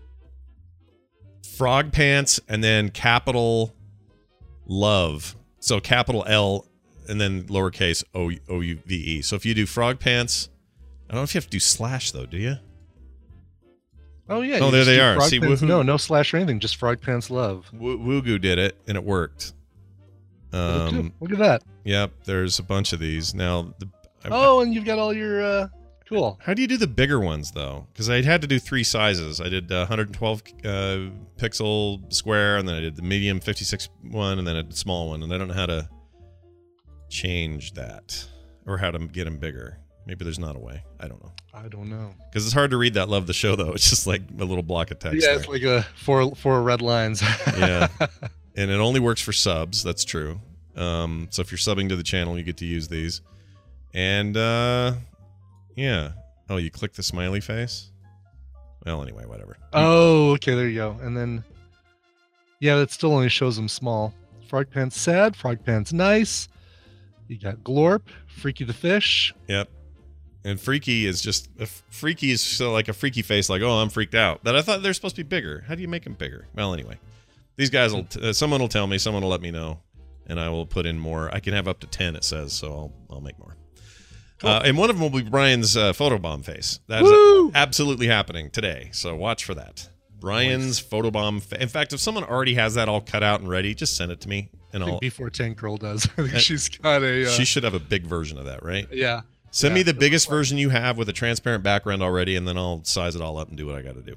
Speaker 1: frog pants and then capital love. So capital L and then lowercase O O U V E. So if you do frog pants, I don't know if you have to do slash though, do you?
Speaker 2: Oh, yeah.
Speaker 1: Oh,
Speaker 2: you
Speaker 1: there
Speaker 2: just
Speaker 1: they
Speaker 2: do
Speaker 1: are.
Speaker 2: Frog
Speaker 1: See,
Speaker 2: Pants-
Speaker 1: woohoo.
Speaker 2: no, no slash or anything. Just Frog Pants Love.
Speaker 1: Woo- Woogu did it and it worked. Um,
Speaker 2: Look at that.
Speaker 1: Yep, there's a bunch of these now. The, I-
Speaker 2: Oh, and you've got all your... Uh, cool.
Speaker 1: How do you do the bigger ones though? Because I had to do three sizes. I did uh, one hundred twelve uh, pixel square, and then I did the medium fifty-six one, and then a small one. And I don't know how to change that or how to get them bigger. Maybe there's not a way. I don't know.
Speaker 2: I don't know.
Speaker 1: Because it's hard to read that Love the Show though. It's just like a little block of text.
Speaker 2: Yeah,
Speaker 1: there.
Speaker 2: it's like a four four red lines.
Speaker 1: Yeah, and it only works for subs. That's true. Um, so if you're subbing to the channel, you get to use these. And uh, yeah. Oh, you click the smiley face. Well, anyway, whatever.
Speaker 2: Oh, okay, there you go. And then, yeah, that still only shows them small. Frog Pants sad, Frog Pants nice. You got Glorp, Freaky the Fish.
Speaker 1: Yep. And Freaky is just a Freaky is so like a freaky face, like, oh, I'm freaked out. But I thought they're supposed to be bigger. How do you make them bigger? Well, anyway, these guys will. T- uh, someone will tell me. Someone will let me know, and I will put in more. I can have up to ten. It says, so I'll I'll make more. Cool. Uh, and one of them will be Brian's uh, photobomb face. That is
Speaker 2: Woo!
Speaker 1: absolutely happening today. So watch for that. Brian's photobomb. Fa- in fact, if someone already has that all cut out and ready, just send it to me, and
Speaker 2: I
Speaker 1: I'll.
Speaker 2: think Before Tank Girl does. I think
Speaker 1: Uh,
Speaker 2: she's got a. Uh,
Speaker 1: She should have a big version of that, right?
Speaker 2: Yeah.
Speaker 1: Send
Speaker 2: Yeah.
Speaker 1: me the biggest version you have with a transparent background already, and then I'll size it all up and do what I got to do.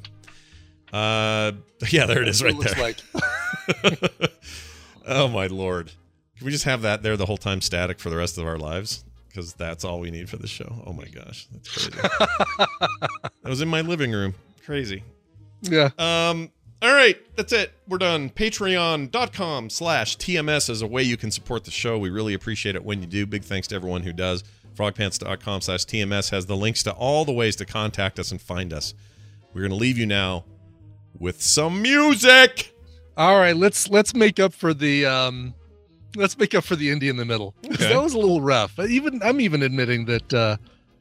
Speaker 1: Uh, yeah, there it is, right
Speaker 2: looks
Speaker 1: there.
Speaker 2: like.
Speaker 1: Oh my lord! Can we just have that there the whole time, static for the rest of our lives? Because that's all we need for the show. Oh my gosh, that's crazy. That was in my living room. Crazy.
Speaker 2: Yeah.
Speaker 1: Um. All right, that's it. We're done. Patreon.com slash TMS is a way you can support the show. We really appreciate it when you do. Big thanks to everyone who does. Frogpants.com slash TMS has the links to all the ways to contact us and find us. We're going to leave you now with some music.
Speaker 2: All right, let's let's make up for the um, let's make up for the indie in the middle. 'Cause
Speaker 1: Okay.
Speaker 2: That was a little rough. Even I'm even admitting that uh,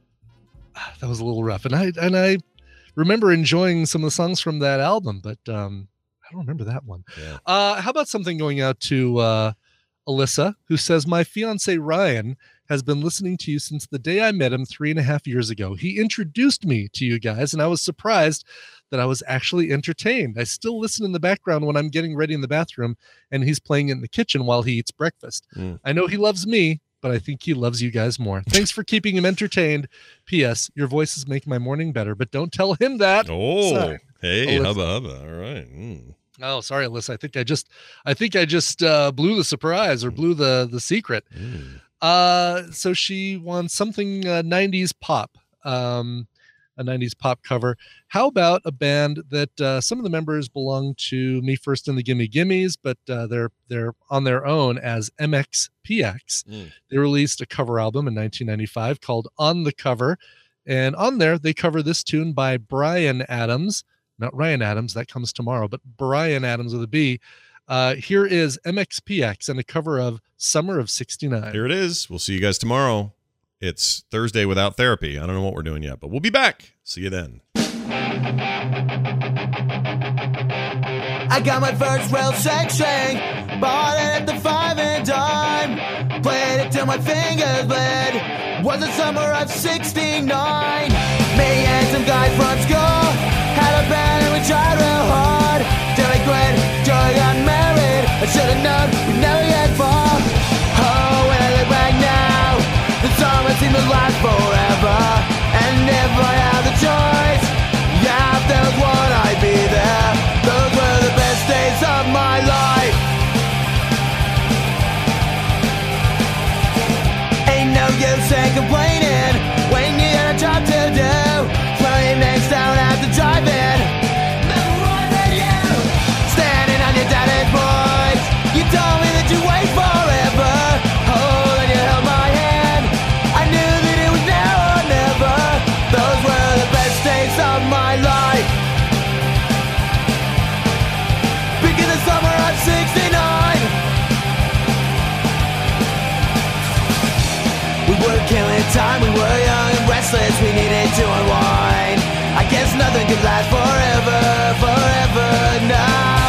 Speaker 2: that was a little rough, and I and I remember enjoying some of the songs from that album, but um, I don't remember that one.
Speaker 1: Yeah.
Speaker 2: Uh, how about something going out to uh, Alyssa, who says, my fiance Ryan has been listening to you since the day I met him three and a half years ago. He introduced me to you guys, and I was surprised that I was actually entertained. I still listen in the background when I'm getting ready in the bathroom, and he's playing in the kitchen while he eats breakfast.
Speaker 1: Mm.
Speaker 2: I know he loves me, but I think he loves you guys more. Thanks for keeping him entertained. P S. Your voices make my morning better, but don't tell him that.
Speaker 1: Oh,
Speaker 2: Sorry.
Speaker 1: hey,
Speaker 2: Alyssa.
Speaker 1: hubba hubba. All right. Mm.
Speaker 2: Oh, sorry, Alyssa. I think I just, I think I just uh, blew the surprise or blew the the secret.
Speaker 1: Mm.
Speaker 2: Uh, so she wants something uh, nineties pop, um, a nineties pop cover. How about a band that uh, some of the members belong to Me First and the Gimme Gimmes, but uh, they're they're on their own as M X P X.
Speaker 1: Mm.
Speaker 2: They released a cover album in nineteen ninety-five called On the Cover, and on there they cover this tune by Bryan Adams. Not Ryan Adams, that comes tomorrow, but Bryan Adams with a B. Uh, here is M X P X and a cover of Summer of sixty-nine.
Speaker 1: Here it is. We'll see you guys tomorrow. It's Thursday without therapy. I don't know what we're doing yet, but we'll be back. See you then.
Speaker 8: I got my first real sex ring, bought it at the five and dime, played it till my fingers bled. Was the summer of sixty-nine. Me and some guys from school had a band and we tried real hard. Till we quit, till we got married. I should've known we'd never get far. Oh, when I look back now, the summer seemed to last forever. And if I had the choice, yeah, if there was one, I'd be there. Those were the best days of my life. Ain't no to unwind. I guess nothing could last forever, forever now.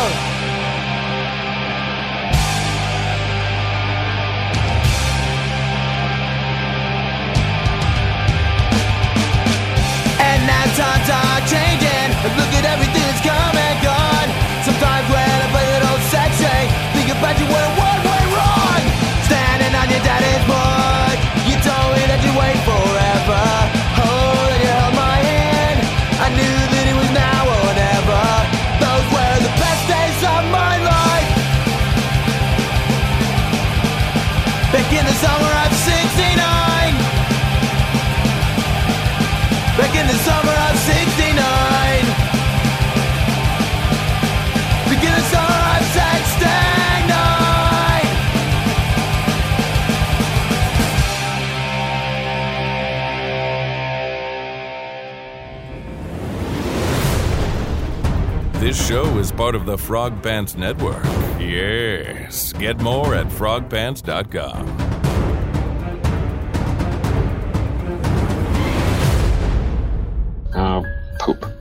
Speaker 8: And now times are changing. Look at everything that's come and gone. Sometimes when I play that old sexy, think about you when one went wrong. Standing on your daddy's porch, you told me that you'd wait forever. Oh, then you held my hand. I knew that it was now or never. Those were the best days of my life. Back in the summer of sixty-nine. Back in the summer of sixty-nine. Back in the summer of sixty-nine.
Speaker 5: This show is part of the Frog Pants Network. Yes. Get more at frog pants dot com.
Speaker 6: Uh, poop.